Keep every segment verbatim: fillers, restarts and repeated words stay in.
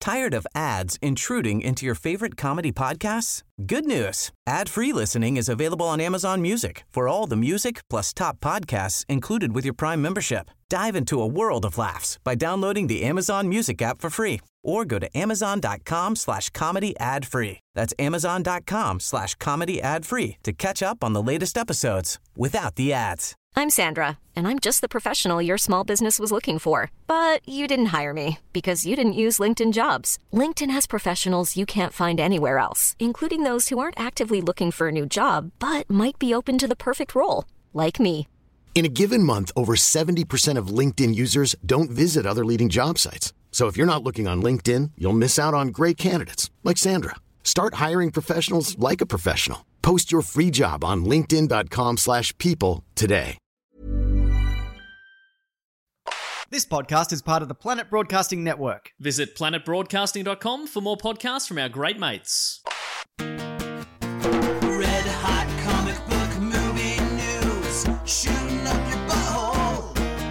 Tired of ads intruding into your favorite comedy podcasts? Good news. Ad-free listening is available on Amazon Music for all the music plus top podcasts included with your Prime membership. Dive into a world of laughs by downloading the Amazon Music app for free or go to amazon.com slash comedy ad free. That's amazon.com slash comedy ad free to catch up on the latest episodes without the ads. I'm Sandra, and I'm just the professional your small business was looking for. But you didn't hire me because you didn't use LinkedIn Jobs. LinkedIn has professionals you can't find anywhere else, including those who aren't actively looking for a new job, but might be open to the perfect role, like me. In a given month, over seventy percent of LinkedIn users don't visit other leading job sites. So if you're not looking on LinkedIn, you'll miss out on great candidates like Sandra. Start hiring professionals like a professional. Post your free job on linkedin.com slash people today. This podcast is part of the Planet Broadcasting Network. Visit planet broadcasting dot com for more podcasts from our great mates. Red hot comic book movie news, shooting up your butthole.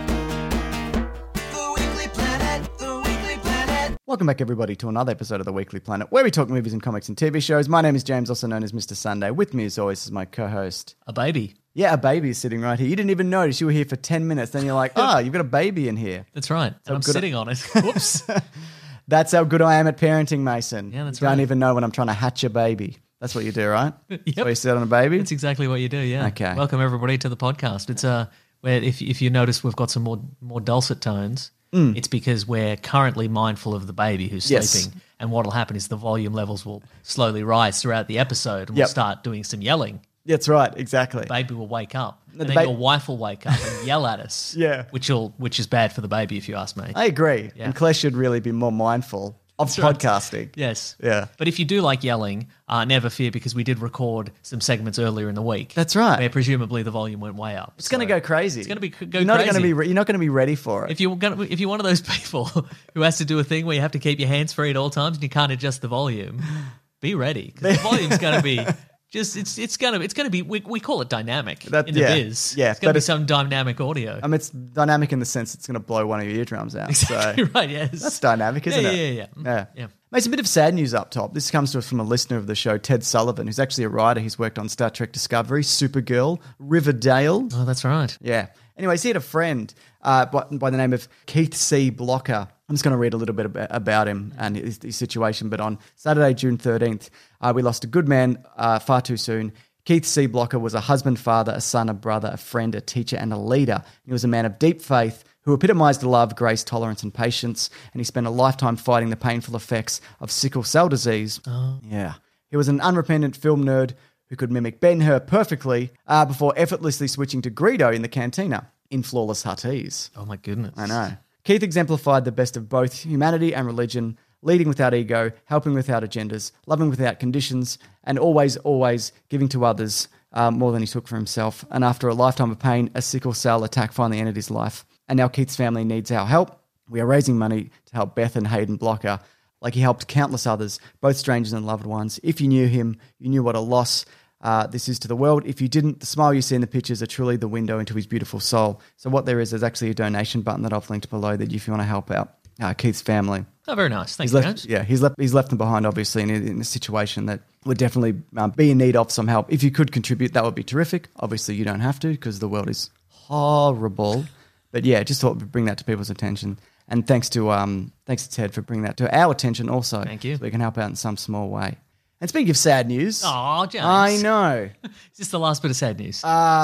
The Weekly Planet, The Weekly Planet. Welcome back, everybody, to another episode of the Weekly Planet, where we talk movies and comics and T V shows. My name is James, also known as Mister Sunday. With me, as always, is my co-host. A baby. Yeah, a baby is sitting right here. You didn't even notice. You were here for ten minutes. Then you're like, ah, oh, you've got a baby in here. That's right. And I'm good sitting I- on it. Whoops. That's how good I am at parenting, Mason. Yeah, that's you don't right. even know when I'm trying to hatch a baby. That's what you do, right? Yep. So you sit on a baby? That's exactly what you do, yeah. Okay. Welcome, everybody, to the podcast. It's uh, where if, if you notice we've got some more more dulcet tones, Mm. it's because we're currently mindful of the baby who's Yes. sleeping. And what will happen is the volume levels will slowly rise throughout the episode and Yep. we'll start doing some yelling. That's right, exactly. The baby will wake up. The And then ba- your wife will wake up and yell at us. Yeah. Which will which is bad for the baby, if you ask me. I agree. Yeah. And Claire should really be more mindful of That's right. podcasting. Yes. Yeah. But if you do like yelling, uh, never fear, because we did record some segments earlier in the week. That's right. Where presumably the volume went way up. It's going to go crazy. It's going to be go you're not crazy. Gonna be re- you're not going to be ready for it. If you're gonna, if you're one of those people who has to do a thing where you have to keep your hands free at all times and you can't adjust the volume, be ready, because the volume's going to be just it's it's going to it's going to be we, we call it dynamic That- in the yeah, biz. yeah, it's going but to be it's- some dynamic audio. I mean, it's dynamic in the sense it's going to blow one of your eardrums out. Exactly So right. Yes, that's dynamic, isn't yeah, it? Yeah, yeah, yeah. yeah. Yeah. Mate, a bit of sad news up top. This comes to us from a listener of the show, Ted Sullivan, who's actually a writer. He's worked on Star Trek Discovery, Supergirl, Riverdale. Oh, that's right. Yeah. Anyways, he had a friend uh, by, by the name of Keith C. Blocker. I'm just going to read a little bit ab- about him and his, his situation. But on Saturday, June thirteenth, uh, we lost a good man uh, far too soon. Keith C. Blocker was a husband, father, a son, a brother, a friend, a teacher, and a leader. He was a man of deep faith who epitomised love, grace, tolerance, and patience. And he spent a lifetime fighting the painful effects of sickle cell disease. Oh. Yeah. He was an unrepentant film nerd who could mimic Ben-Hur perfectly uh, before effortlessly switching to Greedo in the cantina in Flawless Huttese. Oh my goodness. I know. Keith exemplified the best of both humanity and religion, leading without ego, helping without agendas, loving without conditions, and always, always giving to others uh, more than he took for himself. And after a lifetime of pain, a sickle cell attack finally ended his life. And now Keith's family needs our help. We are raising money to help Beth and Hayden Blocker, like he helped countless others, both strangers and loved ones. If you knew him, you knew what a loss uh, this is to the world. If you didn't, the smile you see in the pictures are truly the window into his beautiful soul. So what there is, there's actually a donation button that I've linked below that if you want to help out uh, Keith's family. Oh, very nice. Thanks, He's left, James. yeah, he's left. He's left them behind, obviously, in, in a situation that would definitely um, be in need of some help. If you could contribute, that would be terrific. Obviously, you don't have to because the world is horrible. But yeah, just thought we'd bring that to people's attention. And thanks to um, thanks to Ted for bringing that to our attention also. Thank you. So we can help out in some small way. And speaking of sad news, Oh, James. I know. Is this the last bit of sad news?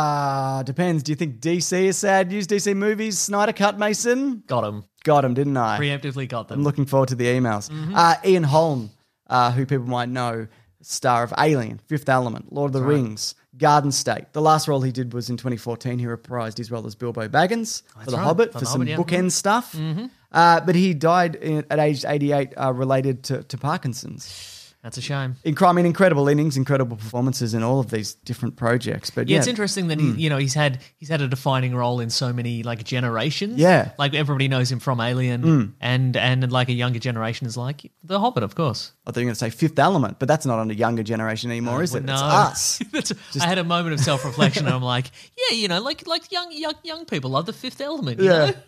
Ah, depends. Do you think D C is sad news? D C movies, Snyder Cut, Mason? Got him. Got him, didn't I? Preemptively got them. I'm looking forward to the emails. Mm-hmm. Uh, Ian Holm, uh, who people might know, star of Alien, Fifth Element, Lord of the Rings, Garden State. The last role he did was in twenty fourteen. He reprised his role as Bilbo Baggins for The right, Hobbit, for for The some Hobbit, yeah. bookend stuff. Uh, but he died in, at age eighty-eight uh, related to, to Parkinson's. That's a shame. In, I mean, incredible innings, incredible performances in all of these different projects. But Yeah, yeah, it's interesting that he, you know, he's had he's had a defining role in so many like generations. Yeah. like everybody knows him from Alien, and and like a younger generation is like The Hobbit, of course. I thought you were going to say Fifth Element, but that's not on a younger generation anymore, is it? No, It's us. That's- I had a moment of self reflection, and I'm like, yeah, you know, like like young young young people love The Fifth Element. You Yeah. know?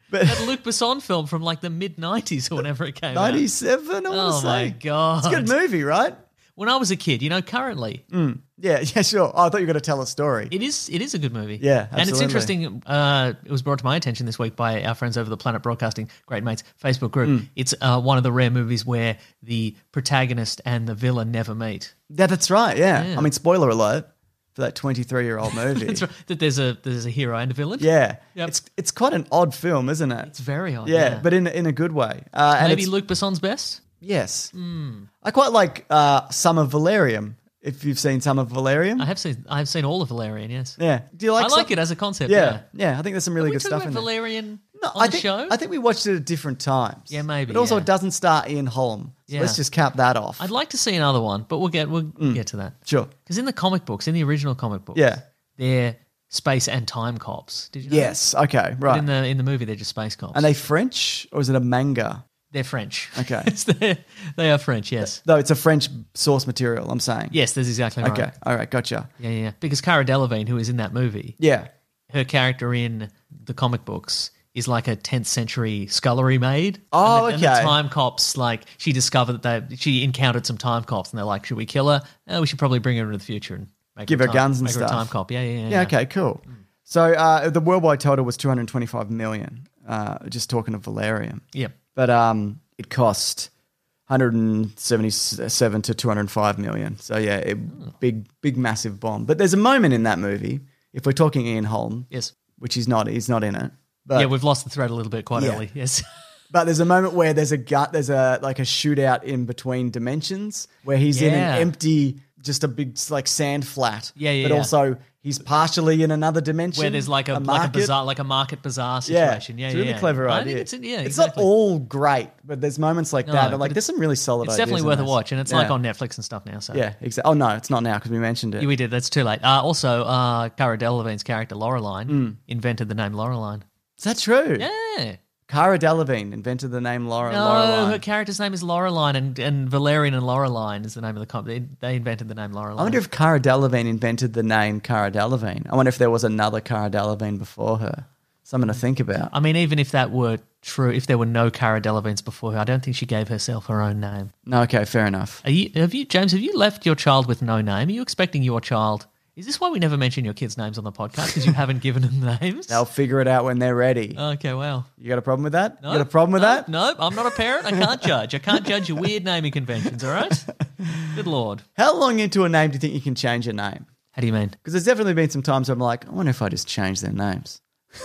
that Luc Besson film from like the mid nineties or whenever it came out. ninety-seven, I want Oh to say. my God. It's a good movie, right? When I was a kid, you know, currently, Yeah, yeah, sure. Oh, I thought you were going to tell a story. it is it is a good movie. Yeah, And it's absolutely. interesting, uh, it was brought to my attention this week by our friends over the Planet Broadcasting Great Mates Facebook group. Mm. It's uh, one of the rare movies where the protagonist and the villain never meet. Yeah, that's right, yeah. Yeah. I mean, spoiler alert for that twenty-three-year-old movie. That's right. That there's a there's a hero and a villain. Yeah. Yep. It's it's quite an odd film, isn't it? It's very odd. yeah, Yeah, but in in a good way. Uh, and maybe it's- Luc Besson's best. Yes. Hmm. I quite like uh, Summer Valerium, if you've seen Summer Valerium. I have seen I have seen all of Valerian. Yes. yeah. Do you like I like some- it as a concept. Yeah. Yeah. Yeah, I think there's some really Are we good talking stuff about in there. Valerian No, on I the think, show? I think we watched it at different times. Yeah, maybe, But also, yeah. it doesn't star Ian Holm. So Yeah. let's just cap that off. I'd like to see another one, but we'll get we'll get to that. Sure. Because in the comic books, in the original comic books, Yeah. they're space and time cops. Did you know? Yes. Okay. But Right. in the in the movie, they're just space cops. Are they French or is it a manga? They're French. Okay. It's the- they are French. Yes. No, it's a French source material. I'm saying. Yes, that's exactly right. Okay. All right. Gotcha. Yeah, yeah. Because Cara Delevingne, who is in that movie, Yeah. her character in the comic books is like a tenth century scullery maid. Oh, and the, And okay. the time cops, like, she discovered that they, she encountered some time cops, and they're like, should we kill her? Oh, we should probably bring her into the future and make Give her, her a guns time, and make her stuff. a time cop. Yeah, yeah, yeah. Yeah. Okay. Cool. So uh, the worldwide total was two hundred twenty-five million. Uh, just talking of Valerium. Yep. But um, it cost one hundred seventy-seven to two hundred five million. So yeah, it, big, big, massive bomb. But there's a moment in that movie, if we're talking Ian Holm, Yes. which he's not, he's not in it. But, yeah, we've lost the thread a little bit quite Yeah. early. Yes. but there's a moment where there's a gut, there's a like a shootout in between dimensions where he's in Yeah. an empty, just a big like sand flat. Yeah, yeah, But yeah. also he's partially in another dimension Where there's like a, like a market. bizarre, like a market bazaar Yeah, situation. Yeah, it's a yeah, really yeah. clever I idea. think it's, yeah, it's exactly. not all great, but there's moments like No, that. but Like, there's it's- some really solid It's ideas definitely in worth a this. watch, and it's Yeah. like on Netflix and stuff now. So Yeah, exactly. Oh no, it's not now because we mentioned it. Yeah, we did. That's too late. Uh, also, uh, Cara Delevingne's character Laureline Hmm. invented the name Laureline. Is that true? Yeah. Cara Delevingne invented the name Laura. No, Laureline. her character's name is Laureline, and, and Valerian and Laureline is the name of the company. They, they invented the name Laureline. I wonder if Cara Delevingne invented the name Cara Delevingne. I wonder if there was another Cara Delevingne before her. Something to think about. I mean, even if that were true, if there were no Cara Delevingnes before her, I don't think she gave herself her own name. No, okay, fair enough. Are you, have you, James? Have you left your child with no name? Are you expecting your child? Is this why we never mention your kids' names on the podcast? Because you haven't given them names? They'll figure it out when they're ready. Okay, well. You got a problem with that? No, you got a problem with no, that? No, I'm not a parent. I can't judge. I can't judge your weird naming conventions, all right? Good Lord. How long into a name do you think you can change a name? How do you mean? Because there's definitely been some times where I'm like, I wonder if I just change their names.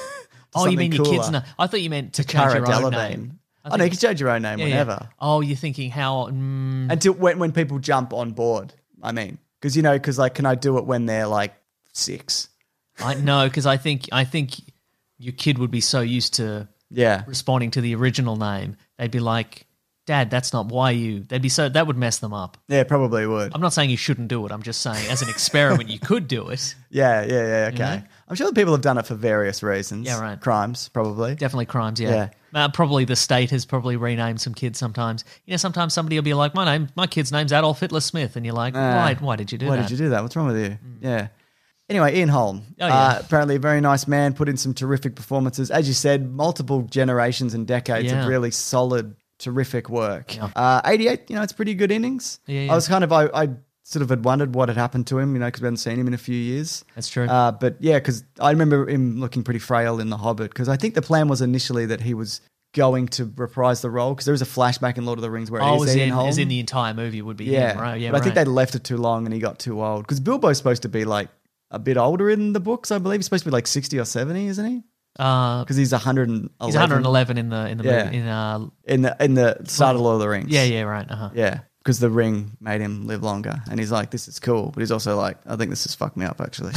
Oh, you something mean your kids' cooler. name? I thought you meant to change Cara your own Delevingne. name. I Oh, no, you think- can change your own name Yeah, yeah. whenever. Oh, you're thinking how... Mm, Until when, when people jump on board, I mean. Because, you know, because, like, can I do it when they're, like, six? I know, because I think I think your kid would be so used to Yeah. responding to the original name, they'd be like, Dad, that's not why you... They'd be so... That would mess them up. Yeah, probably would. I'm not saying you shouldn't do it. I'm just saying as an experiment, you could do it. Yeah, yeah, yeah, okay. know? I'm sure that people have done it for various reasons. Yeah, right. Crimes, probably. Definitely crimes, yeah. Yeah. Uh, probably the state has probably renamed some kids sometimes. You know, sometimes somebody will be like, my name, my kid's name's Adolf Hitler Smith. And you're like, why, why did you do Why that? did you do that? What's wrong with you? Yeah. Anyway, Ian Holm. Oh, yeah. uh, apparently a very nice man, put in some terrific performances. As you said, multiple generations and decades Yeah. of really solid, terrific work. Yeah. Uh, eighty-eight, you know, it's pretty good innings. Yeah, yeah. I was kind of, I, I sort of had wondered what had happened to him, you know, because we hadn't seen him in a few years. That's true. Uh, but yeah, because I remember him looking pretty frail in The Hobbit, because I think the plan was initially that he was going to reprise the role, because there was a flashback in Lord of the Rings where it oh, is as Ian in, Holm. as in the entire movie would be Yeah, him, right? Yeah, but I think right. they left it too long and he got too old. Because Bilbo's supposed to be like a bit older in the books, I believe. He's supposed to be like sixty or seventy, isn't he? Uh, Because he's one hundred eleven. he's one hundred eleven in the in the Yeah. movie. In, uh, in the in the start of Lord of the Rings. yeah, yeah, right. Uh-huh. yeah. Because the ring made him live longer, and he's like, "This is cool," but he's also like, "I think this has fucked me up, actually."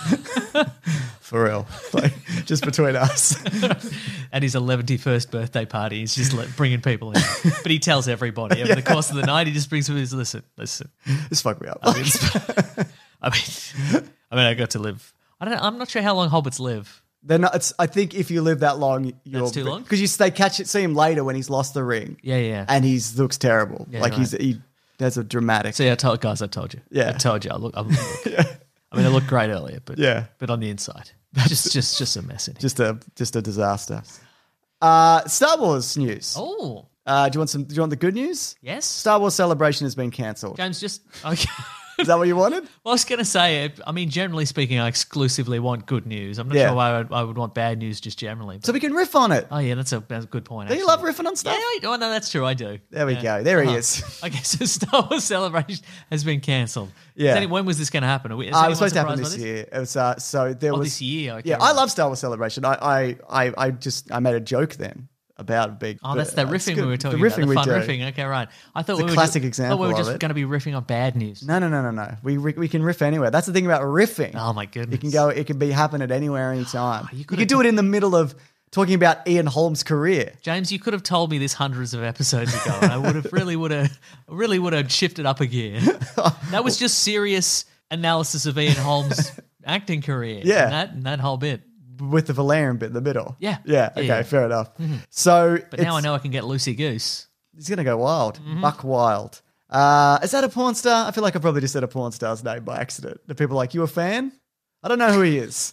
For real, like just between us. At his eleventy-first birthday party, he's just like bringing people in. But he tells everybody over the course of the night, he just brings them in. Listen, listen. This fucked me up. I mean, I mean, I mean, I got to live. I don't know. I'm not sure how long hobbits live. They're not. It's, I think if you live that long, you're That's too long? because you they catch it, see him later when he's lost the ring. Yeah, yeah. and he looks terrible. Yeah, like right. he's he has a dramatic. See, I told guys, I told you. Yeah. I told you. I look. I, look. I mean, I looked great earlier, but Yeah. but on the inside, just just just a mess in here. just a just a disaster. Uh, Star Wars news. Oh, Uh, do you want some? Do you want the good news? yes. Star Wars Celebration has been cancelled. James, just okay. Is that what you wanted? Well, I was going to say, I mean, generally speaking, I exclusively want good news. I'm not Yeah. sure why I would, I would want bad news just generally. But, So we can riff on it. oh, yeah, that's a, that's a good point. Do you actually. love riffing on Yeah, stuff? I, oh, no, that's true. I do. There we Yeah. go. There he Uh-huh. is. Okay, so Star Wars Celebration has been cancelled. Yeah. Is any- when was this going to happen? Are we, is Uh, it anyone was supposed to happen surprised this by year. It was uh, so there Oh, was this year. Okay, yeah, I right. love Star Wars Celebration. I, I, I, I just I made a joke then about big. Oh, that's that uh, it's riffing good. we were talking the about. riffing The fun we do. riffing. Okay, right. I thought It's a we were classic just, example thought we were of just it. going to be riffing on bad news. No, no, no, no, no. We we we can riff anywhere. That's the thing about riffing. Oh my goodness. It can go. It can be happen at anywhere, anytime. You you could've can do it in the middle of talking about Ian Holmes' career. James, you could have told me this hundreds of episodes ago, and I would have really would have really would have shifted up a gear. That was just serious analysis of Ian Holmes' acting career. Yeah. and that and that whole bit. With the Valerian bit in the middle. Yeah. Yeah. Yeah, Okay. yeah. Fair enough. So, But now I know I can get loosey goose. He's gonna go wild. Mm-hmm. Buck wild. Uh, is that a porn star? I feel like I probably just said a porn star's name by accident. The people are like, you a fan? I don't know who he is.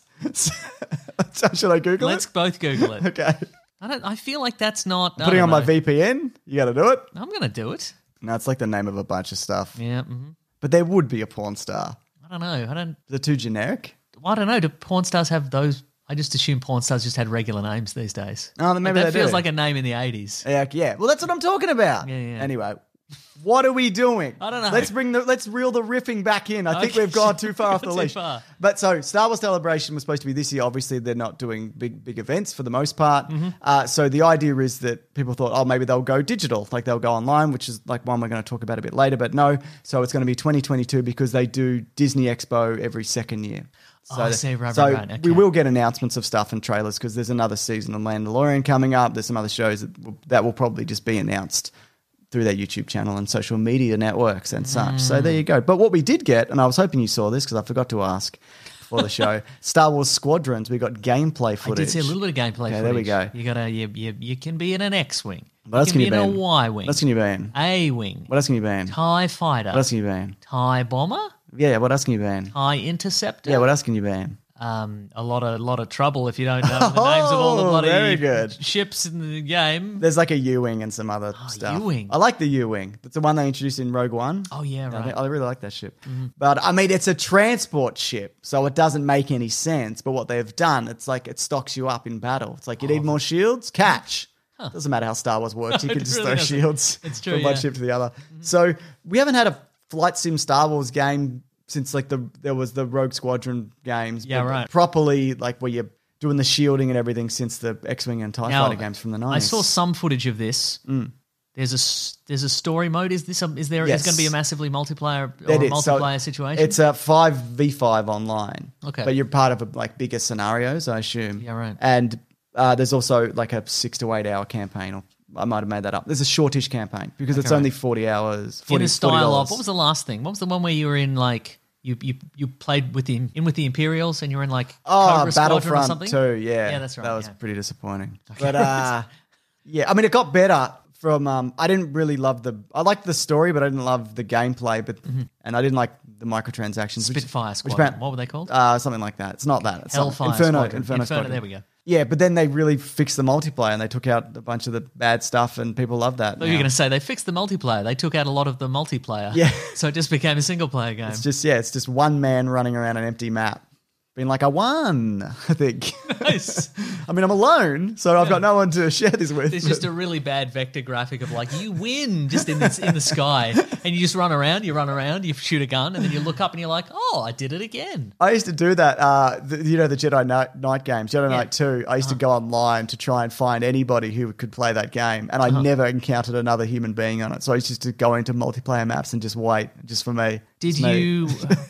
So should I Google Let's it? both Google it. Okay. I don't. I feel like that's not I Putting don't on my know. V P N. You got to do it. I'm going to do it. No, it's like the name of a bunch of stuff. Yeah. mhm. But there would be a porn star. I don't know. I don't. They're too generic. I don't know. Do porn stars have those? I just assume porn stars just had regular names these days. Oh, then maybe Like, that they feels do. like a name in the eighties. Yeah, yeah. Well, that's what I'm talking about. Yeah, yeah. Anyway, what are we doing? I don't know. Let's bring the let's reel the riffing back in. I think Okay. we've gone too far off the Gone too leash. far. But so Star Wars Celebration was supposed to be this year. Obviously, they're not doing big big events for the most part. Mm-hmm. Uh, so the idea is that people thought, oh, maybe they'll go digital, like they'll go online, which is like one we're going to talk about a bit later. But no, so it's going to be twenty twenty-two because they do Disney Expo every second year. So, Oh, I see. Right, so right, right. Okay. we will get announcements of stuff and trailers because there's another season of Mandalorian coming up. There's some other shows that will, that will probably just be announced through their YouTube channel and social media networks and such. So there you go. But what we did get, and I was hoping you saw this because I forgot to ask before the show, Star Wars Squadrons, we got gameplay I footage. did see a little bit of gameplay. Okay, footage. there we go. You got a you, you, you can be in an X-wing. What else you can can you be in be a in? Y-wing. What else can you be in? A-wing. What else can you be in? Tie fighter. What else can you be in? Tie bomber. Yeah, what else can you be in? Tie interceptor. Yeah, what else can you be in? Um, a lot of lot of trouble if you don't know the names of all the Oh, bloody very good. ships in the game. There's like a U-Wing and some other stuff. U-Wing. I like the U-Wing. That's the one they introduced in Rogue One. Oh yeah, I, right. think- I really like that ship. But I mean, it's a transport ship, so it doesn't make any sense. But what they've done, it's like it stocks you up in battle. It's like you need more shields, catch. Doesn't matter how Star Wars works. You No, can it just really throw doesn't. shields It's true, from one yeah. ship to the other. So we haven't had a flight sim Star Wars game since like the there was the Rogue Squadron games. Yeah, but right. Properly, like where you're doing the shielding and everything since the X-wing and Tie Now, Fighter games from the I nineties. saw some footage of this. There's a s- there's a story mode. Is this a, is there is Yes. going to be a massively multiplayer or That a is. So multiplayer situation? It's a five v five online. Okay. But you're part of a, like bigger scenarios, I assume. Yeah, right. And uh, there's also like a six to eight hour campaign, or I might have made that up. There's a shortish campaign because it's right. only forty hours. in forty, the style forty of dollars. what was the last thing? What was the one where you were in like you you you played with the in with the Imperials and you were in like Oh, Cobra Squadron or Battlefront something? two, yeah. Yeah, that's right, That was yeah. pretty disappointing. But uh, yeah, I mean, it got better from. Um, I didn't really love the. I liked the story, but I didn't love the gameplay. But and I didn't like the microtransactions. which- Spitfire which Squadron. apparent- What were they called? Uh, something like that. It's not that. It's Hellfire something- Inferno, Squadron. Inferno, Inferno, Squadron. there we go. Yeah, but then they really fixed the multiplayer and they took out a bunch of the bad stuff and people love that. I thought you now. were going to say they fixed the multiplayer. They took out a lot of the multiplayer. Yeah. So it just became a single player game. It's just yeah, it's just one man running around an empty map, being like, I won. I think. Nice. I mean, I'm alone, so I've got no one to share this with. There's just a really bad vector graphic of like you win just in the, in the sky, and you just run around, you run around, you shoot a gun, and then you look up and you're like, oh, I did it again. I used to do that. Uh, the, you know, the Jedi Knight, Knight games, Jedi Yeah. Knight two. I used Uh-huh. to go online to try and find anybody who could play that game, and I Uh-huh. never encountered another human being on it. So I used to go into multiplayer maps and just wait, just for me. Did Just me. you?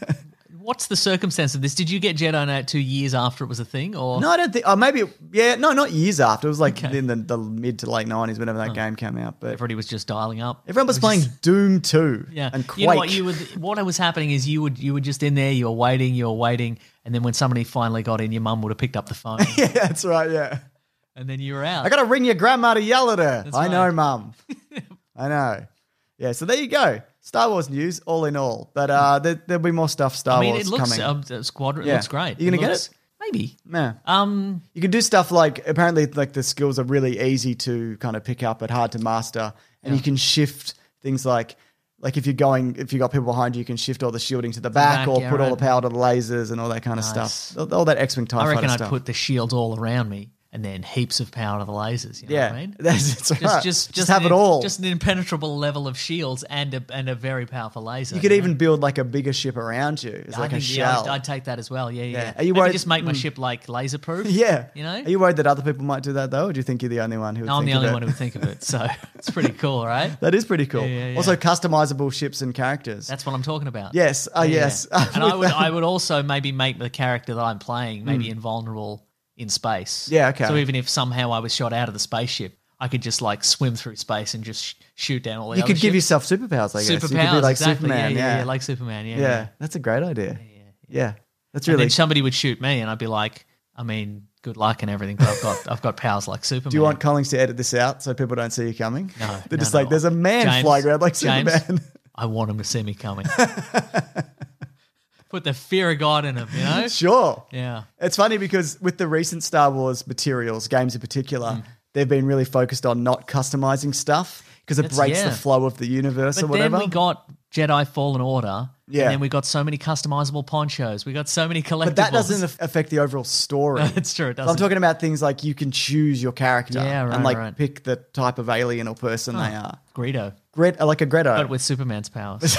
What's the circumstance of this? Did you get Jedi Knight two years after it was a thing, or No, I don't think. Oh, maybe. Yeah, no, not years after. It was like Okay. in the, the mid to late nineties, whenever that game came out. But everybody was just dialing up? everyone was It playing just- Doom two. Yeah, and Quake. you know what you would. What was happening is you would you were just in there, you were waiting, you were waiting, and then when somebody finally got in, your mum would have picked up the phone, yeah, that's right. Yeah, and then you were out. I got to ring your grandma to yell at her. That's I know, right. mum. I know. Yeah, so there you go. Star Wars news, all in all. But uh, there, there'll be more stuff Star I mean, Wars it looks coming. um, uh, Squadron. It Yeah. looks great. You gonna get looks- it? Maybe. Yeah. Um, You can do stuff like, apparently, like the skills are really easy to kind of pick up but hard to master. And you can shift things like, like if you're going, if you got people behind you, you can shift all the shielding to the back, back, or yeah, put all right. the power to the lasers and all that kind of Nice. stuff. All, all that X-Wing TIE I reckon fighter I'd stuff. put the shields all around me and then heaps of power to the lasers. You know yeah, what I mean? that's, that's Just, right. just, just, have an, it all. Just an impenetrable level of shields and a, and a very powerful laser. you could know? even build like a bigger ship around you. It's I like a think, yeah, shell. I'd, I'd take that as well. Yeah, yeah. Yeah. yeah. Are you Maybe worried- just make my mm. ship like laser proof? yeah. You know? Are you worried that other people might do that though, or do you think you're the only one who would No, I'm think the of only it? one who would think of it. So it's pretty cool, right? That is pretty cool. Yeah, yeah, yeah. Also, customizable ships and characters. That's what I'm talking about. yes. Oh, Yeah, yes. yeah. And I With would, that- I would also maybe make the character that I'm playing maybe invulnerable in space. Yeah, okay. So even if somehow I was shot out of the spaceship, I could just like swim through space and just sh- shoot down all the you other could give ships. yourself superpowers, I guess. Superpowers, You could be like exactly. Superman. yeah, yeah, Yeah, yeah, like Superman. Yeah, Yeah, yeah. that's a great idea. Yeah, yeah. That's And really. then somebody would shoot me, and I'd be like, I mean, good luck and everything, but I've got I've got powers like Superman. Do you want Collins to edit this out so people don't see you coming? No, They're no, just no. like, there's a man James, flying around like James, Superman. I want them to see me coming. Put the fear of God in them, you know? Sure. Yeah. It's funny because with the recent Star Wars materials, games in particular, Mm. they've been really focused on not customizing stuff because it That's- breaks yeah. the flow of the universe But or whatever. then we got Jedi Fallen Order. Yeah. And then we got so many customizable ponchos. We got so many collectibles. but that doesn't aff- affect the overall story. It's true, it So I'm doesn't. talking about things like you can choose your character Yeah, right, and like right. pick the type of alien or person they are. Greedo. Gret, like a Greto. But with Superman's powers.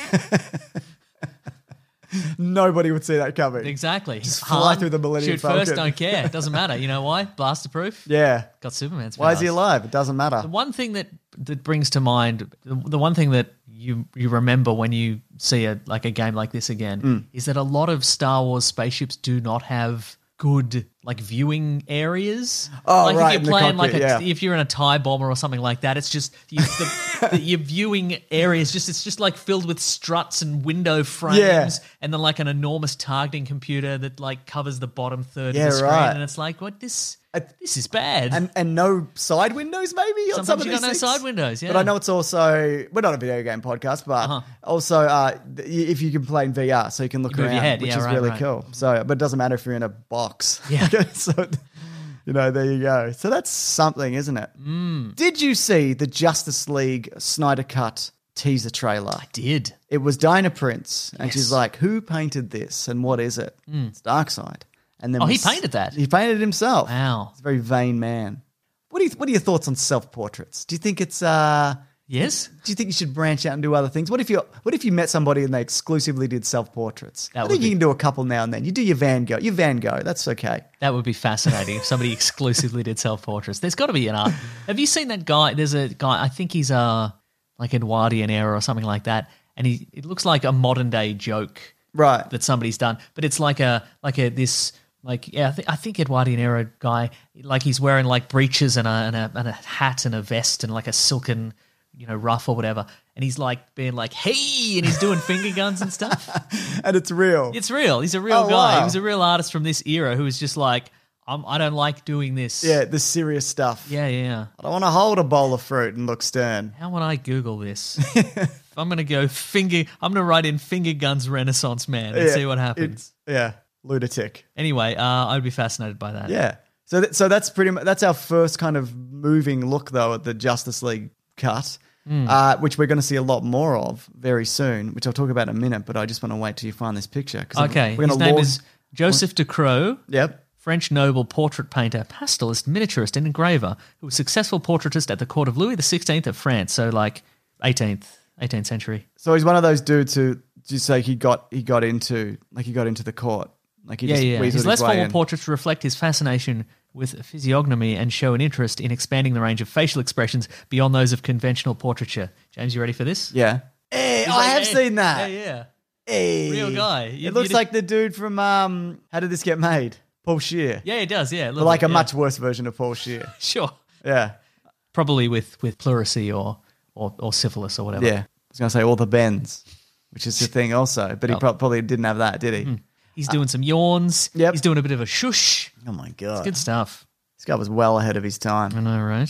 Nobody would see that coming. Exactly. Just fly through the Millennium Shoot first, Falcon. don't care. Doesn't matter. You know why? Blaster proof. Yeah. Got Superman's powers. Why is he alive? It doesn't matter. The one thing that that brings to mind, the, the one thing that you you remember when you see a like a game like this again, Mm. is that a lot of Star Wars spaceships do not have good like viewing areas. Oh, like right, if in you're the playing cockpit, like a, yeah. if you're in a TIE bomber or something like that, it's just you, the, the, your viewing areas just it's just like filled with struts and window frames, Yeah. and then like an enormous targeting computer that like covers the bottom third Yeah, of the screen, right. and it's like what this I- this is bad. And and no side windows, maybe? On Sometimes some of you these got no things? side windows, yeah. But I know it's also, we're not a video game podcast, but Uh-huh. also uh, th- if you can play in V R, so you can look You move around, your head, which yeah, is right, really right. cool. So, but it doesn't matter if you're in a box. Yeah. so, you know, there you go. So that's something, isn't it? Mm. Did you see the Justice League Snyder Cut teaser trailer? I did. It was Dinah Prince, and Yes. she's like, "Who painted this, and what is it?" It's Darkseid. And then Oh, we he s- painted that? He painted it himself. Wow. He's a very vain man. What do you? What are your thoughts on self portraits? Do you think it's? Uh, Yes? do you think you should branch out and do other things? What if you? What if you met somebody and they exclusively did self portraits? That I would think you be- can do a couple now and then. You do your Van Gogh. Your Van Gogh. That's okay. That would be fascinating if somebody exclusively did self portraits. There's got to be an art. Have you seen that guy? There's a guy, I think he's uh, like Edwardian era or something like that. And he it looks like a modern day joke Right. that somebody's done. But it's like a, like a, this, like, yeah, I, th- I think Edwardian era guy, like he's wearing like breeches and a, and a, and a hat and a vest and like a silken, you know, ruff or whatever. And he's like being like, hey, and he's doing finger guns and stuff. and it's real. It's real. He's a real Oh, guy. wow. He was a real artist from this era who was just like, I'm, I don't like doing this. yeah, the serious stuff. Yeah, yeah. I don't want to hold a bowl of fruit and look stern. How would I Google this? I'm going to go finger, I'm going to write in finger guns Renaissance man and Yeah, see what happens. it- yeah, lunatic. Anyway, uh, I'd be fascinated by that. Yeah. So th- so that's pretty much that's our first kind of moving look though at the Justice League cut, Hmm. uh, which we're going to see a lot more of very soon, which I'll talk about in a minute. But I just want to wait till you find this picture. 'cause Okay. we're His gonna name launch- is Joseph de Croix, Yep. French noble portrait painter, pastelist, miniaturist, and engraver who was successful portraitist at the court of Louis the sixteenth of France. So like eighteenth, eighteenth century. So he's one of those dudes who just like he got he got into like he got into the court. Like he Yeah, just yeah. weaseled His less way formal in. portraits reflect his fascination with physiognomy and show an interest in expanding the range of facial expressions beyond those of conventional portraiture. James, you ready for this? Yeah. Hey, He's I like, have hey, seen that. Yeah, yeah. Hey. Real guy. You- it looks you'd- like the dude from um. How did this get made? Paul Shear. Yeah, it does. Yeah, But like a yeah. much worse version of Paul Shear. Sure. Yeah. Probably with with pleurisy or or, or syphilis or whatever. Yeah. I was going to say all the bends, which is the thing also. But he Oh. prob- probably didn't have that, did he? He's doing some yawns. Yep. He's doing a bit of a shush. Oh, my God. Good stuff. This guy was well ahead of his I time. know, right?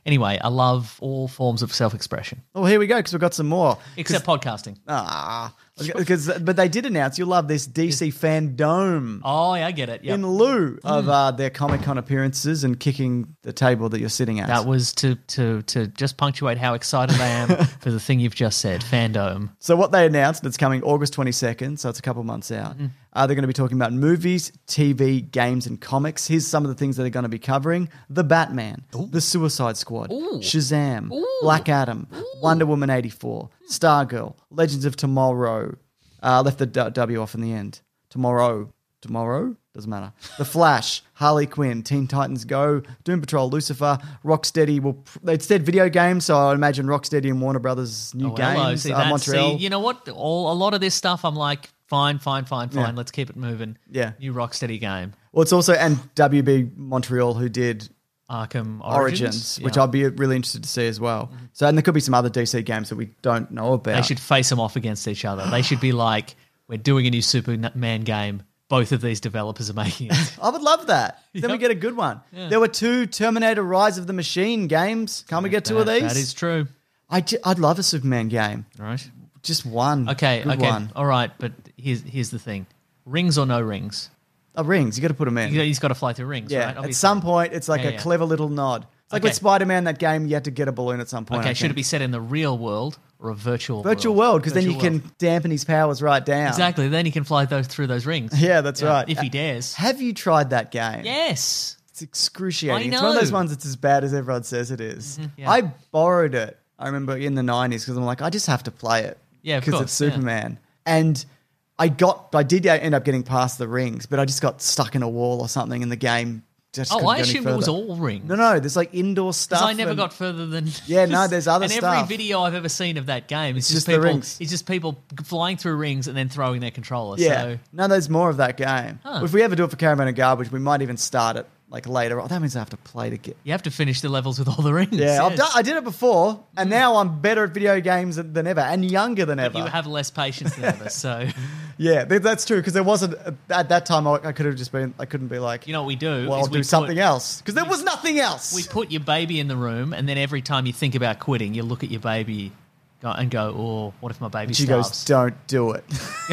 Anyway, I love all forms of self-expression, Oh, here we go, because we've got some more. except podcasting. Ah, because but they did announce you'll love this D C Fandom Oh, yeah, I get it. Yep. in lieu of uh, their Comic Con appearances and kicking the table that you're sitting at. That was to, to, to just punctuate how excited I am for the thing you've just said, Fandom. So what they announced, it's coming August twenty-second, so it's a couple months out. Mm-hmm. Uh, they're going to be talking about movies, T V, games, and comics. Here's some of the things that they're going to be covering: The Batman, The Suicide Squad, Ooh. Shazam, Ooh. Black Adam, Wonder Woman eighty-four, Stargirl, Legends of Tomorrow. Uh, left the d- W off in the end. Tomorrow. Tomorrow? Doesn't matter. The Flash, Harley Quinn, Teen Titans Go, Doom Patrol, Lucifer, Rocksteady. Will pr- they said video games, so I imagine Rocksteady and Warner Brothers new Oh, hello. games. See, uh, that, Montreal. see, you know what? All, a lot of this stuff, I'm like, fine, fine, fine, fine. Yeah. Let's keep it moving. Yeah. New Rocksteady game. Well, it's also, and W B Montreal, who did Arkham Origins, Origins, which Yeah. I'll be really interested to see as well. So, and there could be some other D C games that we don't know about. They should face them off against each other. They should be like, we're doing a new Superman game. Both of these developers are making it. I would love that. Then we Yep. get a good one. There were two Terminator Rise of the Machine games. Can't we get two of That- these? That is true. I j- I'd love a Superman game. Right. Just one. Okay, Good okay. one. All right, but here's here's the thing. Rings or no rings? Oh, rings. You got to put them in. You- He's got to fly through rings, yeah. right? At Obviously. some point, it's like Yeah, a yeah. clever little nod. It's like Okay. with Spider-Man, that game, you had to get a balloon at some point. Okay, I should it think. be set in the real world or a virtual Virtual world? Because then you Virtual world. can dampen his powers right down. Exactly. Then he can fly those through those rings. Yeah, that's right. If he dares. Have you tried that game? Yes. It's excruciating. I It's one of those know. ones that's as bad as everyone says it is. yeah. I borrowed it, I remember, in the nineties because I'm like, I just have to play it. Yeah, of Because course, it's yeah. Superman. And I got, I did end up getting past the rings, but I just got stuck in a wall or something in the game. Just Oh, couldn't I go any assumed it was further. all rings. No, no, there's like indoor stuff. Because I never and- got further than Yeah, no, there's other and stuff. every video I've ever seen of that game, it's, It's just just, the people. rings. It's just people flying through rings and then throwing their controller. Yeah. So No, there's more of that game. Huh. If we ever do it for Caravan of Garbage, we might even start it like later. Oh, that means I have to play to get. you have to finish the levels with all the rings. Yeah, I've yes. done, I did it before, and now I'm better at video games than, than ever, and younger than ever. You have less patience than ever. So Yeah, th- that's true because there wasn't at that time. I, I could have just been. I couldn't be like, you know what we do? well, is I'll we do something put, else because there was nothing else. We put your baby in the room, and then every time you think about quitting, you look at your baby go- and go, "Oh, what if my baby she starves?" goes, "Don't do it."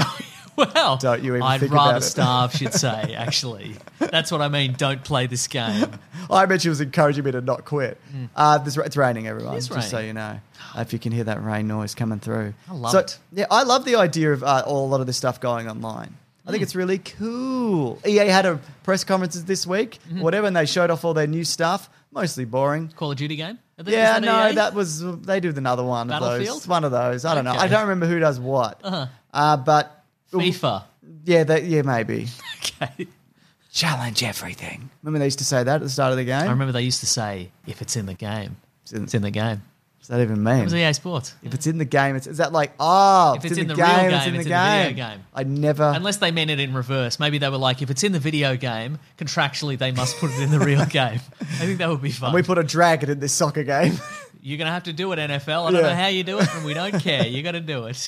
Well, Don't you even I'd think rather about it. starve, she'd say, actually. That's what I mean. Don't play this game. I bet she was encouraging me to not quit. Uh, this, it's raining, everyone. It is just so raining. you know, uh, if you can hear that rain noise coming through. I love so, it. Yeah, I love the idea of uh, all, a lot of this stuff going online. I Mm. think it's really cool. E A had a press conferences this week, Mm-hmm. whatever, and they showed off all their new stuff. Mostly boring. Call of Duty game? Are they- Yeah, is that no, E A? that was they do another one of those. Battlefield? One of those. I don't know. Okay. I don't remember who does what. Uh-huh. Uh, but FIFA. yeah, that, yeah, maybe Okay. challenge everything. Remember they used to say that at the start of the game. I remember they used to say, if it's in the game, It's in- it's in the game. Does that even It mean? was E A Sports. If it's in the game, it's, is that like, oh, If it's in the real game, game, it's in the it's in the game. video game. I never. Unless they meant it in reverse. Maybe they were like, if it's in the video game, contractually they must put it in the real game. I think that would be fun. we put a dragon in this soccer game. You're going to have to do it, N F L. I don't Yeah. know how you do it, and we don't care. You got to do it.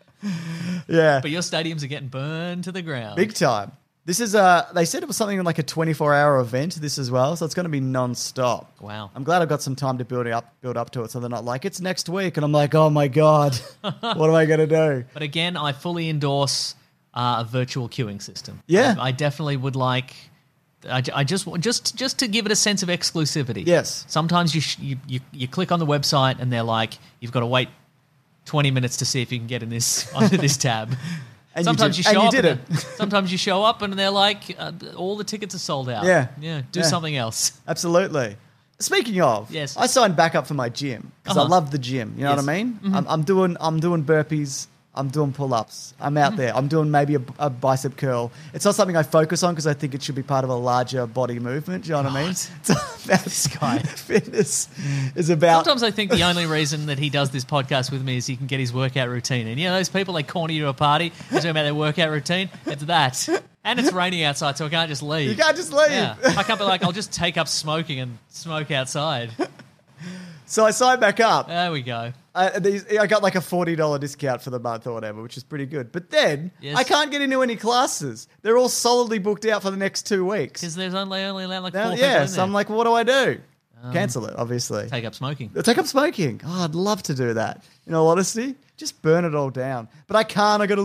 yeah, But your stadiums are getting burned to the ground. big time. This is uh they said it was something like a twenty-four hour event, this as well, so it's going to be non-stop. Wow. I'm glad I've got some time to build it up build up to it so they're not like, it's next week, and I'm like, oh my God, what am I going to do? But again, I fully endorse uh, a virtual queuing system. Yeah. I, I definitely would like. I, ju- I just want just just to give it a sense of exclusivity. Yes. Sometimes you, sh- you you you click on the website and they're like, you've got to wait twenty minutes to see if you can get in this onto this tab. And you sometimes did- you, and show you up. did and it. then- sometimes you show up and they're like, uh, all the tickets are sold out. Yeah. Yeah. Do Yeah. something else. Absolutely. Speaking of, Yes. I signed back up for my gym because I Uh-huh. love the gym. You know Yes. Mm-hmm. what I mean? I'm, I'm doing I'm doing burpees. I'm doing pull-ups. I'm out there. I'm doing maybe a, a bicep curl. It's not something I focus on because I think it should be part of a larger body movement. Do you know what I mean? God. It's about This guy. fitness is about. Sometimes I think the only reason that he does this podcast with me is he can get his workout routine. And you know those people, they corner you to a party, they're talking about their workout routine? It's that. And it's raining outside, so I can't just leave. You can't just leave. Yeah. I can't be like, I'll just take up smoking and smoke outside. So I signed back up. There we go. Uh, these, I got like a forty dollars discount for the month or whatever, which is pretty good. But then Yes. I can't get into any classes. They're all solidly booked out for the next two weeks. Because there's only only allowed like Now, four people yeah, in so there. I'm like, what do I do? cancel it, obviously. Take up smoking. Take up smoking. Oh, I'd love to do that. In all honesty, just burn it all down. But I can't. I got to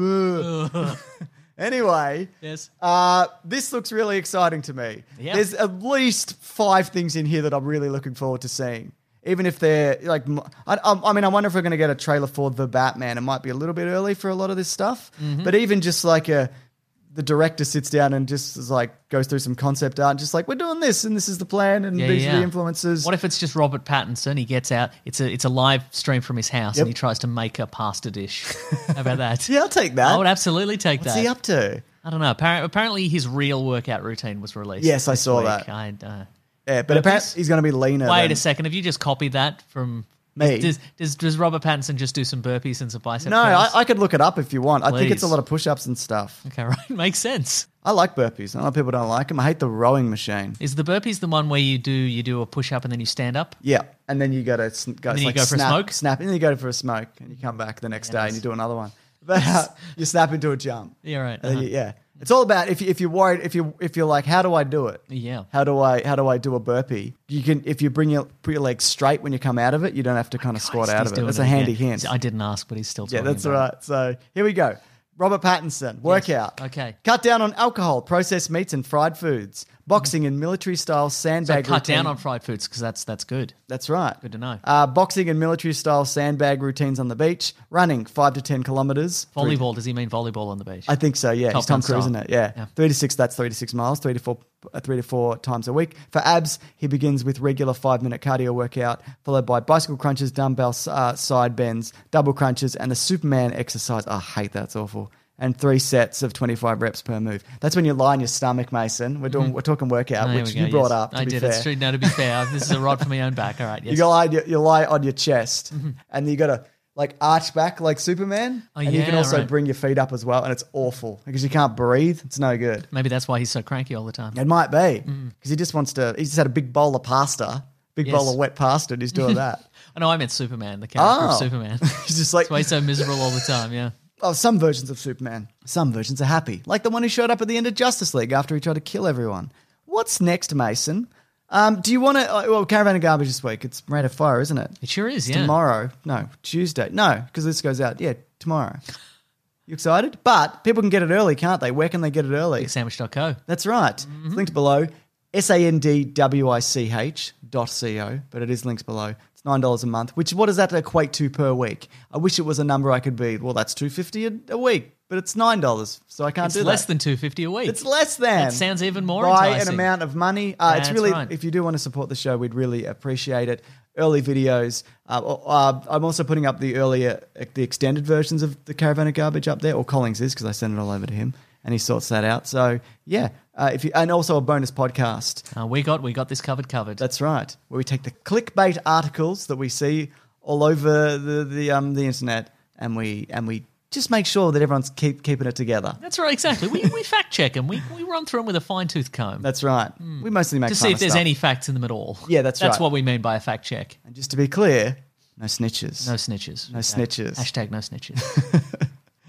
live. Ugh. Anyway, Yes. uh, this looks really exciting to me. Yeah. There's at least five things in here that I'm really looking forward to seeing. Even if they're like, m- I, I, I mean, I wonder if we're going to get a trailer for The Batman. It might be a little bit early for a lot of this stuff. Mm-hmm. But even just like a, the director sits down and just is like goes through some concept art, and just like, we're doing this, and this is the plan, and Yeah, these yeah. are the influences. What if it's just Robert Pattinson? He gets out. It's a it's a live stream from his house, Yep. and he tries to make a pasta dish. How about that? Yeah, I'll take that. I would absolutely take What's that. he up to? I don't know. Apparently, apparently, his real workout routine was released. Yes, I this saw week. that. I, uh, Yeah, but apparently he's going to be leaner. wait than a second. Have you just copied that from Me? Does, does does Robert Pattinson just do some burpees and some bicep No, curls? I, I could look it up if you want. I think it's a Please. lot of push-ups and stuff. Okay, right. Makes sense. I like burpees. A lot of people don't like them. I hate the rowing machine. Is the burpees the one where you do you do a push up and then you stand up? Yeah, and then you go to sn- go, And it's then you like go for a snap, smoke? snap, and then you go for a smoke, and you come back the next day and you do another one. But uh, you snap into a jump. Yeah, right. And then Uh-huh. you- yeah, it's all about if you, if you're worried if you if you're like, how do I do it? Yeah. How do I how do I do a burpee? You can if you bring your put your legs straight when you come out of it, you don't have to kind of squat He's- out he's of it. doing That's a handy again. hint. I didn't ask, but he's still Yeah, talking that's about right. So here we go. Robert Pattinson, workout. Okay. Cut down on alcohol, processed meats, and fried foods. Boxing and military-style it. So sandbag cut routine. down on fried foods because that's that's good. That's right. Good to know. Uh, boxing and military-style sandbag routines on the beach. Running five to ten kilometers. Three- Volleyball, does he mean volleyball on the beach? I think so. Yeah, Top he's Tom Gun Cruise, style. isn't it? Yeah. Yeah. three to six. That's three to six miles. Three to four. Uh, three to four times a week. For abs, he begins with regular five-minute cardio workout, followed by bicycle crunches, dumbbell uh, side bends, double crunches, and the Superman exercise. Oh, I hate that. It's awful. And three sets of twenty-five reps per move. That's when you lie on your stomach, Mason. We're doing. We're talking workout, Oh, here which we go, you brought yes. up. To I be did. fair. It's true. No, to be fair, this is a rod for my own back. All right. Yes. You lie, you, you lie on your chest, and you got to like arch back like Superman, Oh, and you can yeah, also right. bring your feet up as well, and it's awful because you can't breathe. It's no good. Maybe that's why he's so cranky all the time. It might be because he just wants to. He just had a big bowl of pasta, big Yes. bowl of wet pasta, and he's doing that. I know I meant Superman, the character Oh. of Superman. He's just like, That's why he's so miserable all the time. Yeah. oh, some versions of Superman, some versions are happy, like the one who showed up at the end of Justice League after he tried to kill everyone. What's next, Mason? Um, do you want to? Uh, well, Caravan of Garbage this week. It's Rate of Fire, isn't it? It sure is. It's Yeah. tomorrow. No, Tuesday. No, because this goes out. Yeah, tomorrow. You excited? But people can get it early, can't they? Where can they get it early? Big sandwich dot co. That's right. Mm-hmm. It's linked below. S A N D W I C H dot C O, but it is linked below. It's nine dollars a month, which what does that equate to per week? I wish it was a number I could be. Well, that's two dollars and fifty cents a, a week, but it's nine dollars, so I can't It's do less that. than two fifty a week. It's less than. That sounds even more By enticing. an amount of money. Uh, it's That's really, right. if you do want to support the show, we'd really appreciate it. Early videos. Uh, uh, I'm also putting up the earlier, the extended versions of the Caravan of Garbage up there, or Collins is, because I send it all over to him, and he sorts that out. So, yeah. Uh, if you, and also a bonus podcast. Uh, we got we got this covered covered. That's right. Where we take the clickbait articles that we see all over the the um the internet, and we and we just make sure that everyone's keep keeping it together. That's right, exactly. We, we fact check them. We, we run through them with a fine tooth comb That's right. We mostly make to fun see of if there's stuff. any facts in them at all. Yeah, that's That's right. what we mean by a fact check. And just to be clear, no snitches. No snitches. No snitches. Hashtag no snitches.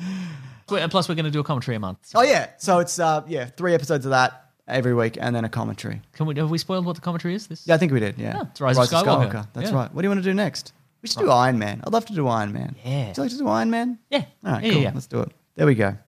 And plus, we're going to do a commentary a month. Oh yeah. So it's uh yeah three episodes of that every week, and then a commentary. Can we? Have we spoiled what the commentary is? This? Yeah, I think we did. Yeah, Yeah, it's Rise of Skywalker. That's Yeah. right. What do you want to do next? We should do Iron Man. I'd love to do Iron Man. Yeah. Would you like to do Iron Man? Yeah. All right. Yeah, cool. yeah. Let's do it. There we go.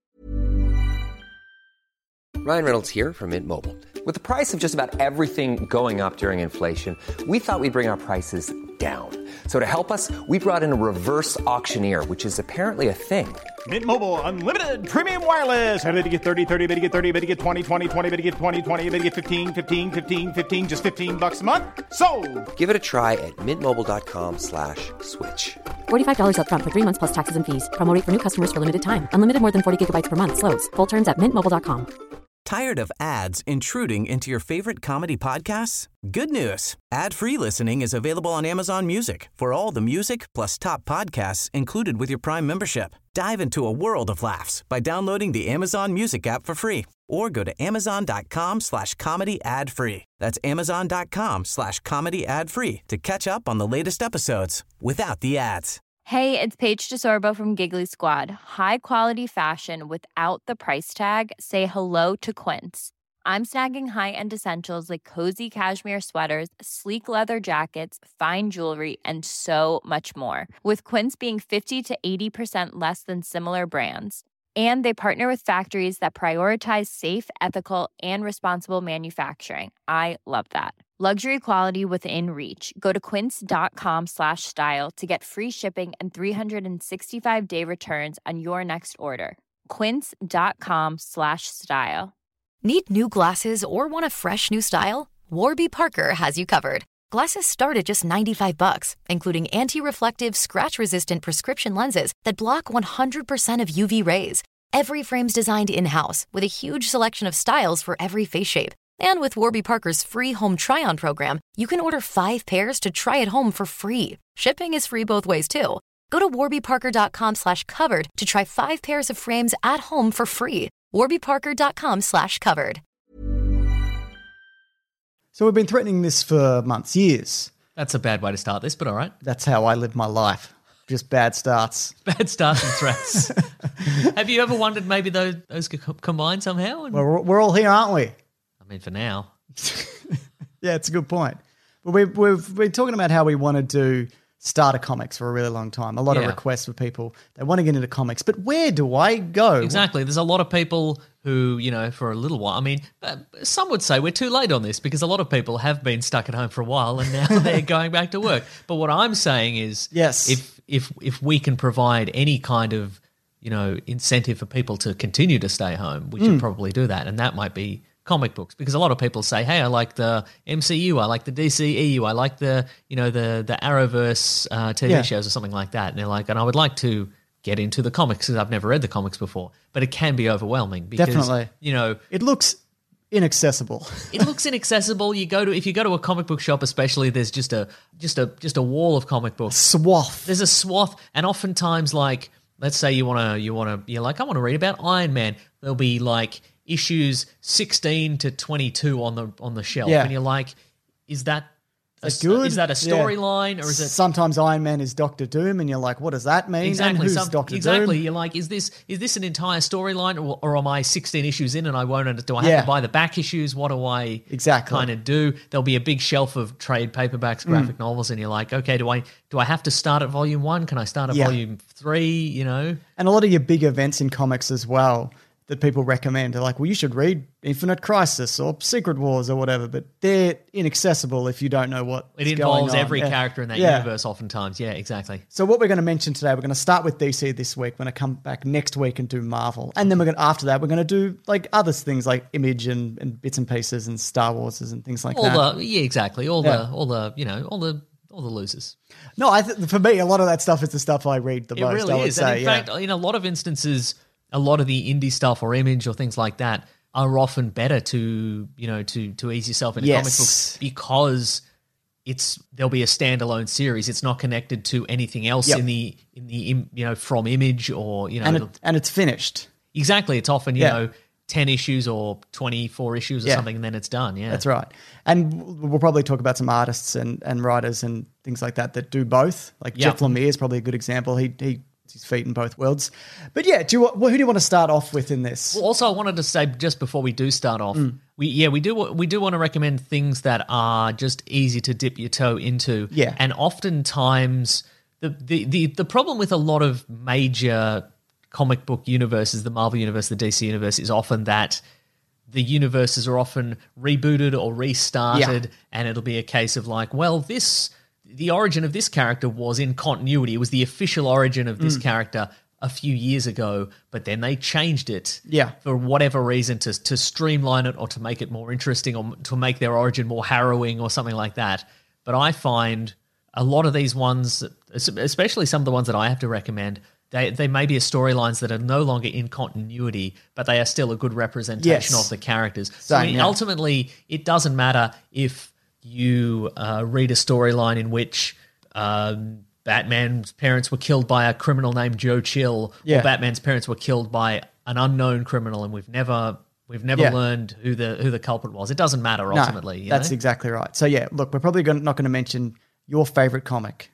Ryan Reynolds here from Mint Mobile. With the price of just about everything going up during inflation, we thought we'd bring our prices down. So to help us, we brought in a reverse auctioneer, which is apparently a thing. Mint Mobile Unlimited Premium Wireless. Ready to get thirty, thirty, bit to get thirty, bit to get twenty, twenty, twenty, bit to get twenty, twenty, bit to get fifteen, fifteen, fifteen, fifteen, just fifteen bucks a month? Sold! Give it a try at mintmobile.com slash switch. forty-five dollars up front for three months plus taxes and fees. Promo rate for new customers for limited time. Unlimited more than forty gigabytes per month. Slows full terms at mint mobile dot com. Tired of ads intruding into your favorite comedy podcasts? Good news. Ad-free listening is available on Amazon Music for all the music plus top podcasts included with your Prime membership. Dive into a world of laughs by downloading the Amazon Music app for free or go to amazon.com slash comedy ad-free. That's amazon.com slash comedy ad-free to catch up on the latest episodes without the ads. Hey, it's Paige DeSorbo from Giggly Squad. High quality fashion without the price tag. Say hello to Quince. I'm snagging high-end essentials like cozy cashmere sweaters, sleek leather jackets, fine jewelry, and so much more. With Quince being fifty to eighty percent less than similar brands. And they partner with factories that prioritize safe, ethical, and responsible manufacturing. I love that. Luxury quality within reach. Go to quince.com slash style to get free shipping and three sixty-five day returns on your next order. Quince.com slash style. Need new glasses or want a fresh new style? Warby Parker has you covered. Glasses start at just ninety-five bucks, including anti-reflective, scratch-resistant prescription lenses that block one hundred percent of U V rays. Every frame's designed in-house with a huge selection of styles for every face shape. And with Warby Parker's free home try-on program, you can order five pairs to try at home for free. Shipping is free both ways, too. Go to warbyparker.com slash covered to try five pairs of frames at home for free. warbyparker.com slash covered. So we've been threatening this for months, years. That's a bad way to start this, but all right. That's how I live my life. Just bad starts. Bad starts and threats. Have you ever wondered maybe those, those could co- combine somehow? And, Well, we're, we're all here, aren't we? I mean, for now. Yeah, it's a good point. But we've, we've been talking about how we want to do starter comics for a really long time. A lot of Yeah. requests for people. They want to get into comics. But where do I go? Exactly. There's a lot of people who, you know, for a little while, I mean, uh, some would say we're too late on this because a lot of people have been stuck at home for a while and now they're going back to work. But what I'm saying is Yes. if if if we can provide any kind of, you know, incentive for people to continue to stay home, we Hmm. should probably do that. And that might be comic books, because a lot of people say, hey, I like the M C U, I like the D C E U, I like the, you know, the the Arrowverse uh, T V Yeah. shows or something like that. And they're like, and I would like to get into the comics because I've never read the comics before. But it can be overwhelming because, Definitely. you know, It looks inaccessible. it looks inaccessible. You go to if you go to a comic book shop, especially, there's just a just a just a wall of comic books. Swath. There's a swath, and oftentimes, like, let's say you want to you want to you're like, I want to read about Iron Man. There'll be like issues sixteen to twenty-two on the on the shelf, Yeah. and you're like, is that a, Is that good? Is that a Yeah. storyline, or is it Sometimes Iron Man is Doctor Doom, and you're like, what does that mean? exactly And who's some- Doctor exactly? Doom? You're like, is this is this an entire storyline, or, or am I sixteen issues in and I won't? under- Do I have Yeah. to buy the back issues? What do I Exactly. kind of do? There'll be a big shelf of trade paperbacks, Mm. graphic novels, and you're like, okay, do I do I have to start at volume one? Can I start at Yeah. volume three? You know. And a lot of your big events in comics as well that people recommend. They're like, well, you should read Infinite Crisis or Secret Wars or whatever, but they're inaccessible if you don't know what It is involves going on. every Yeah. character in that Yeah. universe oftentimes. Yeah, exactly. So what we're going to mention today, we're going to start with D C this week. We're going to come back next week and do Marvel. And then we're going to, after that, we're going to do like other things like Image and, and bits and pieces and Star Wars and things like All that. the yeah, exactly. All Yeah. the all the you know all the all the losers. No, I th- for me, a lot of that stuff is the stuff I read the It most, really I would is. say. and in yeah. fact, in a lot of instances, a lot of the indie stuff or Image or things like that are often better to, you know, to to ease yourself into comic Yes. books because it's there'll be a standalone series. It's not connected to anything else Yep. in the in the im- you know from Image or you know and, it'll- it, and it's finished. exactly. It's often you Yeah. know ten issues or twenty-four issues or Yeah. something, and then it's done. Yeah, That's right. And we'll probably talk about some artists and, and writers and things like that that do both. Like Yeah. Jeff Lemire is probably a good example. He he puts his feet in both worlds. But yeah, do you, wa- who do you want to start off with in this? Well, also, I wanted to say just before we do start off, Mm. we yeah we do we do want to recommend things that are just easy to dip your toe into. Yeah. and oftentimes the the the, the problem with a lot of major comic book universes, the Marvel universe, the D C universe, is often that the universes are often rebooted or restarted, and it'll be a case of like, well, this the origin of this character was in continuity. It was the official origin of this Mm. character a few years ago, but then they changed it Yeah. for whatever reason to to streamline it or to make it more interesting or to make their origin more harrowing or something like that. But I find a lot of these ones, especially some of the ones that I have to recommend, they they may be storylines that are no longer in continuity, but they are still a good representation Yes. of the characters. So I Same, mean, yeah. ultimately, it doesn't matter if you uh, read a storyline in which um, Batman's parents were killed by a criminal named Joe Chill, Yeah. or Batman's parents were killed by an unknown criminal, and we've never we've never Yeah. learned who the who the culprit was. It doesn't matter No, ultimately. you that's know? exactly right. So yeah, look, we're probably gonna, not going to mention your favorite comic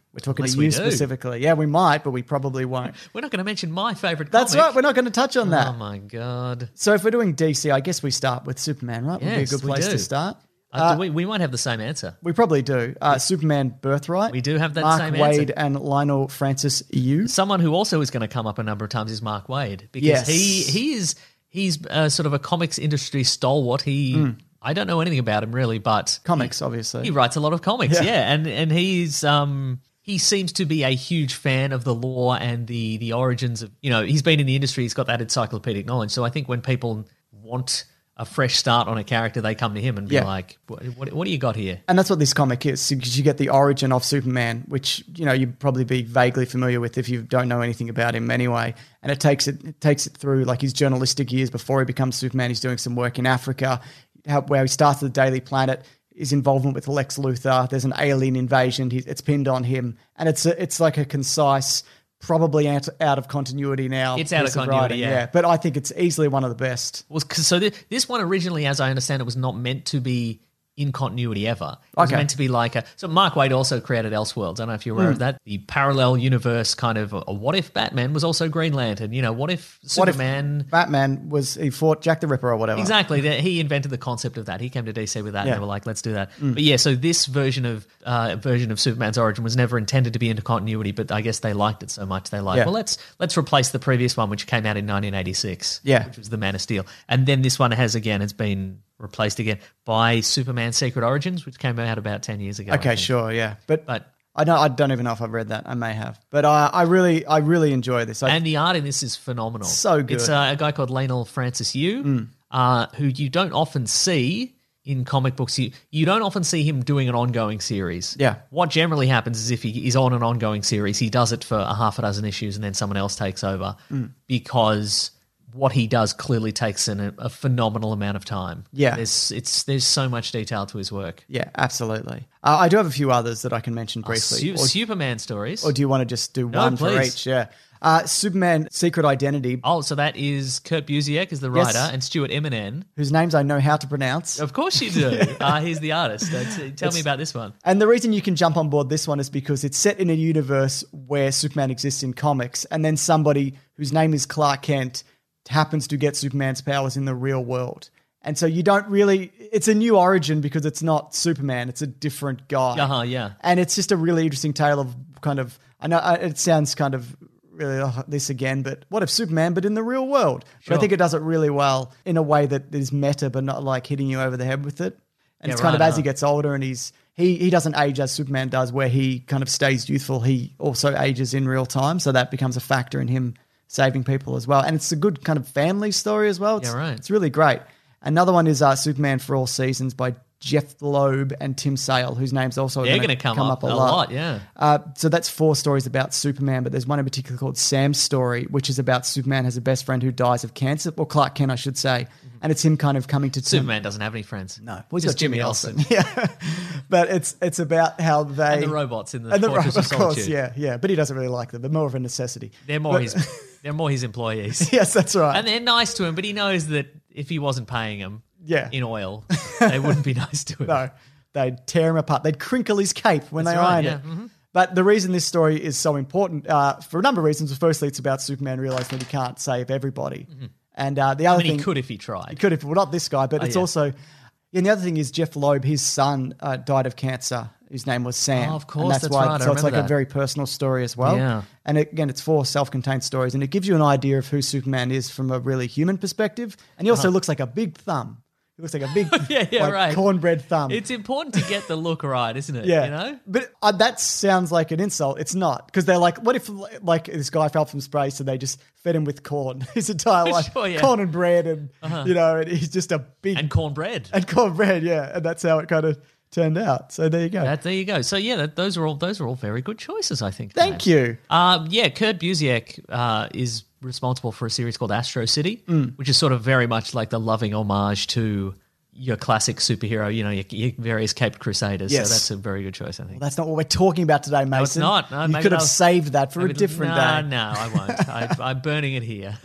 We're talking Unless to we you do. specifically. Yeah, we might, but we probably won't. We're not going to mention my favourite That's comic. right. We're not going to touch on that. Oh, my God. So if we're doing D C, I guess we start with Superman, right? Would be a Yes, good we place do. to start. Uh, Uh, do we, we might have the same answer. We probably do. Uh, Superman Birthright. We do have that Mark same Waid answer. and Lionel Francis Yu. Someone who also is going to come up a number of times is Mark Waid because Yes. he he is he's uh, sort of a comics industry stalwart. He Hmm. I don't know anything about him really, but Comics, obviously. he writes a lot of comics. Yeah. Yeah, and and he's um he seems to be a huge fan of the lore and the the origins of, you know, he's been in the industry. He's got that encyclopedic knowledge. So I think when people want a fresh start on a character, they come to him and be Yeah. like, what, what, what do you got here? And that's what this comic is, because you get the origin of Superman, which, you know, you'd probably be vaguely familiar with if you don't know anything about him anyway. And it takes it, it takes it through like his journalistic years before he becomes Superman. He's doing some work in Africa, how, where he starts at the Daily Planet, his involvement with Lex Luthor. There's an alien invasion. He, it's pinned on him. And it's a, it's like a concise, probably out, out of continuity now. It's out of piece continuity, writing, yeah. But I think it's easily one of the best. Was so this, this one originally, as I understand it, was not meant to be in continuity ever. It was Okay. meant to be like a. So Mark Waid also created Elseworlds. I don't know if you're aware Hmm. of that. The parallel universe kind of. A, what if Batman was also Green Lantern? You know, what if What if Superman? Batman was, he fought Jack the Ripper or whatever. Exactly. that- He invented the concept of that. He came to D C with that, and Yeah. they were like, "Let's do that." But yeah, so this version of uh, version of Superman's origin was never intended to be into continuity, but I guess they liked it so much they like, Yeah. well, let's let's replace the previous one, which came out in nineteen eighty-six. Yeah. which was the Man of Steel, and then this one has again, it's been replaced again by Superman Secret Origins, which came out about ten years ago. I Okay, think. sure, yeah. But, But I don't, I don't even know if I've read that. I may have. But I, I really I really enjoy this. I, and the art in this is phenomenal. So good. It's uh, a guy called Lionel Francis Yu, Mm. uh, who you don't often see in comic books. You, you don't often see him doing an ongoing series. Yeah. What generally happens is if he is on an ongoing series, he does it for a half a dozen issues and then someone else takes over Mm. because what he does clearly takes in a, a phenomenal amount of time. Yeah. There's, it's, there's so much detail to his work. yeah, absolutely. Uh, I do have a few others that I can mention briefly. Su- or, Superman stories. or do you want to just do No, one for please. each? Yeah. Uh, Superman Secret Identity, Oh, so that is Kurt Busiek is the Yes. writer and Stuart Eminem. whose names I know how to pronounce. Of course you do. uh, he's the artist. Uh, t- tell me about this one. And the reason you can jump on board this one is because it's set in a universe where Superman exists in comics, and then somebody whose name is Clark Kent happens to get Superman's powers in the real world. And so you don't really, it's a new origin because it's not Superman, it's a different guy. Uh-huh, yeah. And it's just a really interesting tale of kind of, I know uh, it sounds kind of really oh, this again, but what if Superman, but in the real world? But I Sure. think it does it really well in a way that is meta, but not like hitting you over the head with it. And Yeah, it's kind of right, as he uh. gets older and he's, he, he doesn't age as Superman does, where he kind of stays youthful. He also ages in real time. So that becomes a factor in him saving people as well. And it's a good kind of family story as well. It's, Yeah, right. It's really great. Another one is uh, Superman for All Seasons by Jeff Loeb and Tim Sale, whose names also They're going going to to come, up, a a lot. lot, yeah. Uh, so that's four stories about Superman, but there's one in particular called Sam's Story, which is about Superman has a best friend who dies of cancer, or Clark Kent, I should say, and it's him kind of coming to terms. Superman doesn't have any friends. No, well, he's just got Jimmy Olsen. Yeah, but it's it's about how they And the robots in the and the Fortress robots, of of course, Solitude. yeah, yeah. But he doesn't really like them; they're more of a necessity. They're more But- his they're more his employees. Yes, that's right. And they're nice to him, but he knows that if he wasn't paying them Yeah. in oil, they wouldn't be nice to him. No, they'd tear him apart. They'd crinkle his cape when That's they right, iron yeah, it. mhm. But the reason this story is so important, uh, for a number of reasons. Firstly, it's about Superman realizing that he can't save everybody. And uh, the I other mean, thing, he could if he tried. He could if, well, not this guy, but Oh, it's yeah. also, and the other thing is Jeff Loeb, his son uh, died of cancer. His name was Sam. Oh, of course, and that's, that's why. right, I So it's like remember a that. very personal story as well. Yeah. And it, again, it's four self-contained stories, and it gives you an idea of who Superman is from a really human perspective. And he also looks like a big thumb. He looks like a big, Yeah, yeah, like right. cornbread thumb. It's important to get the look right, isn't it? Yeah, You know? but uh, that sounds like an insult. It's not, because they're like, what if like this guy fell from space so they just fed him with corn his entire life, Sure, yeah. corn and bread, and you know, and he's just a big And cornbread. and cornbread, yeah, and that's how it kind of turned out. So there you go. That, there you go. So yeah, that, those are all those are all very good choices, I think. Thank Dave. you. Um, yeah, Kurt Busiek uh, is responsible for a series called Astro City, Mm. which is sort of very much like the loving homage to your classic superhero, you know, your, your various Caped Crusaders. Yes. So that's a very good choice, I think. Well, that's not what we're talking about today, Mason. No, it's not. No, you maybe could have that'll- saved that for a Maybe- different no, day. No, I won't. I, I'm burning it here.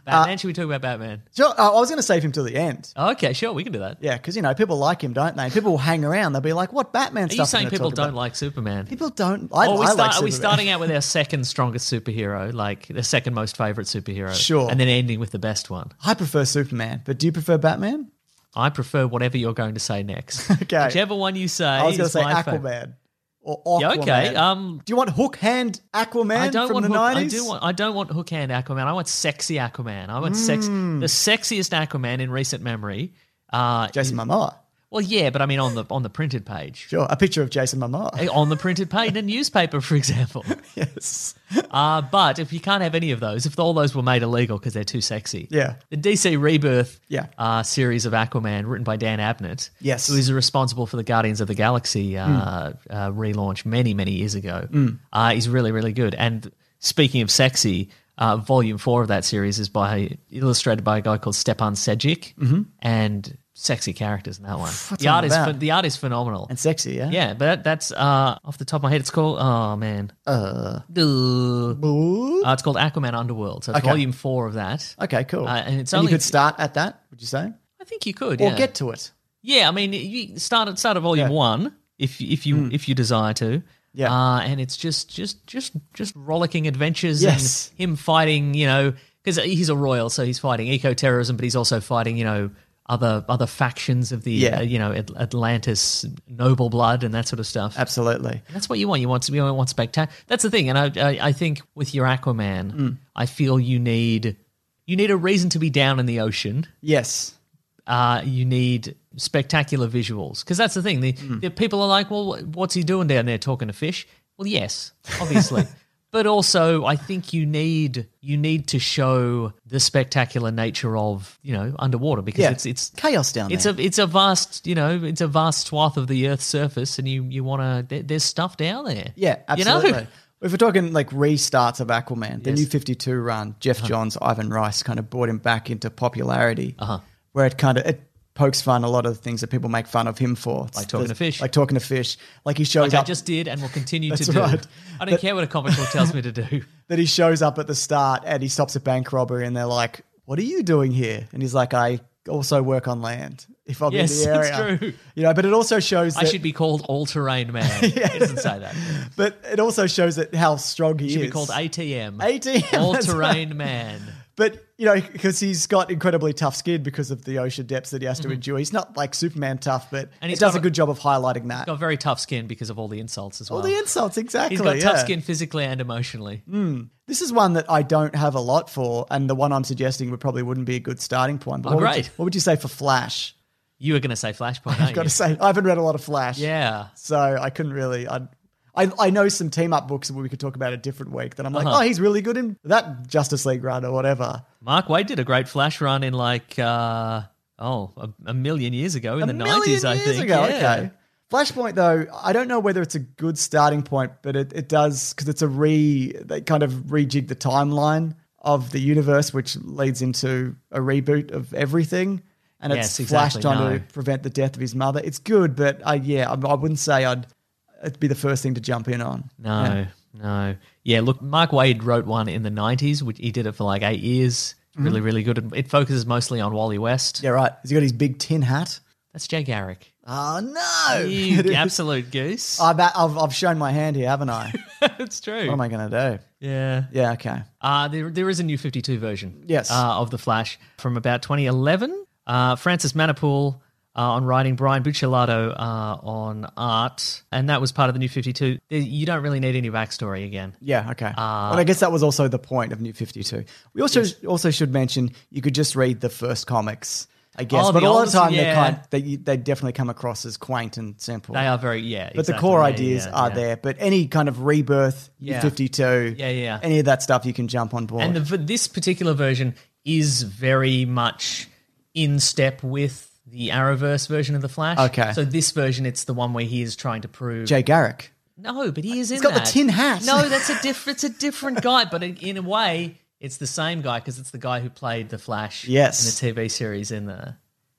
Batman? Should we talk about Batman? Sure, uh, I was going to save him till the end. Okay, sure, we can do that. Yeah, because, you know, people like him, don't they? People will hang around. They'll be like, what Batman Are stuff you are saying gonna people talk don't about? like Superman? People don't. I, Or are we, I start, like are Superman. we starting out with our second strongest superhero, like the second most favourite superhero? Sure. And then ending with the best one? I prefer Superman, but do you prefer Batman? I prefer whatever you're going to say next. Okay. Whichever one you say I was going is to say my Aquaman. favourite. Or Aquaman. Yeah, okay. Um, do you want Hook Hand Aquaman I don't from want the hook, nineties? I do want. I don't want hook hand Aquaman. I want sexy Aquaman. I want Hmm. sex. The sexiest Aquaman in recent memory. Uh, Jason is- Momoa. Well, yeah, but I mean on the on the printed page. Sure, a picture of Jason Momoa. On the printed page in a newspaper, for example. Yes. Uh, but if you can't have any of those, if all those were made illegal because they're too sexy. Yeah. The D C Rebirth Yeah. uh, series of Aquaman, written by Dan Abnett, Yes. who is responsible for the Guardians of the Galaxy uh, Mm. uh, relaunch many, many years ago, uh, is really, really good. And speaking of sexy, uh, volume four of that series is by illustrated by a guy called Stepan Sejic, Mhm. and sexy characters in that one. What's the that art is about? ph- the art is phenomenal. And sexy, yeah? Yeah, but that, that's uh, off the top of my head. It's called oh man, Uh, Duh. Boo. Uh, it's called Aquaman Underworld. So it's Okay. volume four of that. Okay, cool. Uh, and it's and only you could start at that, would you say? I think you could, Or yeah. get to it. Yeah, I mean, you start at start at volume Yeah. one if if you if you desire to. Yeah. uh, and it's just just just just rollicking adventures. Yes. And him fighting, you know, because he's a royal, so he's fighting eco-terrorism, but he's also fighting, you know, other other factions of the Yeah. uh, you know At- Atlantis noble blood and that sort of stuff. Absolutely. And that's what you want. You want to you want spectacular. That's the thing, and I, I I think with your Aquaman, Mm. I feel you need you need a reason to be down in the ocean. Yes. Uh, you need spectacular visuals because that's the thing. The, Mm. the people are like, well, what's he doing down there talking to fish? Well, yes, obviously. But also, I think you need you need to show the spectacular nature of, you know, underwater because Yeah. it's it's chaos down it's there. a it's a vast, you know, it's a vast swath of the Earth's surface, and you you want to there, there's stuff down there. Yeah, You know? absolutely. If we're talking like restarts of Aquaman, the Yes. new fifty-two run, Jeff Uh-huh. Johns, Ivan Rice kind of brought him back into popularity, Uh-huh. where it kind of it pokes fun a lot of the things that people make fun of him for, Like talking to fish. like talking to fish, like he shows Like I up. just did and will continue That's to do. right. I don't care what a comic book tells me to do. that he shows up at the start and he stops a bank robbery and they're like, "What are you doing here?" And he's like, "I also work on land if I'm Yes, in the area." that's true. You know, but it also shows I that, should be called all-terrain man. It doesn't say that. but it also shows that how strong he It should is. be called A T M. A T M, that's All-terrain right. man. But, you know, because he's got incredibly tough skin because of the ocean depths that he has to Mhm. endure. He's not like Superman tough, but And he he's does got a a- good job of highlighting that. He's got very tough skin because of all the insults as well. All the insults, exactly. He's got yeah. tough skin physically and emotionally. Mm. This is one that I don't have a lot for, and the one I'm suggesting would probably wouldn't be a good starting point. But Oh, what would great. you- what would you say for Flash? You were going to say Flashpoint, I've aren't got you? to say, I haven't read a lot of Flash. Yeah. So I couldn't really. I'd, I I know some team up books that we could talk about a different week that I'm like, Uh-huh. oh, he's really good in that Justice League run or whatever. Mark Waid did a great Flash run in like, uh, oh, a, a million years ago in a the million nineties, I years think. ago, Yeah. okay. Flashpoint, though, I don't know whether it's a good starting point, but it, it does, because it's a re, they kind of rejig the timeline of the universe, which leads into a reboot of everything. And Yes, it's Flash exactly, trying no. to prevent the death of his mother. It's good, but uh, yeah, I, I wouldn't say I'd it'd be the first thing to jump in on. No, Yeah. no. Yeah, look, Mark Waid wrote one in the nineties, which he did it for like eight years. Really, Mhm. really good. It focuses mostly on Wally West. Yeah, right. Has he got his big tin hat? That's Jay Garrick. Oh, no. You absolute goose. I've, I've, I've shown my hand here, haven't I? It's true. What am I going to do? Yeah. Yeah, okay. Uh, there, there is a new fifty-two version Yes. uh, of The Flash from about twenty eleven. Uh, Francis Manipool uh, on writing, Brian Buccellato uh, on art, and that was part of the new fifty-two. You don't really need any backstory again. Yeah, okay. Uh, well, I guess that was also the point of New fifty-two. We also also should mention you could just read the first comics, I guess. Oh, but the a lot of oldest- the time yeah. they kind they they definitely come across as quaint and simple. They are very, yeah. But the exactly, core yeah, ideas yeah, are yeah. there. But any kind of rebirth, New Yeah. fifty-two, Yeah, yeah. any of that stuff, you can jump on board. And the, this particular version is very much in step with the Arrowverse version of The Flash. Okay. So this version, it's the one where he is trying to prove... Jay Garrick. No, but he is in He's got the that. tin hat. No, that's a diff- it's a different guy, but in, in a way, it's the same guy because it's the guy who played the Flash Yes. in the T V series in the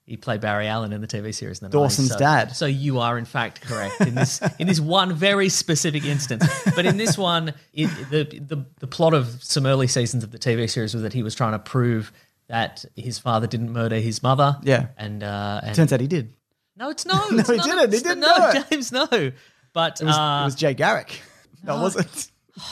he played Barry Allen in the T V series in the Dawson's nineties. So, dad. So you are in fact correct in this in this one very specific instance. But in this one, it, the, the the plot of some early seasons of the T V series was that he was trying to prove that his father didn't murder his mother. Yeah. and, uh, and Turns out he did. no, it's no, No, it's he not- didn't. He it's- didn't No, do it. James, no. But It was, uh, it was Jay Garrick. No, was it?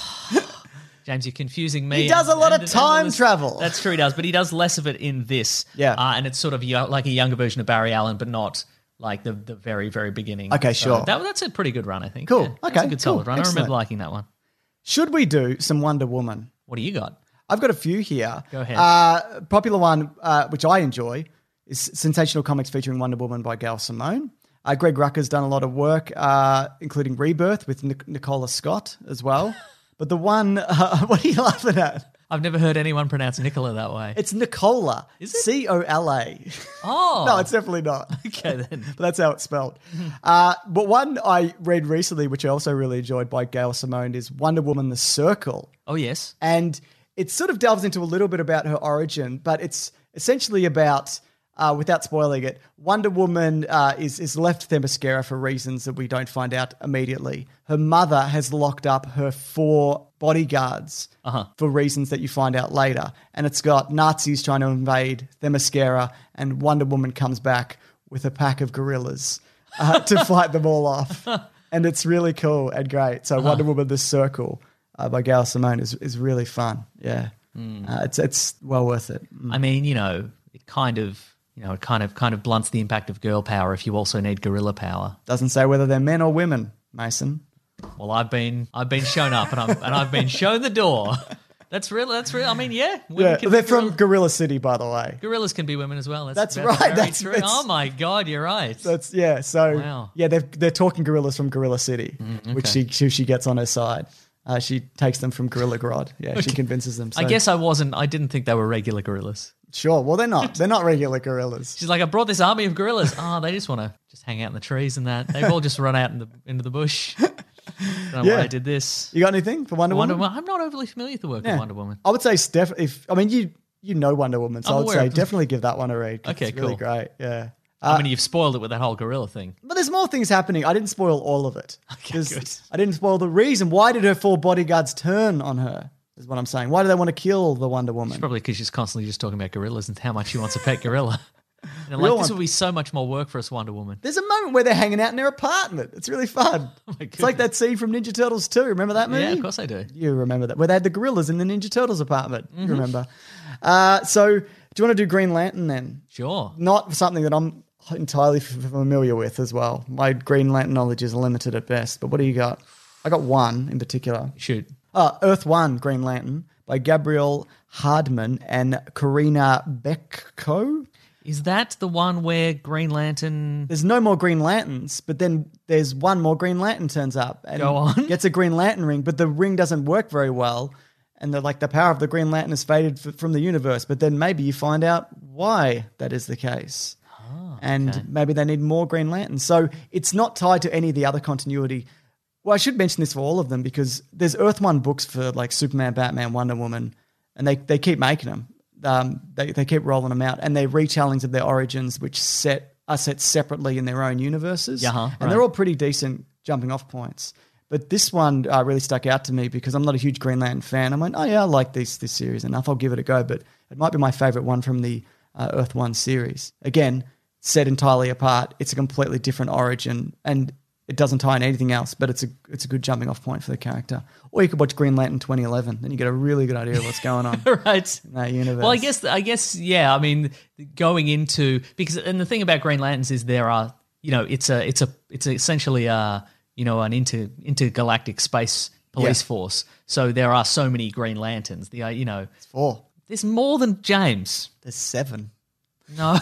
James, you're confusing me. He does and- a lot of and- and time this- travel. That's true, he does, but he does less of it in this. Yeah. uh, and it's sort of yo- like a younger version of Barry Allen, but not like the the very very beginning. Okay, So sure. That, that's a pretty good run, I think. Cool. Yeah, that's Okay, a good cool. solid run. I Excellent. remember liking that one. Should we do some Wonder Woman? What do you got? I've got a few here. Go ahead. Uh, popular one, uh, which I enjoy, is Sensational Comics featuring Wonder Woman by Gail Simone. Uh, Greg Rucka's done a lot of work, uh, including Rebirth with Nic- Nicola Scott as well. But the one, uh, what are you laughing at? I've never heard anyone pronounce Nicola that way. It's Nicola. Is it? C O L A. Oh. No, it's definitely not. Okay, then. But that's how it's spelled. Uh, but one I read recently, which I also really enjoyed by Gail Simone, is Wonder Woman The Circle. Oh, yes. And it sort of delves into a little bit about her origin, but it's essentially about, uh, without spoiling it, Wonder Woman uh, is, is left Themyscira for reasons that we don't find out immediately. Her mother has locked up her four bodyguards Uh-huh. for reasons that you find out later. And it's got Nazis trying to invade Themyscira, and Wonder Woman comes back with a pack of gorillas uh, to fight them all off. And it's really cool and great. So Uh-huh. Wonder Woman The Circle uh, by Gail Simone is, is really fun. Yeah. Hmm. Uh, it's it's well worth it. Mm. I mean, you know, it kind of, you know, it kind of kind of blunts the impact of girl power if you also need gorilla power. Doesn't say whether they're men or women, Mason. Well, I've been I've been shown up and I'm and I've been shown the door. That's real. That's real. I mean, yeah, women Yeah, can they're be from gorilla- Gorilla City, by the way. gorillas can be women as well. That's, That's that's right, very that's- true. that's- Oh my god, you're right. That's yeah. So Wow. yeah, they're they're talking gorillas from Gorilla City, Mm, which she who she gets on her side. Uh, she takes them from Gorilla Grodd. Yeah, she convinces them. I So- guess I wasn't. I didn't think they were regular gorillas. Sure. Well, they're not. They're not regular gorillas. She's like, I brought this army of gorillas. Oh, they just want to just hang out in the trees and that. They've all just run out in the into the bush. Don't know Yeah. why I did this. You got anything for Wonder, Wonder Woman? Woman. I'm not overly familiar with the work Yeah. of Wonder Woman. I would say Steph. If I mean you, you know Wonder Woman, so I'm I would aware say of- definitely give that one a read. 'cause Okay, it's really cool. great. Yeah. I mean, you've spoiled it with that whole gorilla thing. But there's more things happening. I didn't spoil all of it. Okay, 'Cause good. I didn't spoil the reason. Why did her four bodyguards turn on her? Is what I'm saying. Why do they want to kill the Wonder Woman? Probably because she's constantly just talking about gorillas and how much she wants a pet gorilla. And I'm Real like, this one. will be so much more work for us, Wonder Woman. There's a moment where they're hanging out in their apartment. It's really fun. Oh my It's like that scene from Ninja Turtles two. Remember that movie? Yeah, of course I do. You remember that. Where they had the gorillas in the Ninja Turtles apartment. Mm-hmm. You remember. Uh, so do you want to do Green Lantern then? Sure. Not something that I'm entirely f- familiar with as well. My Green Lantern knowledge is limited at best. But what do you got? I got one in particular. Shoot. Uh, Earth One Green Lantern by Gabriel Hardman and Karina Becko. Is that the one where Green Lantern... There's no more Green Lanterns, but then there's one more Green Lantern turns up and Go on. gets a Green Lantern ring, but the ring doesn't work very well, and the like the power of the Green Lantern is faded f- from the universe. But then maybe you find out why that is the case, and okay. maybe they need more Green Lanterns. So it's not tied to any of the other continuity. Well, I should mention this for all of them because there's Earth One books for like Superman, Batman, Wonder Woman, and they they keep making them. Um, they they keep rolling them out, and they're retellings of their origins, which set are set separately in their own universes, Yeah, huh, and right. they're all pretty decent jumping off points. But this one uh, really stuck out to me because I'm not a huge Green Lantern fan. I went, oh yeah, I like this this series enough. I'll give it a go. But it might be my favorite one from the uh, Earth One series. Again, set entirely apart. It's a completely different origin, and it doesn't tie in anything else. But it's a it's a good jumping off point for the character. Or you could watch Green Lantern twenty eleven, then you get a really good idea of what's going on right. in that universe. Well, I guess, I guess, yeah. I mean, going into because, and the thing about Green Lanterns is there are, you know, it's a, it's a, it's essentially a, you know, an inter intergalactic space police Yeah. force. So there are so many Green Lanterns. The, uh, you know, It's four. there's more than James. There's seven. No,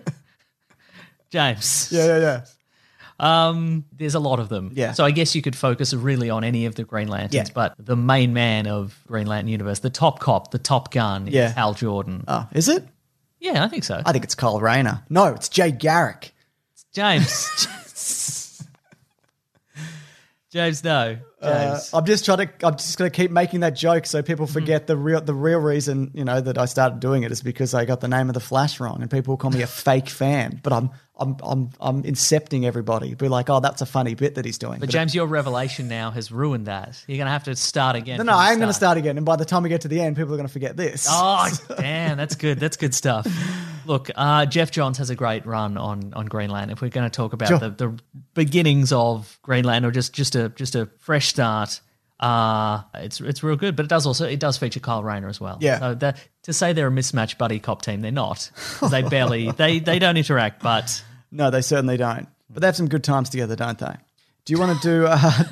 James. Yeah, yeah, yeah. Um, there's a lot of them. Yeah. So I guess you could focus really on any of the Green Lanterns, Yeah. but the main man of Green Lantern universe, the top cop, the top gun, is Yeah. Hal Jordan. Oh, is it? Yeah, I think so. I think it's Kyle Rayner. No, it's Jay Garrick. James. James, no. Uh, James. I'm just trying to. I'm just going to keep making that joke so people forget the real. The real reason, you know, that I started doing it is because I got the name of the Flash wrong, and people call me a fake fan. But I'm, I'm, I'm, I'm incepting everybody. Be like, oh, that's a funny bit that he's doing. But, But James, your revelation now has ruined that. You're going to have to start again. no, from no, the I am going to start. start again, and by the time we get to the end, people are going to forget this. Oh, damn, that's good. That's good stuff. Look, uh, Jeff Johns has a great run on, on Green Lantern. If we're going to talk about Sure. the, the beginnings of Green Lantern or just, just a just a fresh start, uh, it's it's real good. But it does also it does feature Kyle Rayner as well. Yeah. So that, to say they're a mismatched buddy cop team, they're not. 'Cause they barely they they don't interact, but No, they certainly don't. But they have some good times together, don't they? Do you want to do? Uh,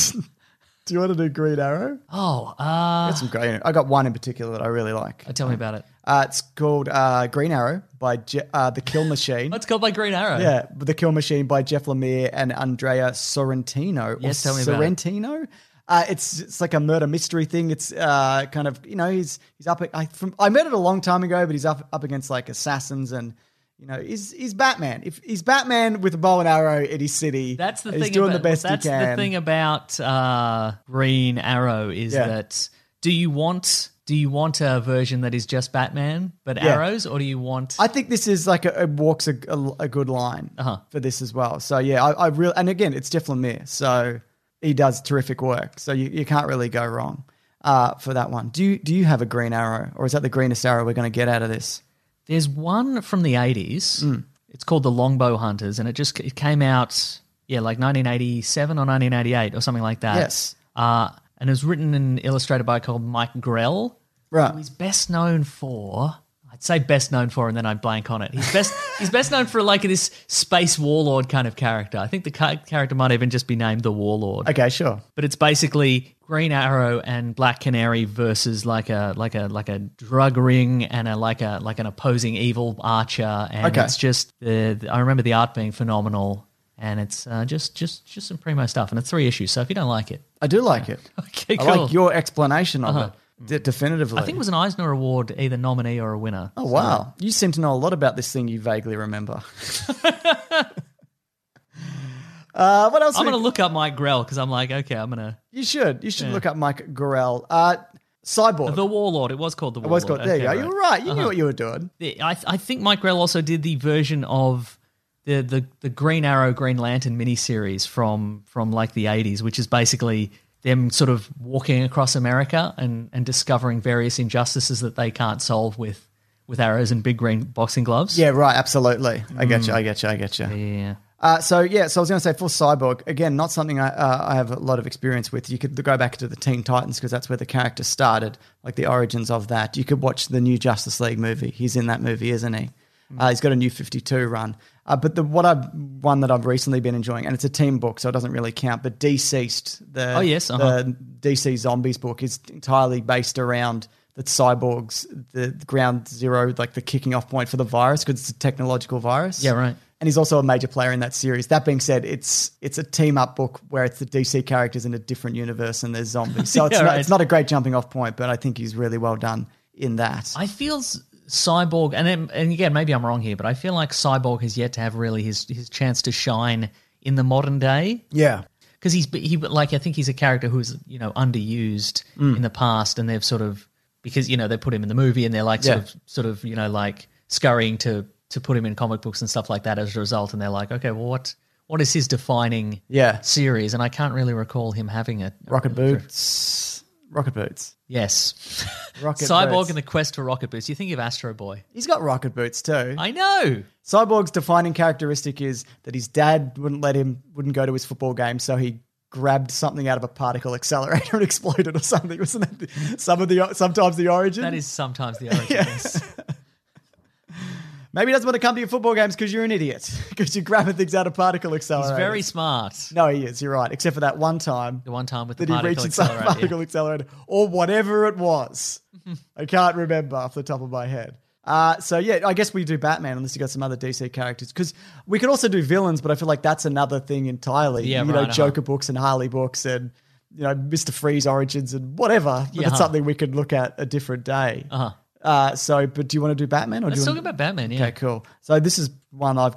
do you want to do Green Arrow? oh, I uh, got some great. I got one in particular that I really like. tell me about it. Uh, it's called uh, Green Arrow by Je- uh, the Kill Machine. Oh, it's called by Green Arrow. Yeah, The Kill Machine by Jeff Lemire and Andrea Sorrentino. Yes, or tell me about it. Sorrentino. Uh, it's it's like a murder mystery thing. It's uh, kind of, you know, he's he's up. I from I met it a long time ago, but he's up up against like assassins and, you know, he's he's Batman. If he's Batman with a bow and arrow in his city, That's the and thing. he's doing about, the best that's he can. the thing about uh, Green Arrow is Yeah. that do you want do you want a version that is just Batman but Yeah. arrows, or do you want? I think this is like a, it walks a, a, a good line Uh-huh. for this as well. So yeah, I, I really, and again, it's Jeff Lemire, so he does terrific work. So you, you can't really go wrong uh, for that one. Do you do you have a Green Arrow, or is that the greenest arrow we're going to get out of this? There's one from the eighties. Mm. It's called the Longbow Hunters, and it just it came out yeah like nineteen eighty-seven or nineteen eighty-eight or something like that. Yes. Uh, and it was written and illustrated by a guy called Mike Grell. Right. Who he's best known for. I'd say best known for, and then I'd blank on it. He's best. he's best known for like this space warlord kind of character. I think the ca- character might even just be named the Warlord. Okay, sure. But it's basically Green Arrow and Black Canary versus like a like a like a drug ring and a like a like an opposing evil archer. And Okay. it's just the, the- I remember the art being phenomenal, and it's uh, just just just some primo stuff. And it's three issues. So if you don't like it, I do like it. okay, I cool. like your explanation of Uh-huh. it de- definitively. I think it was an Eisner Award either nominee or a winner. Oh wow, you seem to know a lot about this thing you vaguely remember. uh, what else? I'm we- going to look up Mike Grell because I'm like, okay, I'm going to. You should. You should Yeah. look up Mike Gorell. Uh, Cyborg. The Warlord. It was called the It Warlord. was called. There you go. Okay, You were right. You knew Uh-huh. what you were doing. The- I, I think Mike Grell also did the version of the, the, the Green Arrow, Green Lantern miniseries from from like the eighties, which is basically them sort of walking across America and, and discovering various injustices that they can't solve with, with arrows and big green boxing gloves. Yeah, right. Absolutely. I get you. I get you. I get you. Yeah. Uh, so yeah, so I was going to say for Cyborg again, not something I, uh, I have a lot of experience with. You could go back to the Teen Titans because that's where the character started, like the origins of that. You could watch the new Justice League movie. He's in that movie, isn't he? Uh, he's got a new fifty-two run. Uh, but the what I've one that I've recently been enjoying, and it's a team book, so it doesn't really count. But Deceased, the Oh, yes, uh-huh. the D C Zombies book is entirely based around the cyborgs, the ground zero, like the kicking off point for the virus because it's a technological virus. Yeah, right. And he's also a major player in that series. That being said, it's it's a team up book where it's the D C characters in a different universe and there's zombies. So it's Yeah, not, right. it's not a great jumping off point, but I think he's really well done in that. I feel s- Cyborg, and then, and again, maybe I'm wrong here, but I feel like Cyborg has yet to have really his, his chance to shine in the modern day. yeah. Because he's he like I think he's a character who's you know underused Mm. in the past, and they've sort of because you know they put him in the movie and they're like sort Yeah. of sort of you know like scurrying to to put him in comic books and stuff like that as a result, and they're like, okay, well what what is his defining Yeah. series? And I can't really recall him having it. Rocket Boots. Rocket Boots. Yes, Rocket Cyborg Boots. and the Quest for Rocket Boots. You think of Astro Boy? He's got rocket boots too. I know. Cyborg's defining characteristic is that his dad wouldn't let him, wouldn't go to his football game, so he grabbed something out of a particle accelerator and exploded or something. Wasn't that the, some of the sometimes the origin? That is sometimes the origin. yes. Maybe he doesn't want to come to your football games because you're an idiot. Because you're grabbing things out of particle He's accelerators. very smart. No, he is. You're right. Except for that one time The one time with the that he particle reached inside a accelerator. particle accelerator or whatever it was. I can't remember off the top of my head. Uh, so yeah, I guess we do Batman unless you got some other D C characters because we could also do villains, but I feel like that's another thing entirely. Yeah, you know, right, uh-huh. Joker books and Harley books and you know Mister Freeze origins and whatever. But Yeah, it's uh-huh. something we could look at a different day. Uh-huh. Uh, so, but do you want to do Batman or Let's do you talk want- about Batman. Yeah. Okay, cool. So this is one I've got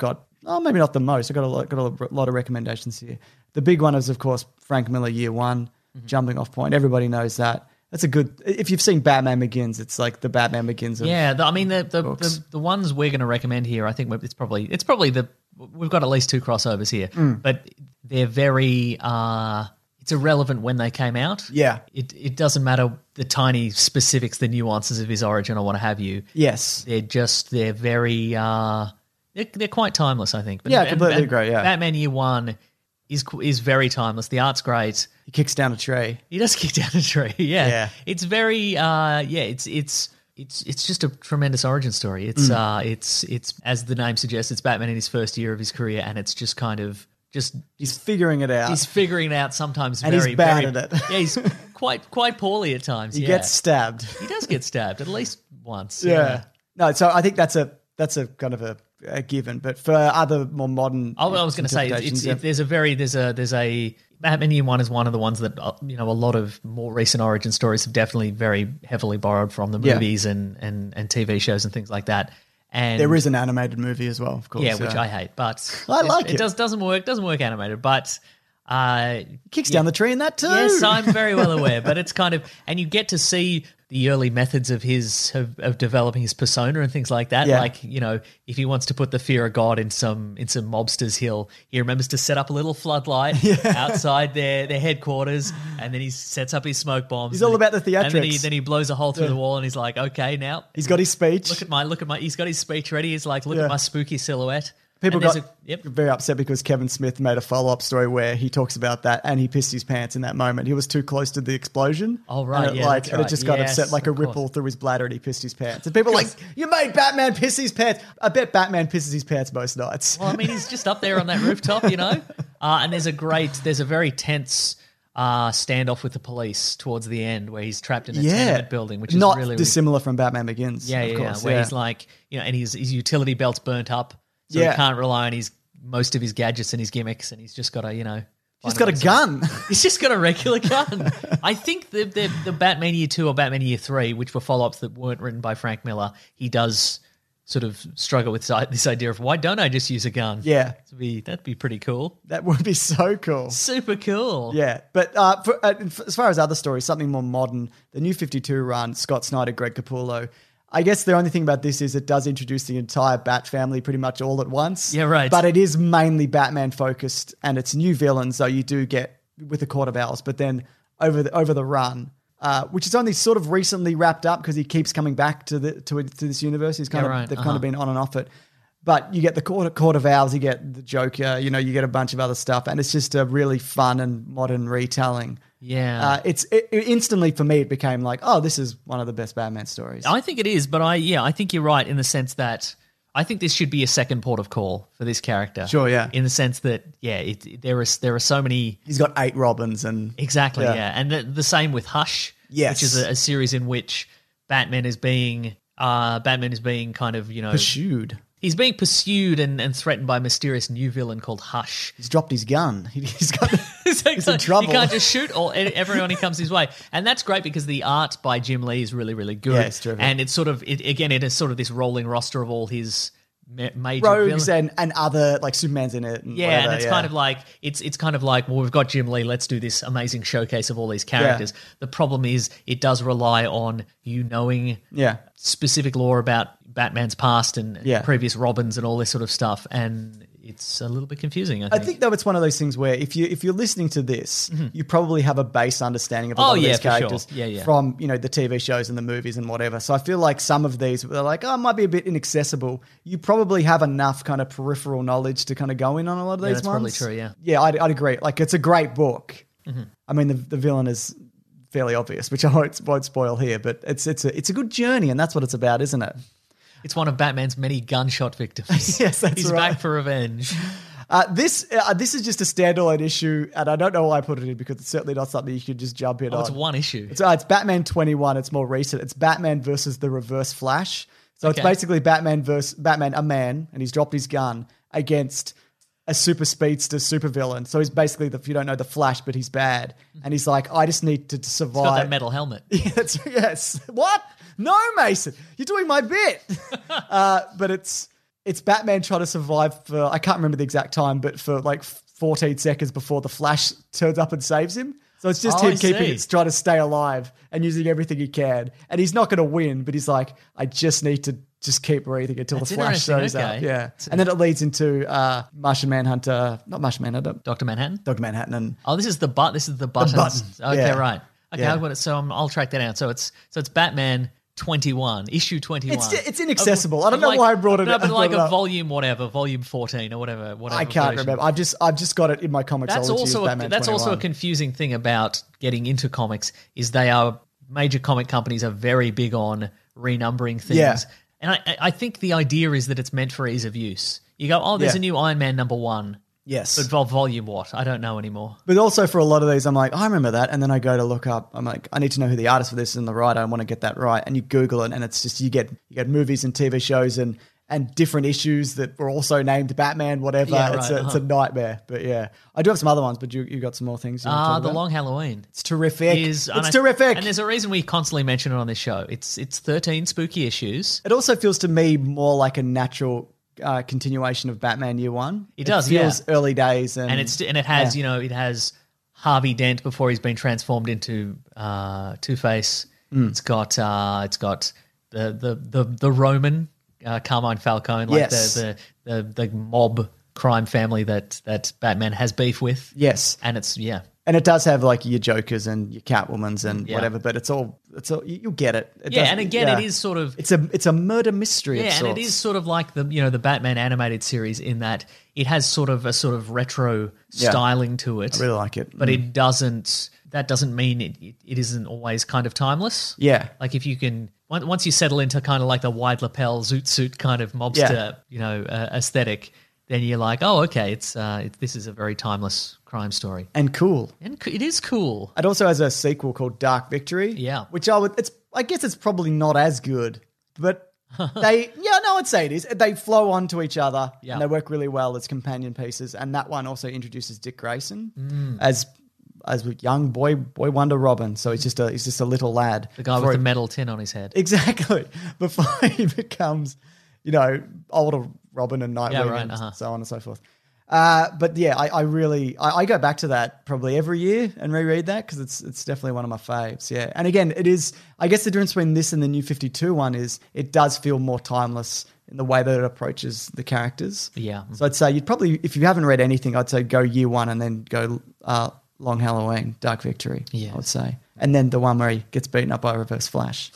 Oh, maybe not the most. I've got a lot, got a lot of recommendations here. The big one is, of course, Frank Miller Year One, mm-hmm. Jumping Off Point. Everybody knows that. That's a good. If you've seen Batman Begins, it's like the Batman Begins. Of yeah, the, I mean the the, the the ones we're going to recommend here. I think it's probably it's probably the we've got at least two crossovers here, Mm. but they're very. Uh, it's irrelevant when they came out. Yeah, it it doesn't matter the tiny specifics, the nuances of his origin or what have you. Yes, they're just they're very. Uh, they're, they're quite timeless, I think. But, yeah, and, completely and agree. Yeah, Batman Year One is is very timeless. The art's great. He kicks down a tree. He does kick down a tree. Yeah, yeah. It's very. Uh, yeah, it's it's it's it's just a tremendous origin story. It's Mm. uh, it's it's as the name suggests, it's Batman in his first year of his career, and it's just kind of just he's figuring it out. He's figuring it out sometimes, and very he's bad very, at it. Yeah, he's quite quite poorly at times. He yeah. gets stabbed. He does get stabbed at least once. Yeah. yeah. No, so I think that's a that's a kind of a, a given. But for other more modern, I was going to say, it's, yeah. it, there's a very there's a there's a Batman Year One is one of the ones that uh, you know a lot of more recent origin stories have definitely very heavily borrowed from the Yeah. movies and, and and T V shows and things like that. And there is an animated movie as well, of course. yeah, which I hate, but I like it. It does doesn't work doesn't work animated, but uh, kicks yeah. down the tree in that too. Yes, I'm very well aware, but it's kind of and you get to see the early methods of his of, of developing his persona and things like that. Yeah. Like, you know, if he wants to put the fear of God in some in some mobsters, he'll he remembers to set up a little floodlight outside their, their headquarters, and then he sets up his smoke bombs. He's all about the And then he, theatrics. then he blows a hole through Yeah. the wall, and he's like, okay, now He's got his speech. look at my look at my. He's got his speech ready. He's like, look Yeah. at my spooky silhouette. People And there's got a- yep. very upset because Kevin Smith made a follow-up story where he talks about that and he pissed his pants in that moment. He was too close to the explosion. Oh, right, And it, yeah, like, that's and it right. just got Yes, upset like a of course. ripple through his bladder and he pissed his pants. And people are like, you made Batman piss his pants. I bet Batman pisses his pants most nights. Well, I mean, he's just up there on that rooftop, you know. Uh, and there's a great, there's a very tense uh, standoff with the police towards the end where he's trapped in a yeah. tenement building, which is Not really, really dissimilar from Batman Begins. yeah, of yeah, course. where yeah. he's like, you know, and his his utility belt's burnt up, so Yeah. he can't rely on his most of his gadgets and his gimmicks, and he's just got a, you know. He's find got a way to- gun. He's just got a regular gun. I think the, the the Batman Year Two or Batman Year Three, which were follow-ups that weren't written by Frank Miller, he does sort of struggle with si- this idea of why don't I just use a gun? Yeah. That'd be, that'd be pretty cool. That would be so cool. Super cool. Yeah, but uh, for, uh, as far as other stories, something more modern, the New fifty-two run, Scott Snyder, Greg Capullo. I guess the only thing about this is it does introduce the entire Bat family pretty much all at once. Yeah, right. But it is mainly Batman focused, and it's new villains, though you do get with the Court of Owls. But then over the over the run, uh, which is only sort of recently wrapped up because he keeps coming back to the to, to this universe. He's kind Yeah, of right. they've Uh-huh. kind of been on and off it. But you get the Court, Court of Owls, you get the Joker, you know, you get a bunch of other stuff, and it's just a really fun and modern retelling. Yeah. Uh, it's it, it instantly for me it became like, oh, this is one of the best Batman stories. I think it is, but I yeah, I think you're right in the sense that I think this should be a second port of call for this character. Sure, yeah. In the sense that yeah, it, there is there are so many He's got eight Robins and exactly Yeah. yeah, and the, the same with Hush, Yes. which is a, a series in which Batman is being uh, Batman is being kind of you know pursued. He's being pursued and, and threatened by a mysterious new villain called Hush. He's dropped his gun. He, he's got So he's in trouble. He can't just shoot all everyone who comes his way, and that's great because the art by Jim Lee is really, really good. Yeah, it's terrific. And it's sort of it, again, it is sort of this rolling roster of all his ma- major rogues villains. and, and other like Superman's in it. And Yeah, whatever, and it's yeah. kind of like it's it's kind of like well, we've got Jim Lee. Let's do this amazing showcase of all these characters. The problem is it does rely on you knowing yeah. specific lore about Batman's past and Yeah. previous Robins and all this sort of stuff, and it's a little bit confusing. I think. I think though it's one of those things where if you if you're listening to this, you probably have a base understanding of a Oh, lot of yeah, these for sure. characters Yeah, yeah. from you know the T V shows and the movies and whatever. So I feel like some of these they're like, oh, it might be a bit inaccessible. You probably have enough kind of peripheral knowledge to kind of go in on a lot of Yeah, these that's ones. probably true, yeah. yeah, I'd, I'd agree. Like it's a great book. Mm-hmm. I mean, the the villain is fairly obvious, which I won't, won't spoil here, but it's it's a it's a good journey, and that's what it's about, isn't it? It's one of Batman's many gunshot victims. Yes, that's He's right. back for revenge. Uh, this uh, this is just a standalone issue, and I don't know why I put it in because it's certainly not something you could just jump in Oh, on. it's one issue. It's, uh, it's Batman twenty-one. It's more recent. It's Batman versus the Reverse Flash. So it's Okay. basically Batman versus Batman, a man, and he's dropped his gun against a super speedster supervillain. So he's basically, the, if you don't know, the Flash, but he's bad. And he's like, I just need to, to He's got survive. that metal helmet. Yeah, that's, yes. What? No, Mason. You're doing my bit. uh, but it's it's Batman trying to survive for, I can't remember the exact time, but for like fourteen seconds before the Flash turns up and saves him. So it's just Oh, him I keeping see. it, trying to stay alive and using everything he can. And he's not going to win, but he's like, I just need to just keep breathing until That's the Flash interesting, shows okay. up. Yeah. And then it leads into uh, Martian Manhunter, not Martian Manhunter, Doctor Manhattan. Doctor Manhattan. And Oh, this is the but. This is the buttons. button, Okay, yeah. right. Okay, Yeah. I've got it. So I'm, I'll track that out. So it's so it's Batman twenty-one, issue twenty-one. It's- it's inaccessible. I don't Of know like- why I brought it- No, I but brought like it a up. volume, whatever, volume fourteen or whatever. whatever I can't version. remember. I've just I've just got it in my comics. That's also a, that's also a confusing thing about getting into comics is they are major comic companies are very big on renumbering things. Yeah. And I, I think the idea is that it's meant for ease of use. You go, oh, there's Yeah. a new Iron Man number one. Yes. But vol- volume what? I don't know anymore. But also for a lot of these, I'm like, I remember that. And then I go to look up, I'm like, I need to know who the artist for this is and the writer. I want to get that right. And you Google it and it's just, you get you get movies and T V shows and and different issues that were also named Batman, whatever. Yeah, it's, right, a, it's a uh-huh. nightmare. But yeah, I do have some other ones, but you you got some more things you want to Ah, talk The about? Long Halloween. It's terrific. Is, and it's I- terrific. And there's a reason we constantly mention it on this show. It's it's thirteen spooky issues. It also feels to me more like a natural uh, continuation of Batman Year One. It does, feels yeah. early days. And, And it's and it has, yeah. you know, it has Harvey Dent before he's been transformed into uh, Two-Face. Mm. It's got uh, it's got the the the, the Roman uh, Carmine Falcone, like Yes. the, the the the mob crime family that that Batman has beef with. Yes. And it's yeah. And it does have like your Jokers and your Catwomans and Yeah. whatever, but it's all it's all you, you'll get it. It Yeah, does- and again, yeah. it is sort of it's a it's a murder mystery. yeah, of and it sorts. is sort of like the you know the Batman animated series in that it has sort of a sort of retro Yeah. styling to it. I really like it, but Mm. it doesn't. That doesn't mean it, it. It isn't always kind of timeless. Yeah. like if you can on- once you settle into kind of like the wide lapel zoot suit kind of mobster, Yeah. you know, uh, aesthetic, then you're like, oh, okay, it's uh, it, this is a very timeless crime story, and cool. and co- it is cool. It also has a sequel called Dark Victory. Yeah. which I would. It's I guess it's probably not as good, but they yeah no I'd say it is. They flow onto each other Yeah. and they work really well as companion pieces. And that one also introduces Dick Grayson Mm. as as a young boy boy wonder Robin. So he's just a he's just a little lad. The guy Before with the he- metal tin on his head. Exactly. Before he becomes, you know, older Robin and Nightwing Yeah, right, and uh-huh. so on and so forth. Uh, but yeah, I, I really, I, I go back to that probably every year and reread that because it's it's definitely one of my faves. Yeah. And again, it is, I guess the difference between this and the New fifty-two one is it does feel more timeless in the way that it approaches the characters. Yeah. So I'd say you'd probably, if you haven't read anything, I'd say go year one and then go uh, Long Halloween, Dark Victory, Yes. I would say. And then the one where he gets beaten up by Reverse Flash.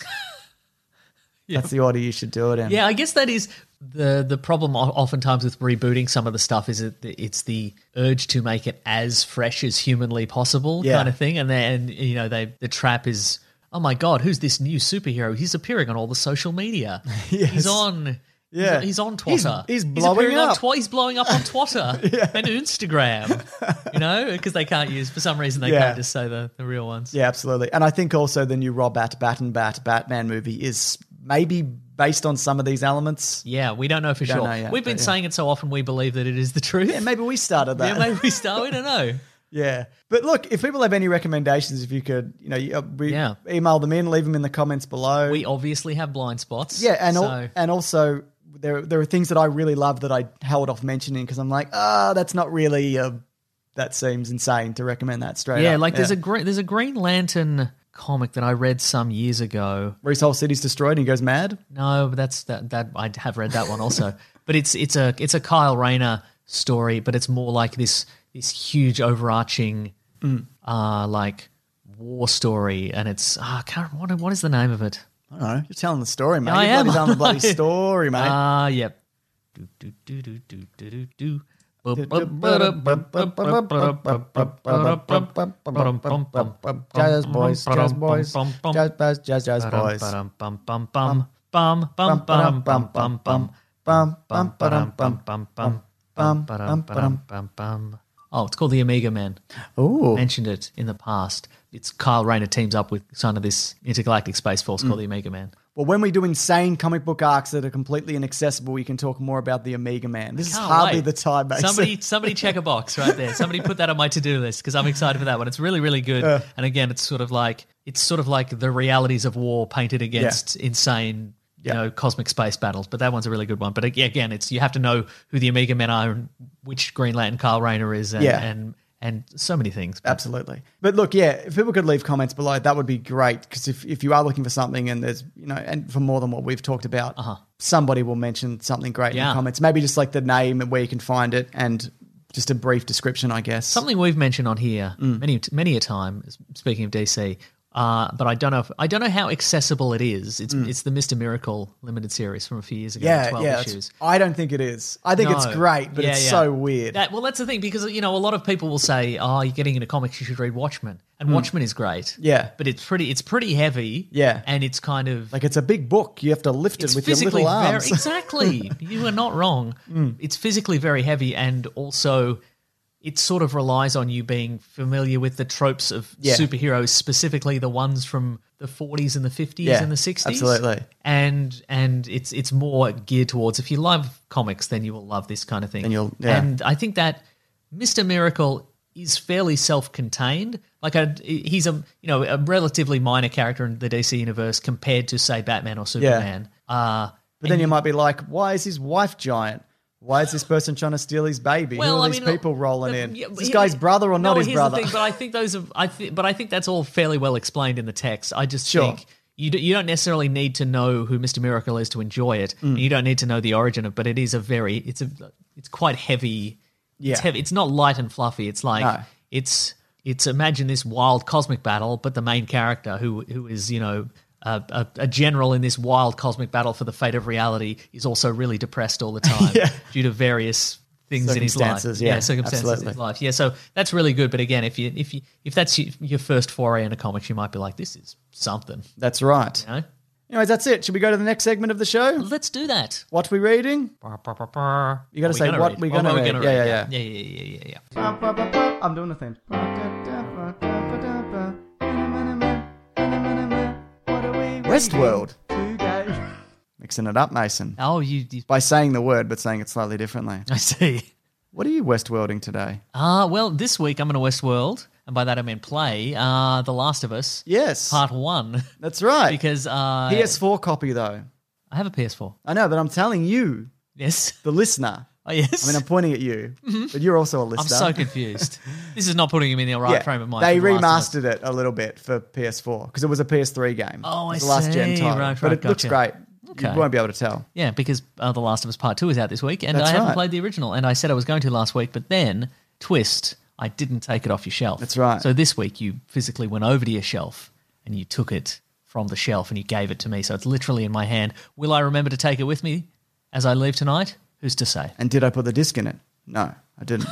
That's the order you should do it in. Yeah, I guess that is the the problem. o- Oftentimes with rebooting some of the stuff is that the- it's the urge to make it as fresh as humanly possible, Yeah. kind of thing. And then you know, they the trap is, oh my god, who's this new superhero? He's appearing on all the social media. Yes. He's on. Yeah. he's, he's on He's- Twitter. he's blowing appearing on up. Twi- he's blowing up on Twitter and Instagram. You know, because they can't use for some reason they Yeah. can't just say the, the real ones. Yeah, absolutely. And I think also the new Robat Bat and Bat Batman movie is maybe based on some of these elements. Yeah, we don't know for Don't sure. know yet, We've been but yeah. saying it so often we believe that it is the truth. Yeah, maybe we started that. Yeah, maybe we start. We don't know. Yeah. But look, if people have any recommendations, if you could, you know, you- uh, we Yeah. email them in, leave them in the comments below. We obviously have blind spots. yeah, and so, al- and also there there are things that I really love that I held off mentioning because I'm like, ah, that's not really uh, that seems insane to recommend that straight yeah, up. like there's a green there's a Green Lantern comic that I read some years ago. where his whole city's destroyed and he goes mad. No, but that's that that I have read that one also. But it's it's a it's a Kyle Rayner story, but it's more like this this huge overarching Mm. uh like war story, and it's ah, I can't what what is the name of it? I don't know. You're telling the story, mate. I You're am. bloody telling the bloody story, mate. Ah, yep. Do do do do do do do. Jazz boys, jazz boys, jazz jazz jazz jazz boys. Bum bum bum bum bum bum bum bum bum bum Bum bum ba-dum, bum bum bum bum bum bum ba-dum. bum bum. Oh, it's called the Omega Man. Ooh. Mentioned it in the past. It's Kyle Rayner teams up with kind of this intergalactic space force called the Omega Man. Well, when we do insane comic book arcs that are completely inaccessible, we can talk more about the Omega Man. This is Can't hardly wait. the time, mate. Somebody, somebody check a box right there. Somebody put that on my to-do list because I'm excited for that one. It's really, really good. And again, it's sort of like it's sort of like the realities of war painted against insane, you know, cosmic space battles. But that one's a really good one. But again, it's you have to know who the Omega Men are and which Green Lantern Kyle Rayner is, and Yeah. and, and so many things. But Absolutely. But look, yeah, if people could leave comments below, that would be great, because if, if you are looking for something and there's, you know, and for more than what we've talked about, Uh-huh. somebody will mention something great in Yeah. the comments. Maybe just like the name and where you can find it and just a brief description, I guess. Something we've mentioned on here many many a time. Speaking of D C, uh, but I don't know. If, I don't know how accessible it is. It's it's the Mister Miracle limited series from a few years ago. Yeah, twelve yeah. it's- issues. I don't think it is. I think it's No. great, but Yeah, it's yeah. so weird. That, well, that's the thing, because you know a lot of people will say, "Oh, you're getting into comics, you should read Watchmen," and Watchmen is great. Yeah. but it's pretty. It's pretty heavy. Yeah. and it's kind of Like it's a big book. You have to lift it's it with your physically little very arms. exactly. You are not wrong. It's physically very heavy, and also it sort of relies on you being familiar with the tropes of Yeah. superheroes, specifically the ones from the forties and the fifties Yeah, and the sixties. absolutely. And and it's it's more geared towards, if you love comics, then you will love this kind of thing. Then you'll- yeah. And I think that Mister Miracle is fairly self-contained. Like a, he's a you know a relatively minor character in the D C universe compared to, say, Batman or Superman. Uh, But then you might be like, why is his wife giant? Why is this person trying to steal his baby? Well, Who are I these mean, people rolling the- in? yeah, Is this here- guy's brother or no, not his here's brother? The thing, but I think those are. I th- but I think that's all fairly well explained in the text. I just Sure. think you do, you don't necessarily need to know who Mister Miracle is to enjoy it. Mm. And you don't need to know the origin of. But it is a very. It's a. It's quite heavy. Yeah. It's heavy. It's not light and fluffy. It's like No. it's. It's imagine this wild cosmic battle, but the main character who who is you know. A, a, a general in this wild cosmic battle for the fate of reality is also really depressed all the time Yeah. due to various things in his life. Circumstances, yeah, circumstances in absolutely. his life. Yeah, so that's really good. But again, if you if you if that's your, your first foray into comics, you might be like, this is something. That's right. You know? Anyways, that's it. Should we go to the next segment of the show? Let's do that. What we reading? You got to say what we're going to read. read. Yeah, yeah, yeah, yeah. yeah, yeah, yeah, yeah. I'm doing the thing. Westworld. Mixing it up, Mason. Oh, you, you. By saying the word, but saying it slightly differently. I see. What are you Westworlding today? Ah, uh, well, this week I'm in a Westworld, and by that I mean play uh, The Last of Us. Yes. Part one. That's right. Because uh, P S four copy, though. I have a P S four. I know, but I'm telling you, Yes. the listener. Oh, yes. I mean, I'm pointing at you, but you're also a I'm listener. so confused. This is not putting him in the right frame of mind. They for The Last of Us. remastered it a little bit for P S four because it was a P S three game. Oh, It was I the last gen see. title. Right, but right, it looks gotcha. great. Okay. You won't be able to tell. Yeah, because uh, The Last of Us Part two is out this week, and That's I haven't right. played the original. And I said I was going to last week, but then, twist, I didn't take it off your shelf. That's right. So this week you physically went over to your shelf and you took it from the shelf and you gave it to me. So it's literally in my hand. Will I remember to take it with me as I leave tonight? Who's to say? And did I put the disc in it? No, I didn't.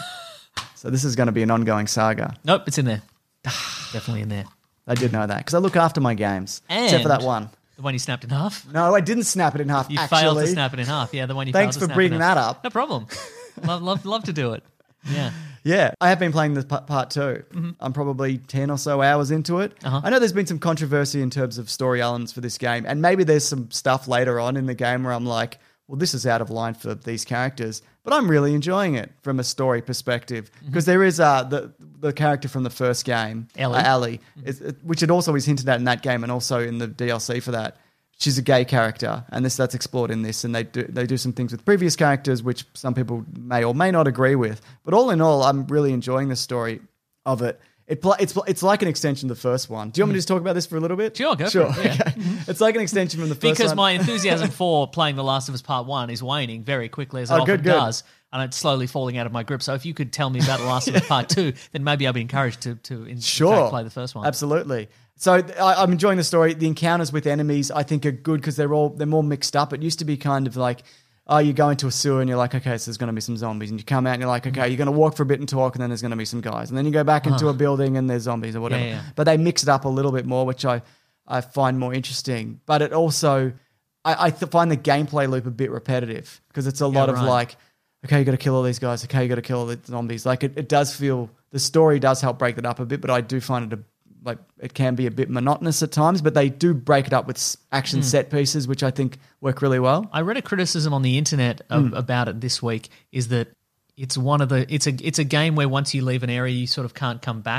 So this is going to be an ongoing saga. Nope, it's in there. Definitely in there. I did know that because I look after my games, except for that And one. The one you snapped in half? No, I didn't snap it in half. You actually. failed to snap it in half. Yeah, the one you Thanks failed to for snap bringing in half. that up. No problem. love, love, love to do it. Yeah. Yeah, I have been playing the part, part two. I'm probably ten or so hours into it. Uh-huh. I know there's been some controversy in terms of story elements for this game, and maybe there's some stuff later on in the game where I'm like, well, this is out of line for these characters, but I'm really enjoying it from a story perspective because there is uh, the the character from the first game, Ellie. uh, Ellie, is, it, which it also is hinted at in that game and also in the D L C for that. She's a gay character, and this that's explored in this, and they do they do some things with previous characters which some people may or may not agree with. But all in all, I'm really enjoying the story of it. It pl- it's pl- it's like an extension of the first one. Do you want me to just talk about this for a little bit? Sure, go for sure. it, yeah. Okay. It's like an extension from the first Because one. my enthusiasm for playing The Last of Us Part one is waning very quickly, as it Oh, often good, good. does, and it's slowly falling out of my grip. So if you could tell me about The Last of Us Part two, then maybe I'll be encouraged to, to in, Sure. in fact play the first one. Absolutely. So th- I, I'm enjoying the story. The encounters with enemies, I think, are good because they're all they're more mixed up. It used to be kind of like, oh, you go into a sewer and you're like, okay, so there's going to be some zombies, and you come out and you're like, okay, you're going to walk for a bit and talk, and then there's going to be some guys, and then you go back into a building and there's zombies or whatever. Yeah, yeah. But they mix it up a little bit more, which I I find more interesting. But it also, I, I th- find the gameplay loop a bit repetitive because it's a lot of right. like, okay, you got to kill all these guys. Okay, you got to kill all the zombies. Like it, it does feel the story does help break that up a bit, but I do find it a like it can be a bit monotonous at times, but they do break it up with s- action set pieces, which I think work really well. I read a criticism on the internet of, Hmm. about it this week. Is that it's one of the it's a it's a game where once you leave an area, you sort of can't come back.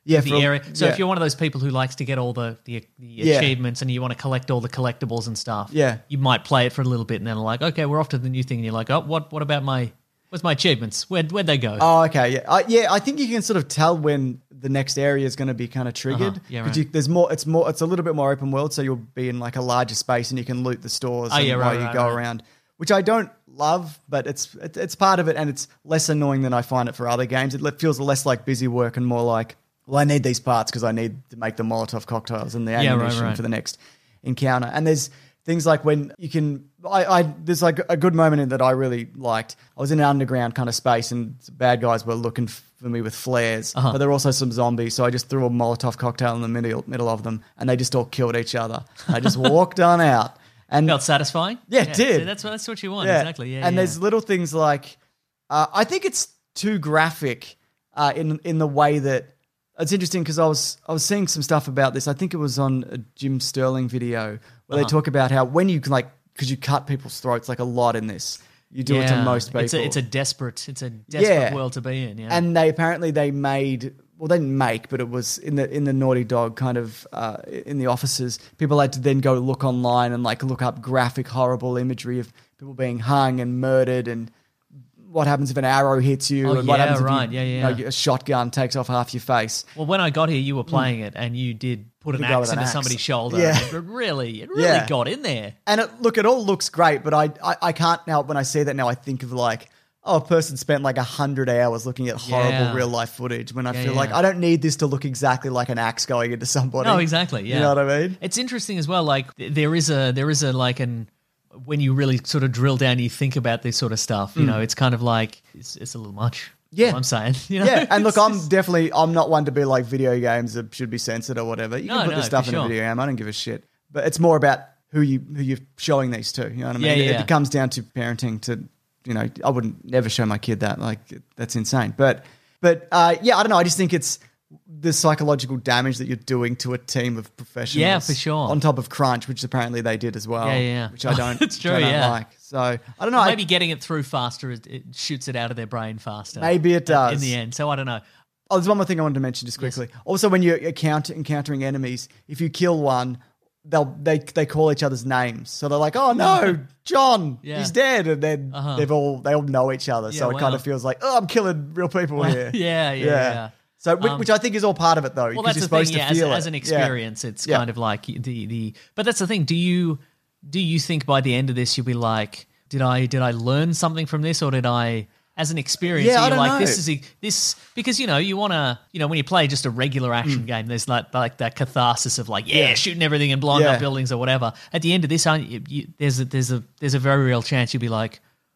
Yeah, the for- area. So yeah. if you're one of those people who likes to get all the the, the Yeah. achievements and you want to collect all the collectibles and stuff, Yeah. you might play it for a little bit and then like, okay, we're off to the new thing, and you're like, oh, what what about my what's my achievements? Where where'd they go? Oh, okay, yeah, I, yeah. I think you can sort of tell when the next area is going to be kind of triggered. Uh-huh, yeah, 'Cause right. you, there's more. It's more. It's a little bit more open world, so you'll be in like a larger space and you can loot the stores Oh, and yeah, right, while you right, go right. around, which I don't love, but it's it, it's part of it, and it's less annoying than I find it for other games. It le- feels less like busy work and more like, well, I need these parts because I need to make the Molotov cocktails and the Yeah, right, ammunition right. for the next encounter. And there's things like when you can, I, I there's like a good moment in that I really liked. I was in an underground kind of space and bad guys were looking for me with flares, Uh-huh. but there were also some zombies. So I just threw a Molotov cocktail in the middle middle of them, and they just all killed each other. I just walked on out. And Felt satisfying? Yeah, it did. see, that's, what- that's what you want, Yeah. exactly. Yeah, and yeah. there's little things like, uh, I think it's too graphic uh, in in the way that it's interesting because I was I was seeing some stuff about this. I think it was on a Jim Sterling video where they Uh-huh. talk about how when you can like because you cut people's throats like a lot in this, you do it to Yeah. most people. It's a, it's a desperate, it's a desperate Yeah. world to be in. Yeah, And they apparently they made well they didn't make, but it was in the in the Naughty Dog kind of uh, in the offices. People had to then go look online and like look up graphic horrible imagery of people being hung and murdered and what happens if an arrow hits you Oh, and what yeah, happens right. if you, Yeah, you yeah. know, a shotgun takes off half your face. well, when I got here, you were playing it, and you did put an You go axe with an into axe. somebody's shoulder. Yeah. and It really, it really Yeah. got in there. And it, look, it all looks great, but I, I I can't now when I see that now I think of like oh, a person spent like a hundred hours looking at horrible Yeah. real life footage when I Yeah, feel yeah. like I don't need this to look exactly like an axe going into somebody. No, exactly. Yeah, You know what I mean? It's interesting as well. Like th- there is a there is a like an when you really sort of drill down, you think about this sort of stuff. You know, it's kind of like it's, it's a little much. Mm. Yeah. What I'm saying. You know? Yeah, and look, It's I'm just- definitely I'm not one to be like video games that should be censored or whatever. You No, can put no, this stuff for in a sure. video game. I don't give a shit. But it's more about who you who you're showing these to. You know what I mean? Yeah, yeah, It, yeah. it comes down to parenting. To you know, I wouldn't never show my kid that. Like that's insane. But but uh, yeah, I don't know. I just think it's the psychological damage that you're doing to a team of professionals. Yeah, for sure. On top of crunch, which apparently they did as well. Yeah, yeah. Which I don't. It's which true, I don't yeah. like. So I don't know. I- Maybe getting it through faster, it, it shoots it out of their brain faster. Maybe it uh, in does. the end. So I don't know. Oh, there's one more thing I wanted to mention just quickly. Also, when you're encounter, encountering enemies, if you kill one, they'll they they call each other's names. So they're like, "Oh no, John, Yeah. he's dead," and then Uh-huh. they've all they all know each other. so Yeah, it kind wow. of feels like, "Oh, I'm killing real people here." Yeah, yeah, yeah. So, which, Um, which I think is all part of it, though. Well, because that's you're the supposed thing. Yeah, to as, feel as it. an Yeah. experience, it's Yeah. kind of like the the. But that's the thing. Do you do you think by the end of this you'll be like, did I did I learn something from this, or did I? As an experience, Yeah, are I you don't like know. this is a, this because you know you want to you know when you play just a regular action game, there's like like that catharsis of like yeah, Mm. Yeah. shooting everything and blowing Yeah. up buildings or whatever. At the end of this, aren't you, you, there's a, there's a there's a very real chance you'll be like,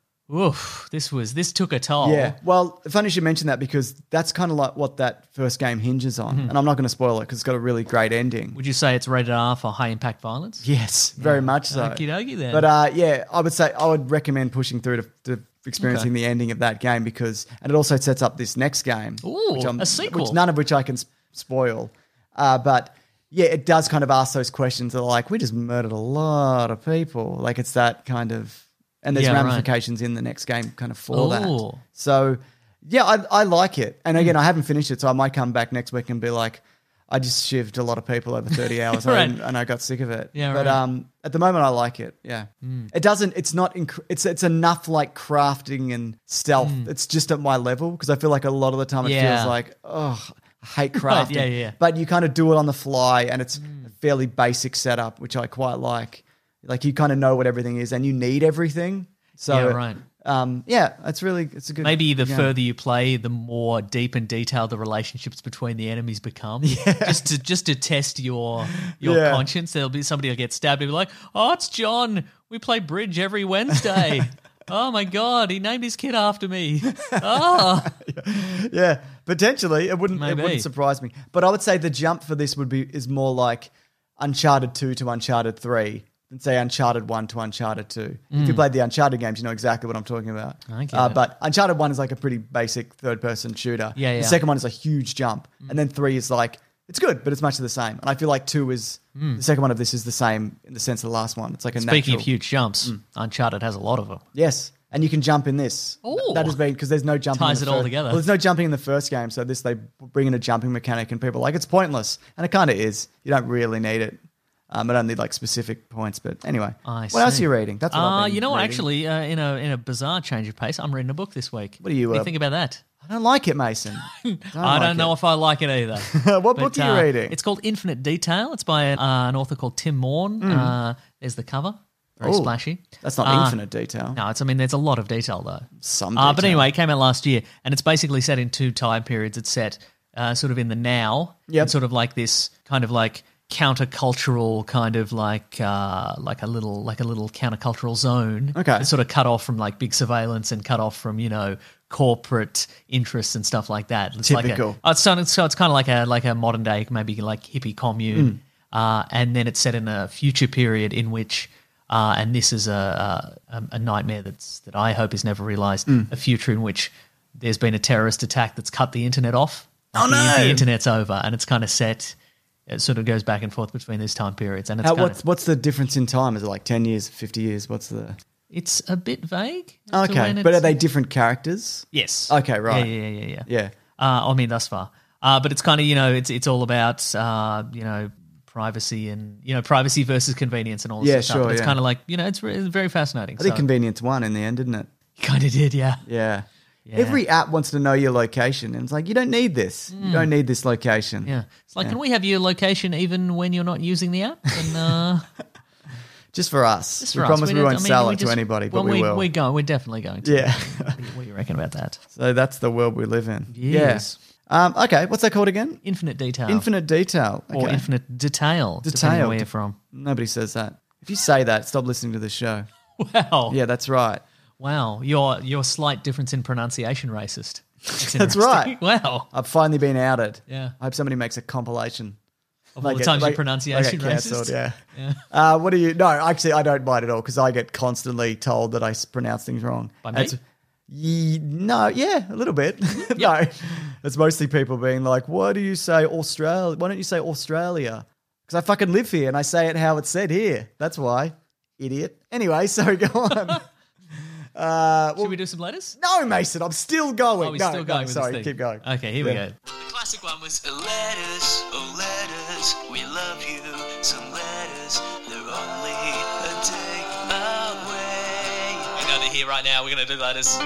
oof, this was this took a toll. Yeah. Well, funny you should mention that because that's kind of like what that first game hinges on. Mm-hmm. And I'm not going to spoil it because it's got a really great ending. Would you say it's rated R for high impact violence? Yes, very much so. Okie dokie then. But uh, yeah, I would say I would recommend pushing through to, to experiencing Okay. the ending of that game because, and it also sets up this next game, Ooh, a sequel. which none of which I can s- spoil. Uh, but yeah, it does kind of ask those questions that are like, we just murdered a lot of people. Like it's that kind of, and there's Yeah, right. ramifications in the next game kind of for Ooh. that. So yeah, I, I like it. And again, I haven't finished it, so I might come back next week and be like, I just shivved a lot of people over thirty hours Right. and, and I got sick of it. Yeah, but right. um, at the moment, I like it. Yeah, it doesn't. It's not. Inc- it's it's enough like crafting and stealth. It's just at my level because I feel like a lot of the time it Yeah. feels like oh, I hate Right, crafting. yeah, yeah. But you kind of do it on the fly, and it's a fairly basic setup, which I quite like. Like you kind of know what everything is, and you need everything. So Yeah, right. Um, yeah, it's really it's a good. Maybe the game. further you play, the more deep and detailed the relationships between the enemies become. Just to just to test your your Yeah. conscience. There'll be somebody will get stabbed and be like, "Oh, it's John. We play bridge every Wednesday." Oh my god, he named his kid after me. Oh, Yeah, potentially it wouldn't it Maybe. wouldn't surprise me. But I would say the jump for this would be is more like Uncharted two to Uncharted three than say Uncharted one to Uncharted two. If you played the Uncharted games, you know exactly what I'm talking about. Mm. I get uh, it. But Uncharted one is like a pretty basic third person shooter. Yeah, yeah. The second one is a huge jump, and then three is like it's good, but it's much of the same. And I feel like two is the second one of this is the same in the sense of the last one. It's like a Mm. speaking natural, of huge jumps, Uncharted has a lot of them. Yes. And you can jump in this. Ooh. That has been because there's no jumping. Ties in the it all first, together. Well, there's no jumping in the first game, so this they bring in a jumping mechanic, and people are like it's pointless, and it kind of is. You don't really need it. Um, it only like specific points, but anyway. I what see. else are you reading? That's what uh, I've been you know what? reading. Actually, uh, in a in a bizarre change of pace, I'm reading a book this week. What do you, What do you uh, think about that? I don't like it, Mason. Don't I like don't know it. if I like it either. What But, book are you uh, reading? It's called Infinite Detail. It's by uh, an author called Tim Morn. Uh, there's the cover. Very Ooh, splashy. That's not Uh, infinite detail. No, it's. I mean, there's a lot of detail though. Some Uh, but detail. anyway, it came out last year, and it's basically set in two time periods. It's set uh, sort of in the now, Yep. and sort of like this kind of like countercultural kind of like uh, like a little like a little countercultural zone. Okay. It's sort of cut off from like big surveillance and cut off from you know corporate interests and stuff like that. It's Typical. Like a, oh, it's, so it's so it's kind of like a like a modern day maybe like hippie commune, uh, and then it's set in a future period in which. Uh, and this is a, a a nightmare that's that I hope is never realised. A future in which there's been a terrorist attack that's cut the internet off. Oh, Like, the, no. the internet's over, and it's kind of set. It sort of goes back and forth between these time periods, and it's How, kind what's of, what's the difference in time? Is it like ten years, fifty years? What's the it's a bit vague. as to okay? when But are it's- they different characters? Yes. Okay, right. Yeah, yeah, yeah, yeah. Yeah. Uh, I mean, thus far, uh, but it's kind of you know it's it's all about uh, you know. privacy and you know privacy versus convenience and all this Yeah, stuff. sure, But it's yeah. kind of like you know it's, re- it's very fascinating. I think so. convenience won in the end, didn't it? Kind of did, yeah. Yeah. Yeah. Every app wants to know your location, and it's like you don't need this. You don't need this location. Yeah. It's like, Yeah. can we have your location even when you're not using the app? And, uh, Just for us. just we for us. promise we, don't- won't I mean, sell we it to just- anybody, but well, we, we will. We're, going, we're definitely going to. Yeah. What do you- what do you reckon about that? So that's the world we live in. Yes. Yeah. Um, okay, what's that called again? Infinite detail. Infinite detail. Or Okay. infinite detail. depending Detail. on where you're from. Nobody says that. If you say that, stop listening to the show. Wow. Yeah, that's right. Wow. Your your slight difference in pronunciation racist. That's, That's interesting. right. Wow. I've finally been outed. Yeah. I hope somebody makes a compilation. Of all the times your pronunciation I get cancelled, racist. yeah. Yeah. Uh, what do you? No, actually, I don't mind at all because I get constantly told that I s- pronounce things wrong. By me? It's- Ye- no, yeah, a little bit. No, it's mostly people being like, "Why do you say Australia? Why don't you say Australia?" Because I fucking live here and I say it how it's said here. That's why, idiot. Anyway, sorry, go on. uh, well, Should we do some letters? no, Mason, I'm still going. Oh, we're no, still no, going with sorry, this thing. keep going. Okay, here we Yeah. go. The classic one was letters, oh letters, we love you. Some letters, they're only a day away. I know they're here right now. We're gonna do letters.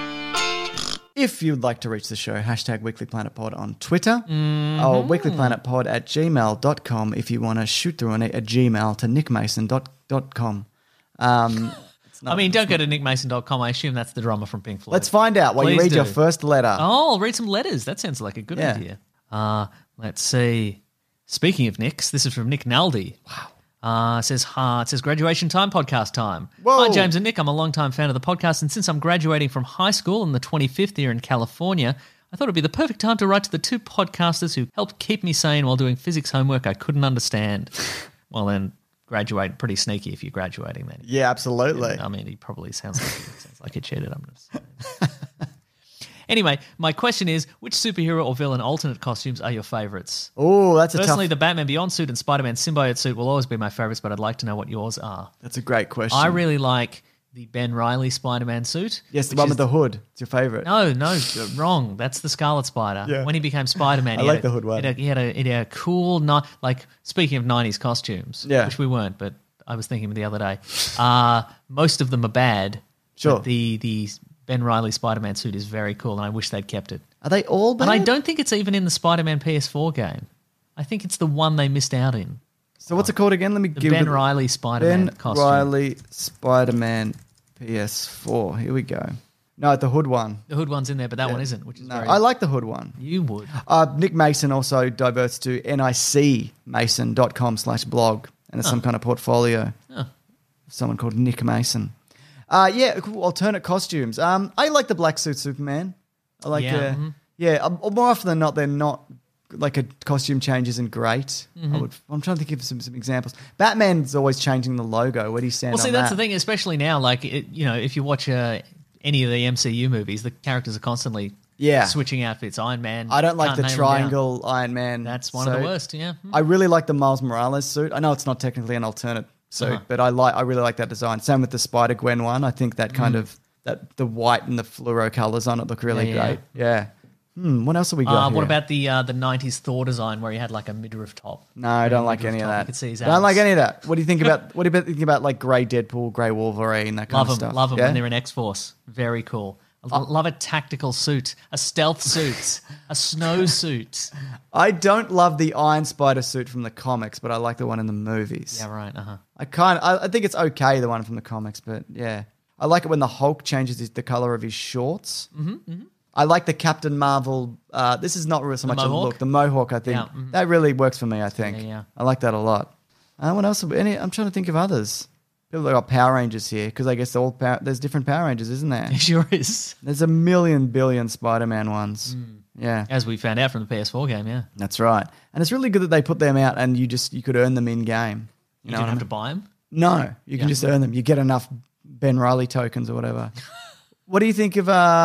If you'd like to reach the show, hashtag Weekly Planet Pod on Twitter Mm-hmm. or weeklyplanetpod at gmail dot com if you want to shoot through an, a Gmail to nickmason dot com. Um, it's not- I mean, don't go to nick mason dot com. I assume that's the drummer from Pink Floyd. Let's find out while you Please read your do. first letter. Oh, I'll read some letters. That sounds like a good Yeah. idea. Uh, let's see. Speaking of Nicks, this is from Nick Naldi. Wow. Uh, it says, uh, it says graduation time, podcast time. Whoa. Hi, James and Nick. I'm a long-time fan of the podcast, and since I'm graduating from high school in the twenty-fifth year in California, I thought it'd be the perfect time to write to the two podcasters who helped keep me sane while doing physics homework I couldn't understand. Well, then, graduate pretty sneaky if you're graduating then. Yeah, absolutely. I mean, he probably sounds like he sounds like he cheated. I'm just Anyway, my question is, which superhero or villain alternate costumes are your favourites? Oh, that's a Personally, tough. the Batman Beyond suit and Spider-Man symbiote suit will always be my favourites, but I'd like to know what yours are. That's a great question. I really like the Ben Reilly Spider-Man suit. yes, the which one is- with the hood. It's your favorite. No, no, wrong. That's the Scarlet Spider. Yeah. When he became Spider-Man, I he like had a- the hood one. He had a, he had a, he had a cool, ni- like, speaking of nineties costumes, Yeah. which we weren't, but I was thinking the other day, uh, most of them are bad. Sure. But the, the Ben Reilly Spider-Man suit is very cool, and I wish they'd kept it. Are they all bad? And I don't think it's even in the Spider-Man P S four game. I think it's the one they missed out in. So what's it called again? Let me The give Ben it. Reilly Spider-Man Ben costume. Riley Spider-Man P S four. Here we go. No, the hood one. The hood one's in there, but that one isn't, which is No, very... I like the hood one. You would. Uh, Nick Mason also diverts to nicmason dot com slash blog, and it's some kind of portfolio. Oh. Someone called Nick Mason. Uh, yeah, cool, alternate costumes. Um, I like the black suit Superman. I like Yeah, uh, mhm. yeah. Um, more often than not, they're not like a costume change isn't great. Mm-hmm. I would. I'm trying to think of some, some examples. Batman's always changing the logo. Where do you stand? Well, see, on that's that? the thing, especially now, like, it, you know, if you watch uh, any of the M C U movies, the characters are constantly Yeah. switching outfits. Iron Man. I don't like can't the nail him down. triangle Iron Man. That's one of suit. the worst, yeah. Hmm. I really like the Miles Morales suit. I know it's not technically an alternate suit, Uh-huh. but I like I really like that design. Same with the Spider Gwen one. I think that Mm. kind of that the white and the fluoro colors on it look really Yeah, yeah. great. Yeah. Hmm, what else have we got Uh, here? what about the uh, the nineties Thor design where he had like a midriff top? No, I don't Yeah, like midriff any of top. that. You could see his Don't like abs. any of that. What do you think about? What do you think about like grey Deadpool, grey Wolverine, that kind Love of them, stuff? love them Yeah? when they're in X-Force. Very cool. I Oh. love a tactical suit, a stealth suit, a snow suit. I don't love the Iron Spider suit from the comics, but I like the one in the movies. Yeah, right. Uh huh. I kind of, I, I think it's okay, the one from the comics, but yeah. I like it when the Hulk changes his, the color of his shorts. Mm-hmm, mm-hmm. I like the Captain Marvel. Uh, this is not really so The much a mohawk? look. The Mohawk, I think. Yeah, mhm. That really works for me, I think. Yeah, yeah. I like that a lot. Uh, what else? Any, I'm trying to think of others. People that got Power Rangers here, because I guess all power, there's different Power Rangers, isn't there? It sure is. There's a million billion Spider-Man ones. Mm. Yeah. As we found out from the P S four game, yeah. That's right. And it's really good that they put them out and you just you could earn them in game. You, know didn't what I have to mean? buy them? No, you can Yeah. just earn them. You get enough Ben Riley tokens or whatever. What do you think of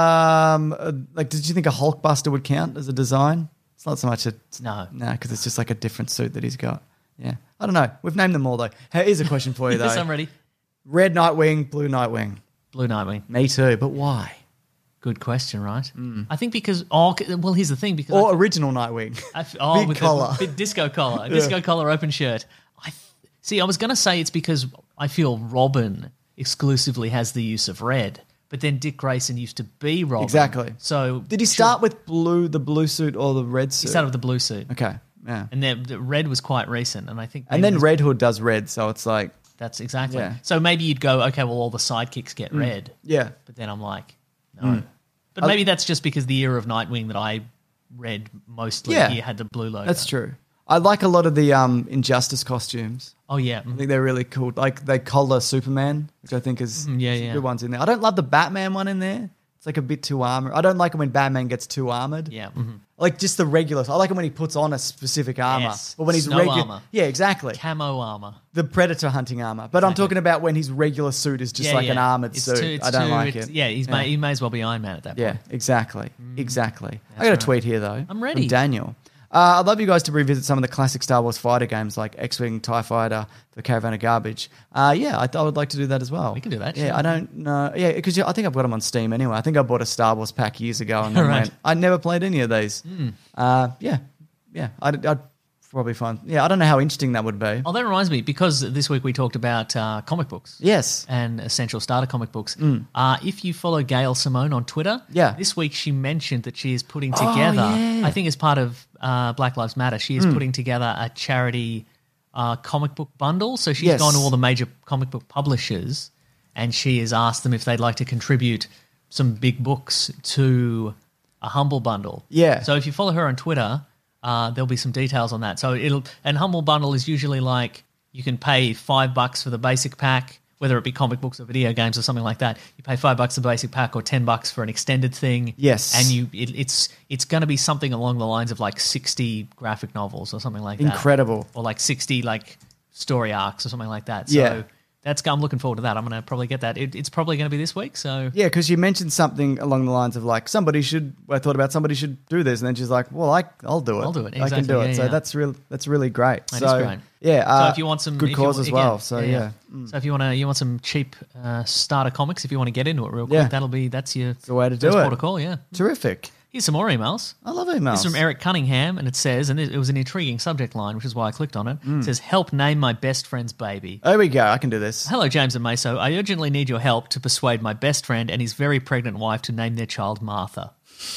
um uh, like? Did you think a Hulkbuster would count as a design? It's not so much a No. no, because it's just like a different suit that he's got. Yeah, I don't know. We've named them all though. Hey, here's a question for you though. Yes, I'm ready. Red Nightwing, Blue Nightwing. Blue Nightwing. Me too, but why? Good question, right? I think because oh, c- well, here's the thing because I Or th- original Nightwing. I f- oh, Big with collar. a big disco collar, a disco collar, open shirt. I th- see. I was going to say it's because I feel Robin exclusively has the use of red, but then Dick Grayson used to be Robin. Exactly. So Did he start with blue, the blue suit, or the red suit? He started with the blue suit, Okay, yeah. and then the red was quite recent, and I think And maybe then this- Red Hood does red, so it's like, That's exactly. Yeah. So maybe you'd go, okay, well, all the sidekicks get red, yeah. but then I'm like, no. But maybe that's just because the era of Nightwing that I read mostly Yeah. here had the blue logo. That's true. I like a lot of the um, Injustice costumes. Oh yeah, I think they're really cool. Like they collar Superman, which I think is Mm, yeah, some yeah. good ones in there. I don't love the Batman one in there. It's like a bit too armored. I don't like it when Batman gets too armored. yeah. mhm. Like just the regular. I like it when he puts on a specific armor. Yes. But when he's Snow regular, armor. yeah, exactly. Camo armor. The Predator hunting armor. But I'm Exactly. talking about when his regular suit is just Yeah, like yeah. an armored It's suit. too- it's I don't too- like it's- it. Yeah, he's May, he may as well be Iron Man at that point. Yeah, exactly. Exactly. I got a right. tweet here, though. I'm ready. From Daniel. Uh, I'd love you guys to revisit some of the classic Star Wars fighter games like X-Wing, TIE Fighter, The Caravan of Garbage. Uh, yeah, I, I would like to do that as well. We can do that, Yeah, sure. I don't know. Yeah, because I think I've got them on Steam anyway. I think I bought a Star Wars pack years ago and then Right. went, I never played any of these. Uh, yeah, yeah. I'd, I'd probably find... Yeah, I don't know how interesting that would be. Oh, that reminds me, because this week we talked about uh, comic books. Yes. And essential starter comic books. Uh, if you follow Gail Simone on Twitter, Yeah. this week she mentioned that she is putting Oh, together, yeah. I think as part of uh, Black Lives Matter, she is putting together a charity uh, comic book bundle. So she's Yes. gone to all the major comic book publishers and she has asked them if they'd like to contribute some big books to a Humble bundle. Yeah. So if you follow her on Twitter, uh, there'll be some details on that. So it'll and Humble bundle is usually like you can pay five bucks for the basic pack, whether it be comic books or video games or something like that. You pay five bucks for the basic pack or ten bucks for an extended thing. Yes. and you it, it's it's going to be something along the lines of like sixty graphic novels or something like that. Incredible. Or like sixty like story arcs or something like that. So Yeah. that's I'm looking forward to that. I'm going to probably get that. It, it's probably going to be this week. So Yeah, because you mentioned something along the lines of like somebody should. I thought about somebody should do this, and then she's like, "Well, I, I'll do it. I'll do it. I can do Exactly, it." yeah, so yeah. that's real. That's really great. That so is great. yeah. Uh, so if you want some good if you cause want- as well. again, So yeah, Mm. So if you want to, you want some cheap uh, starter comics. If you want to get into it real quick, Yeah. that'll be that's your the way to do first it. port of call. Yeah. Terrific. Here's some more emails. I love emails. This is from Eric Cunningham, and it says, and it it was an intriguing subject line, which is why I clicked on it. Mm. It says, "Help name my best friend's baby." There we go. I can do this. Hello, James and Meso. I urgently need your help to persuade my best friend and his very pregnant wife to name their child Martha.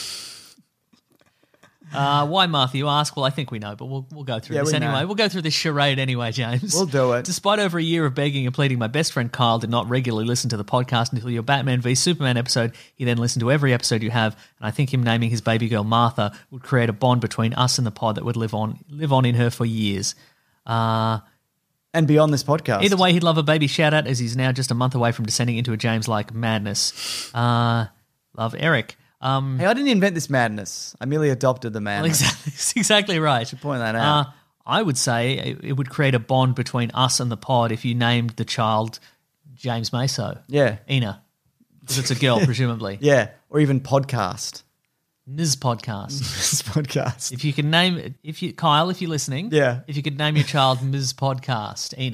Uh, why Martha, you ask? Well, I think we know, but we'll we'll go through Yeah, this we anyway. know. We'll go through this charade anyway, James. We'll do it. Despite over a year of begging and pleading, my best friend Kyle did not regularly listen to the podcast until your Batman v Superman episode. He then listened to every episode you have, and I think him naming his baby girl Martha would create a bond between us and the pod that would live on live on in her for years. Uh, And beyond this podcast. Either way, he'd love a baby shout-out as he's now just a month away from descending into a James-like madness. Uh, love, Eric. Um, Hey, I didn't invent this madness. I merely adopted the madness. exactly, that's exactly right. Point that out. Uh, I would say it, it would create a bond between us and the pod if you named the child James Meso. Yeah. Ina. Because it's a girl, presumably. Yeah. Or even podcast. Niz Podcast. This podcast. If you could name, if you Kyle, if you're listening, Yeah. if you could name your child Miz Podcast, Ina.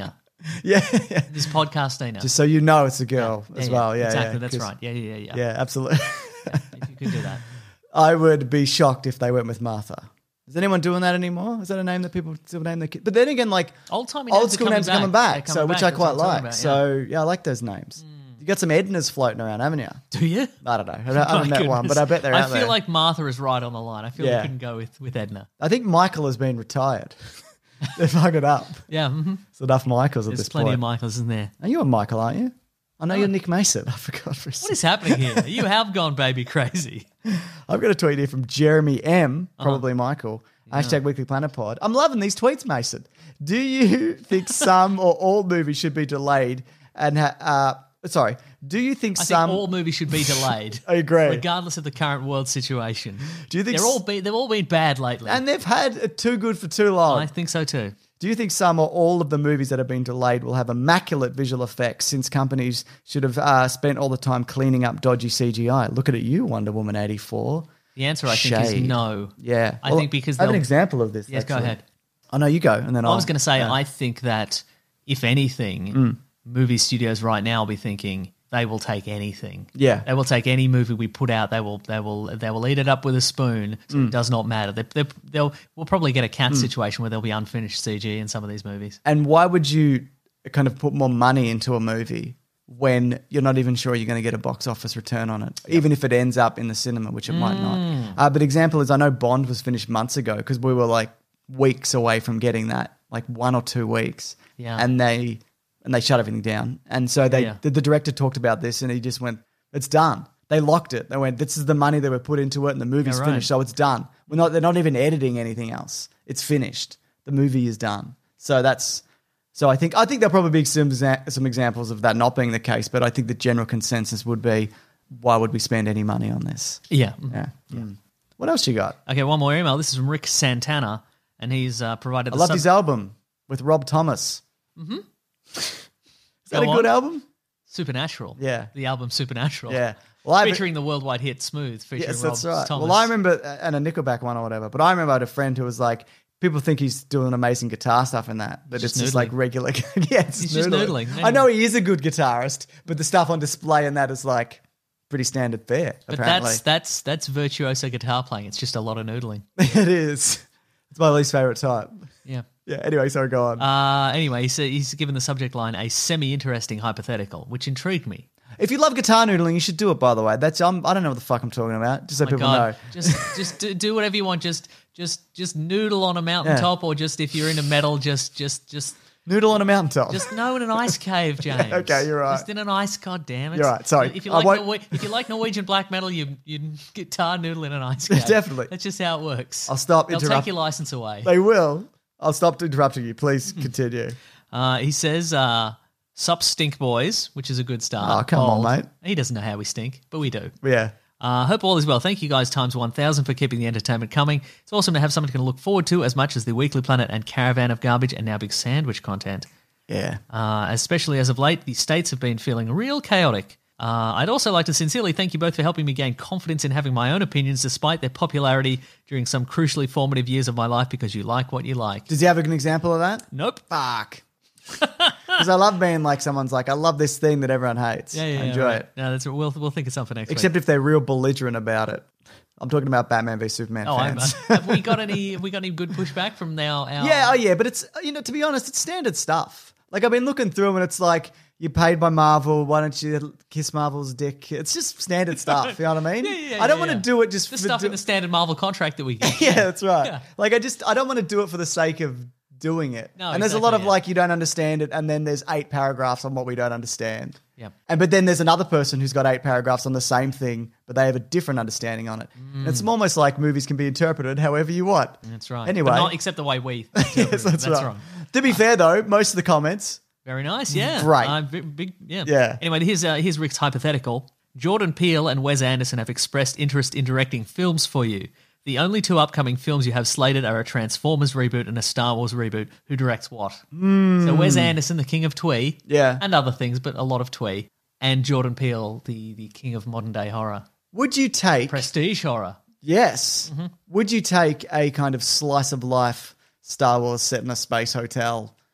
Yeah, yeah. This podcast Dana. Just so you know it's a girl Yeah, as yeah, well. Yeah, exactly. yeah, That's 'cause- right. Yeah, yeah, yeah. Yeah, absolutely. Yeah, if you could do that. I would be shocked if they went with Martha. Is anyone doing that anymore? Is that a name that people still name their kids? But then again, like Old timey old names are school coming names are coming back. back, They're so coming which back, I that's quite what I'm talking like. about, So yeah, I like those names. You got some Ednas floating around, haven't you? Do you? I don't know. I haven't, I haven't My met one, goodness. but I bet they're I out feel there. like Martha is right on the line. I feel Yeah. we couldn't go with, with Edna. I think Michael has been retired. They've hung it up. Yeah. Mm-hmm. It's enough Michaels at There's this plenty point. of Michaels in there. Are you a Michael, aren't you? I know you're Nick Mason. I forgot for a What second. is happening here? You have gone baby crazy. I've got a tweet here from Jeremy M, probably Michael. Hashtag Weekly Planet Pod. I'm loving these tweets, Mason. Do you think some or all movies should be delayed and ha- uh, sorry, do you think I some think all movies should be delayed. I agree. Regardless of the current world situation. Do you think they're s- all be, they've all been bad lately? and they've had it too good for too long. I think so too. Do you think some or all of the movies that have been delayed will have immaculate visual effects since companies should have uh, spent all the time cleaning up dodgy C G I? Look at it, you Wonder Woman eighty-four. The answer, I think, is Shade. no. Yeah. I Well, think because I have an they'll- example of this. Yes, go actually. ahead. I know you go, and then I I'll, was going to say, yeah. I think that if anything, Mm. movie studios right now will be thinking they will take anything. Yeah. They will take any movie we put out. They will, they will, they will eat it up with a spoon. So Mm. it does not matter. They, they, they'll, we'll probably get a cat situation where there'll be unfinished C G in some of these movies. And why would you kind of put more money into a movie when you're not even sure you're going to get a box office return on it, even if it ends up in the cinema, which it might Mm. not. Uh, but example is, I know Bond was finished months ago because we were like weeks away from getting that, like one or two weeks. Yeah. And they and they shut everything down. And so they Yeah. the, the director talked about this and he just went, it's done. They locked it. They went, this is the money that were put into it and the movie's Yeah, right. finished, so it's done. We're not, they're not even editing anything else. It's finished. The movie is done. So that's so I think I think there'll probably be some exa- some examples of that not being the case, but I think the general consensus would be, why would we spend any money on this? Yeah. Yeah. Mm. What else you got? Okay, one more email. This is from Rick Santana, and he's uh, provided I the love sub- his album with Rob Thomas. Mm-hmm. Is that Go a good on. album? Supernatural. Yeah. The album Supernatural. Yeah. Well, I featuring the worldwide hit Smooth, featuring Yes, Rob that's right. Thomas. Well, I remember, and a Nickelback one or whatever, but I remember I had a friend who was like, people think he's doing amazing guitar stuff in that, but Just it's just noodling. like regular. yeah, it's He's just noodling, yeah. I know he is a good guitarist, but the stuff on display in that is like pretty standard fare, But apparently. that's that's that's virtuoso guitar playing. It's just a lot of noodling. it is. It's my least favorite type. Yeah. Yeah, anyway, so go on. Uh, anyway, he said he's given the subject line a semi-interesting hypothetical, which intrigued me. If you love guitar noodling, you should do it, by the way. That's I'm, I don't know what the fuck I'm talking about, just so My people God, know. just just do, do whatever you want. Just just just noodle on a mountaintop, or just if you're into metal, just just just Noodle on a mountaintop. just no in an ice cave, James. Okay, you're right. Just in an ice. God damn it. You're right, sorry. If you I like won't- Norwe- if you like Norwegian black metal, you you guitar noodle in an ice cave. Definitely. That's just how it works. I'll stop They'll interrupt- take your license away. They will. I'll stop interrupting you. Please continue. Uh, he says, uh, "Sup, stink boys," which is a good start. Oh, come on, Bold. mate. He doesn't know how we stink, but we do. Yeah. Uh, hope all is well. Thank you guys times one thousand for keeping the entertainment coming. It's awesome to have something to look forward to as much as the Weekly Planet and Caravan of Garbage and now Big Sandwich content. Yeah. Uh, especially as of late, the states have been feeling real chaotic. Uh, I'd also like to sincerely thank you both for helping me gain confidence in having my own opinions despite their popularity during some crucially formative years of my life because you like what you like. Does he have an example of that? Nope. Fuck. Because I love being like someone's like, I love this thing that everyone hates. Yeah, yeah, I yeah, enjoy right. it. No, that's we'll we'll think of something next Except week. if they're real belligerent about it. I'm talking about Batman v Superman Oh, I'm, fans. have we got any? Have we got any good pushback from now? Our, yeah, oh yeah, but it's, you know, to be honest, it's standard stuff. Like I've been looking through them and it's like, you're paid by Marvel, why don't you kiss Marvel's dick? It's just standard stuff, you know what I mean? Yeah, yeah, I don't yeah, want to yeah. do it just the for stuff do- in the standard Marvel contract that we get. Yeah, that's right. Yeah. Like I just, I don't want to do it for the sake of doing it. No, and there's a lot of exactly, yeah. like, you don't understand it, and then there's eight paragraphs on what we don't understand. Yep. And but then there's another person who's got eight paragraphs on the same thing, but they have a different understanding on it. And it's almost like movies can be interpreted however you want. That's right. Anyway. But not except the way we. Yes, that's, right. wrong. To be fair though, most of the comments, Very nice, yeah. Great. Uh, big, big, yeah. Yeah. Anyway, here's uh, here's Rick's hypothetical. Jordan Peele and Wes Anderson have expressed interest in directing films for you. The only two upcoming films you have slated are a Transformers reboot and a Star Wars reboot. Who directs what? Mm. So Wes Anderson, the king of twee, yeah. and other things, but a lot of twee, and Jordan Peele, the the king of modern day horror, Would you take prestige horror. Yes. Mm-hmm. Would you take a kind of slice of life Star Wars set in a space hotel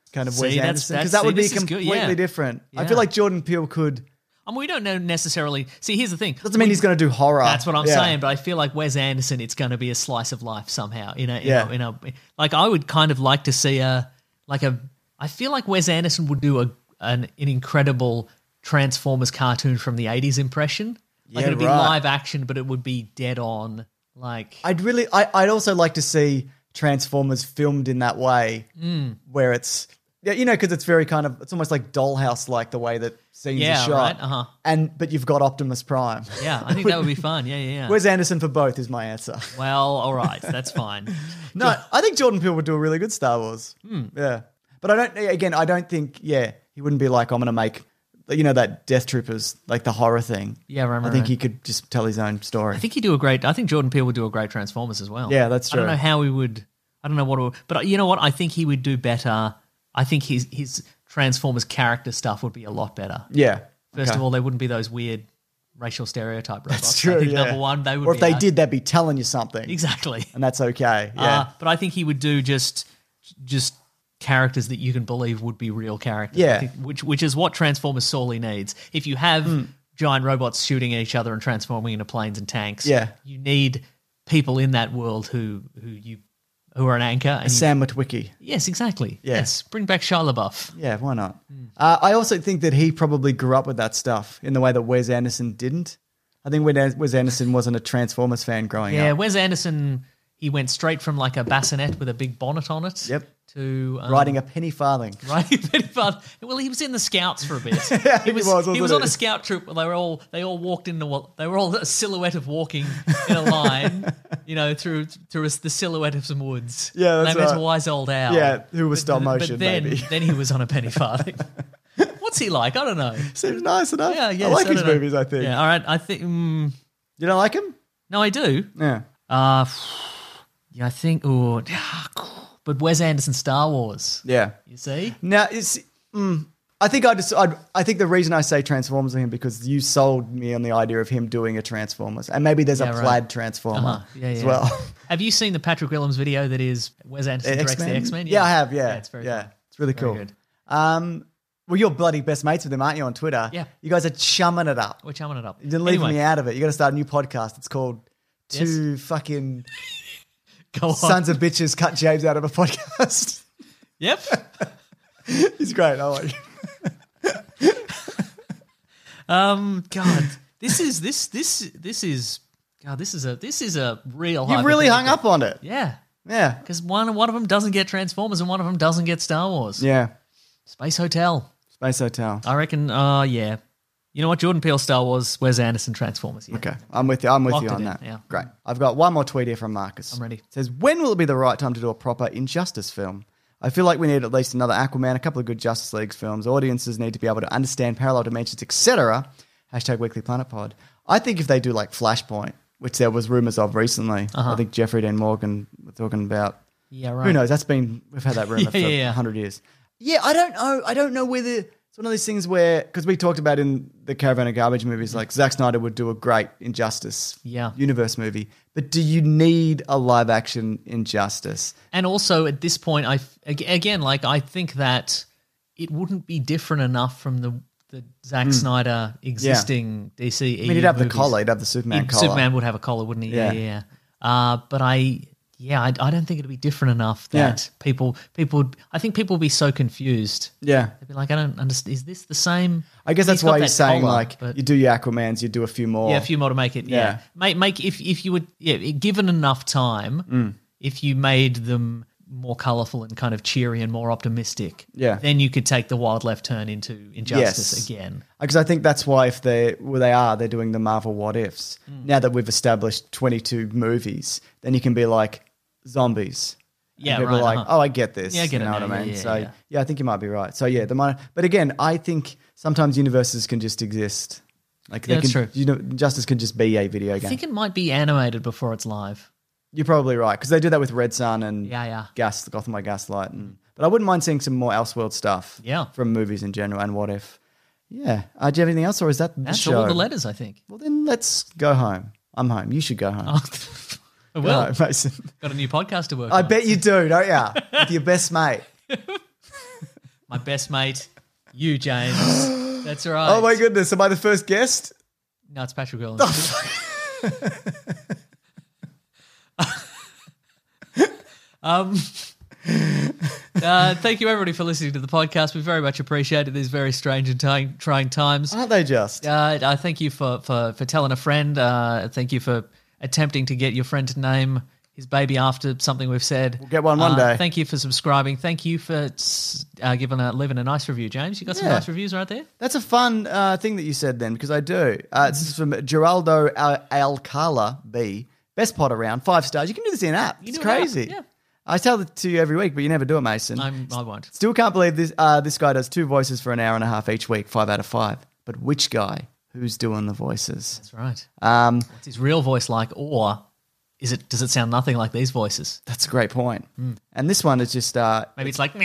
kind of See, Wes that's- Anderson, that's- because that see, would be this is good, completely yeah. different. I Yeah. feel like Jordan Peele could. I mean, we don't know necessarily. See, here's the thing. Doesn't mean We- he's going to do horror. That's what I'm Yeah. saying. But I feel like Wes Anderson, it's going to be a slice of life somehow. In a, in Yeah. a, in a, like I would kind of like to see a, like a. I feel like Wes Anderson would do a an, an incredible Transformers cartoon from the eighties impression. Like Yeah, it'd be right. live action, but it would be dead on. Like I'd really, I, I'd also like to see Transformers filmed in that way, Mm. where it's, yeah, you know, because it's very kind of, it's almost like Dollhouse, like the way that scenes Yeah, are shot. right, uh-huh. And but you've got Optimus Prime. yeah, I think that would be fun. Yeah, yeah, yeah. Wes Anderson for both is my answer. Well, all right, that's fine. No, I think Jordan Peele would do a really good Star Wars. Hmm. Yeah, but I don't. Again, I don't think. Yeah, he wouldn't be like, I'm going to make, you know, that Death Troopers, like the horror thing. Yeah, right, I right, think right. he could just tell his own story. I think he'd do a great. I think Jordan Peele would do a great Transformers as well. Yeah, that's I don't true. know how he would. I don't know what. It would, but you know what? I think he would do better. I think his his Transformers character stuff would be a lot better. Yeah. First okay. of all, they wouldn't be those weird racial stereotype robots. That's true. I think yeah. number one, they would. Or if be they a- did, they'd be telling you something. exactly. And that's okay. Yeah. Uh, but I think he would do just just characters that you can believe would be real characters. Yeah. I think- which which is what Transformers sorely needs. If you have Hmm. giant robots shooting at each other and transforming into planes and tanks, Yeah. you need people in that world who who you who are an anchor. And you- Sam Witwicky. yes, exactly. Yeah. Yes, bring back Shia LaBeouf. Yeah, why not? Hmm. Uh, I also think that he probably grew up with that stuff in the way that Wes Anderson didn't. I think Wes Wes Anderson wasn't a Transformers fan growing Yeah, up. Wes Anderson, he went straight from like a bassinet with a big bonnet on it. Yep. To um, Riding a penny farthing. Riding a penny farthing. Well, he was in the Scouts for a bit. Yeah, he was. he was, he wasn't was on he? a scout troop. Where they were all. They all walked into. what- They were all a silhouette of walking in a line. You know, through through the silhouette of some woods. Yeah, that's Named as right. Wise Old Owl. Yeah, who was But- stop but motion, then, maybe. then he was on a penny farthing. What's he like? I don't know. Seems nice enough. Yeah, yeah. I like his movies, I think. Yeah. All right. I think. Mm, You don't like him? no, I do. Yeah. Uh, yeah, I think. Oh, but Wes Anderson Star Wars. Yeah. You see? Now, it's, mm, I think I just, I'd, I think the reason I say Transformers to him because you sold me on the idea of him doing a Transformers, and maybe there's Yeah, a right. plaid Transformer Uh-huh. Yeah, as yeah. well. Have you seen the Patrick Willems video that is Wes Anderson directs the X-Men? Yeah, I have. Yeah, it's very yeah, cool. it's really Very cool. good. Um, well, you're bloody best mates with him, aren't you, on Twitter? Yeah. You guys are chumming it up. We're chumming it up. You're leaving Anyway, me out of it. You got to start a new podcast. It's called Yes. Two Fucking Go on. Sons of Bitches Cut James Out of a Podcast. Yep. He's great. I like him. um. God, this is this this this is God. This is a this is a real. You really hung hypothetical. up on it. Yeah. Yeah. Because one one of them doesn't get Transformers and one of them doesn't get Star Wars. Yeah. Space Hotel. Space Hotel. I reckon. Uh yeah. You know what? Jordan Peele Star Wars. Wes Anderson Transformers. Yeah. Okay, I'm with you. I'm with Locked you it on in, that. yeah. Great. I've got one more tweet here from Marcus. I'm ready. It says, when will it be the right time to do a proper Injustice film? I feel like we need at least another Aquaman, a couple of good Justice League films. Audiences need to be able to understand parallel dimensions, et cetera. Hashtag Weekly Planet Pod. I think if they do like Flashpoint, which there was rumors of recently, Uh-huh. I think Jeffrey Dean Morgan were talking about. Yeah. Right. Who knows? That's been we've had that rumor Yeah, for yeah, yeah. a hundred years. Yeah, I don't know. I don't know whether it's one of those things where because we talked about in the Caravan of Garbage movies, like Zack Snyder would do a great Injustice Yeah. universe movie, but do you need a live action Injustice? And also at this point, I ag- again like I think that it wouldn't be different enough from the the Zack Snyder existing D C E U I mean, he'd have the movies. collar, he'd have the Superman He'd- collar. Superman would have a collar, wouldn't he? Yeah, Yeah. yeah. yeah. Uh, but I, yeah, I, I don't think it'd be different enough that Yeah. people, people, would, I think people would be so confused. Yeah, They'd be like, I don't understand. Is this the same? I guess that's He's got why that he's saying collar, like but- you do your Aquamans, you do a few more. yeah, a few more to make it. Yeah, Yeah. make make if if you would, yeah, given enough time, Mm. if you made them more colourful and kind of cheery and more optimistic, Yeah. then you could take the wild left turn into Injustice Yes. again. Because I think that's why if they well they are they're doing the Marvel What Ifs Mm. now that we've established twenty-two movies, then you can be like zombies. And Yeah, people right, are like, uh-huh. oh, I get this. Yeah, I get you it know now. what I Yeah, mean? yeah, so yeah. yeah. I think you might be right. So yeah, the minor, but again, I think sometimes universes can just exist. Like Yeah, they that's can, true. You know, Justice can just be a video I game. think it might be animated before it's live. You're probably right because they do that with Red Sun and Yeah, yeah. Gas, Gotham by Gaslight. And, but I wouldn't mind seeing some more Elseworld stuff. Yeah. from movies in general and What If. Yeah. Uh, do you have anything else, or is that the That's show? all the letters, I think. Well, then let's go home. I'm home. You should go home. Oh, I Go will. home, Mason. Got a new podcast to work I on. bet you do, don't you? With your best mate. my best mate, you, James. That's right. Oh my goodness, am I the first guest? No, it's Patrick Irwin. um, uh, thank you, everybody, for listening to the podcast. We very much appreciate it. These very strange and trying, trying times. Aren't they just? Uh, I thank you for, for, for telling a friend. Uh, thank you for attempting to get your friend to name his baby after something we've said. We'll get one one uh, day. Thank you for subscribing. Thank you for uh, giving a, leaving a nice review, James. You got some Yeah. nice reviews right there? That's a fun uh, thing that you said then, because I do. Uh, This is from Geraldo Al- Alcala B. Best pod around, five stars. You can do this in app. You It's do it in app, crazy. yeah. I tell it to you every week, but you never do it, Mason. I'm, I won't. Still can't believe this. Uh, this guy does two voices for an hour and a half each week, five out of five. But which guy? Who's doing the voices? That's right. Um, What's his real voice like, or is it? Does it sound nothing like these voices? that's a great point. And this one is just, uh, Maybe it's like, you know?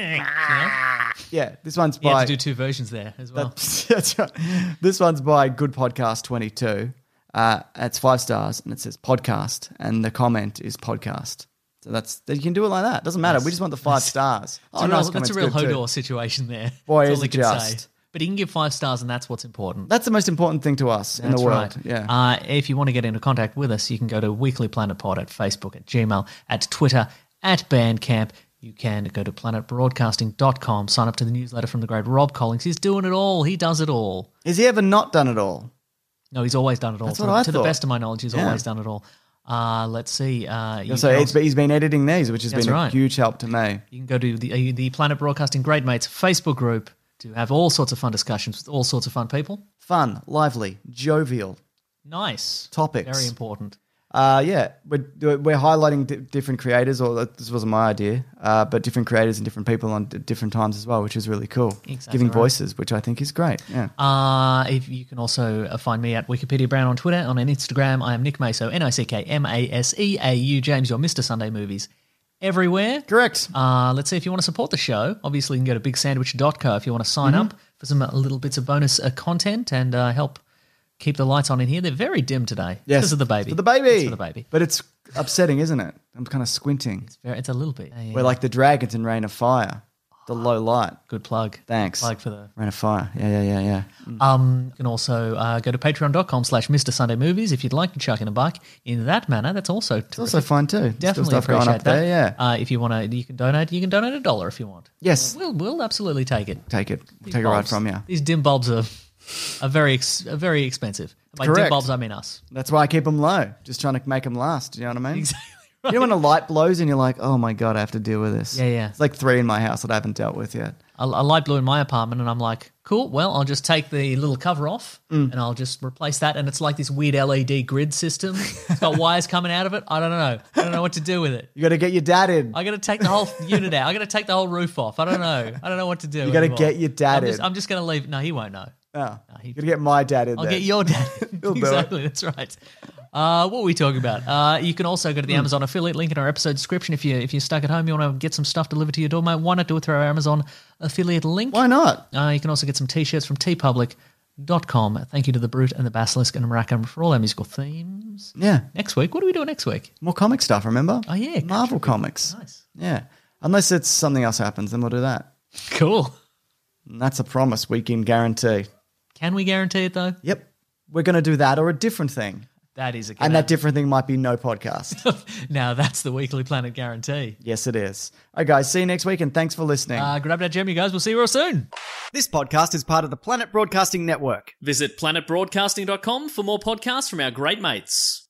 yeah, this one's You by. have to do two versions there as well. That's, that's right. This one's by Good Podcast twenty-two. Uh, it's five stars and it says podcast, and the comment is podcast. So that's you can do it like that. Doesn't matter. Yes. We just want the five stars. It's Oh, a real, nice that's a comment's real good too. Hodor situation there. Boy, That's is all it he can just. say. But he can give five stars, and that's what's important. That's the most important thing to us in That's the world. right. Yeah. Uh, if you want to get into contact with us, you can go to Weekly Planet Pod at Facebook, at Gmail, at Twitter, at Bandcamp. You can go to planet broadcasting dot com, sign up to the newsletter from the great Rob Collins. He's doing it all. He does it all. Has he ever not done it all? No, he's always done it all. That's to what I to the thought. best of my knowledge, he's Yeah. always done it all. Uh, let's see. Uh, you, So can it's, also- he's been editing these, which has That's been a right. huge help to me. you can go to the, uh, the Planet Broadcasting Great Mates Facebook group to have all sorts of fun discussions with all sorts of fun people. Fun, lively, jovial Nice. topics. Very important. Uh, yeah, we're, we're highlighting di- different creators, or this wasn't my idea, uh, but different creators and different people on d- different times as well, which is really cool. Exactly Giving right. voices, which I think is great. Yeah. Uh, if you can also uh, find me at Wikipedia Brown on Twitter, on Instagram. I am Nick Maso, N I C K M A S E A U, James, your Mister Sunday Movies everywhere. Correct. Uh, let's see, if you want to support the show, obviously you can go to big sandwich dot co if you want to sign Mm-hmm. up for some uh, little bits of bonus uh, content and uh, help keep the lights on in here. They're very dim today. Yes. Because of the baby. For the baby. It's for the baby. But it's upsetting, isn't it? I'm kind of squinting. It's, very, it's a little bit. Yeah, yeah, We're like the dragons in Rain of Fire, the low light. good plug. Thanks. Plug for the... Rain of Fire. Yeah, yeah, yeah, yeah. Um, you can also uh, go to patreon dot com slash Mister Sunday Movies if you'd like to chuck in a buck in that manner. That's also It's also fun too. Still Definitely stuff going appreciate up that. there. Yeah. Uh, if you want to, you can donate. You can donate a dollar if you want. Yes. We'll we'll absolutely take it. Take it. These Take it right bulbs- from you. These dim bulbs are are very ex, are very expensive. By dim Correct. bulbs, I mean us. That's why I keep them low. Just trying to make them last. Do you know what I mean? Exactly. You know when a light blows and you're like, oh my God, I have to deal with this. Yeah, yeah. It's like three in my house that I haven't dealt with yet. A, a light blew in my apartment, and I'm like, cool. Well, I'll just take the little cover off, Mm. and I'll just replace that. And it's like this weird L E D grid system. It's got wires coming out of it. I don't know. I don't know what to do with it. You got to get your dad in. I got to take the whole unit out. I got to take the whole roof off. I don't know. I don't know what to do. You gotta anymore. get your dad I'm just, in. I'm just going to leave. No, he won't know. Oh, he- you got to get my dad in I'll there. get your dad. He'll do it. Exactly, that's right. Uh, what were we talking about? Uh, you can also go to the Amazon affiliate link in our episode description if you if you're stuck at home, you want to get some stuff delivered to your door, mate. Why not do it through our Amazon affiliate link? Why not? Uh, you can also get some t-shirts from t public dot com. Thank you to the Brute and the Basilisk and Maracam for all our musical themes. Yeah. Next week, what do we do next week? More comic stuff, remember? Oh yeah, Marvel comics. Nice, Yeah. Unless it's something else happens, then we'll do that. cool. And that's a promise we can guarantee. Can we guarantee it though? Yep. We're going to do that or a different thing. That is a And that different thing might be no podcast. now that's the Weekly Planet guarantee. Yes, it is. All right, guys. See you next week, and thanks for listening. Uh, grab that gem, you guys. We'll see you real soon. this podcast is part of the Planet Broadcasting Network. Visit planet broadcasting dot com for more podcasts from our great mates.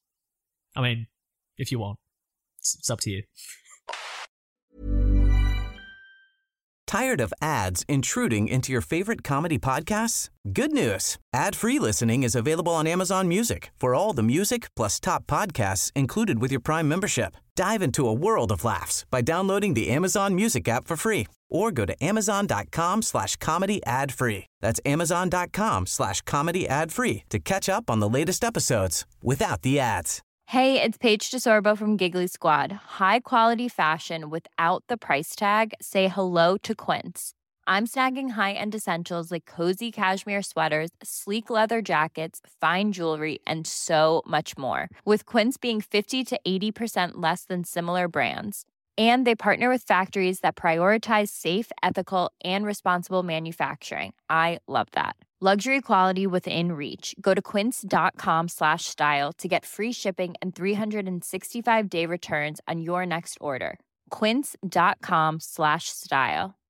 I mean, if you want, it's, it's up to you. Tired of ads intruding into your favorite comedy podcasts? Good news. Ad-free listening is available on Amazon Music for all the music plus top podcasts included with your Prime membership. Dive into a world of laughs by downloading the Amazon Music app for free or go to amazon.com slash comedy ad free. That's amazon.com slash comedy ad free to catch up on the latest episodes without the ads. Hey, it's Paige DeSorbo from Giggly Squad. High quality fashion without the price tag. Say hello to Quince. I'm snagging high-end essentials like cozy cashmere sweaters, sleek leather jackets, fine jewelry, and so much more. With Quince being fifty to eighty percent less than similar brands. And they partner with factories that prioritize safe, ethical, and responsible manufacturing. I love that. Luxury quality within reach. Go to quince.com slash style to get free shipping and three sixty-five day returns on your next order. Quince.com slash style.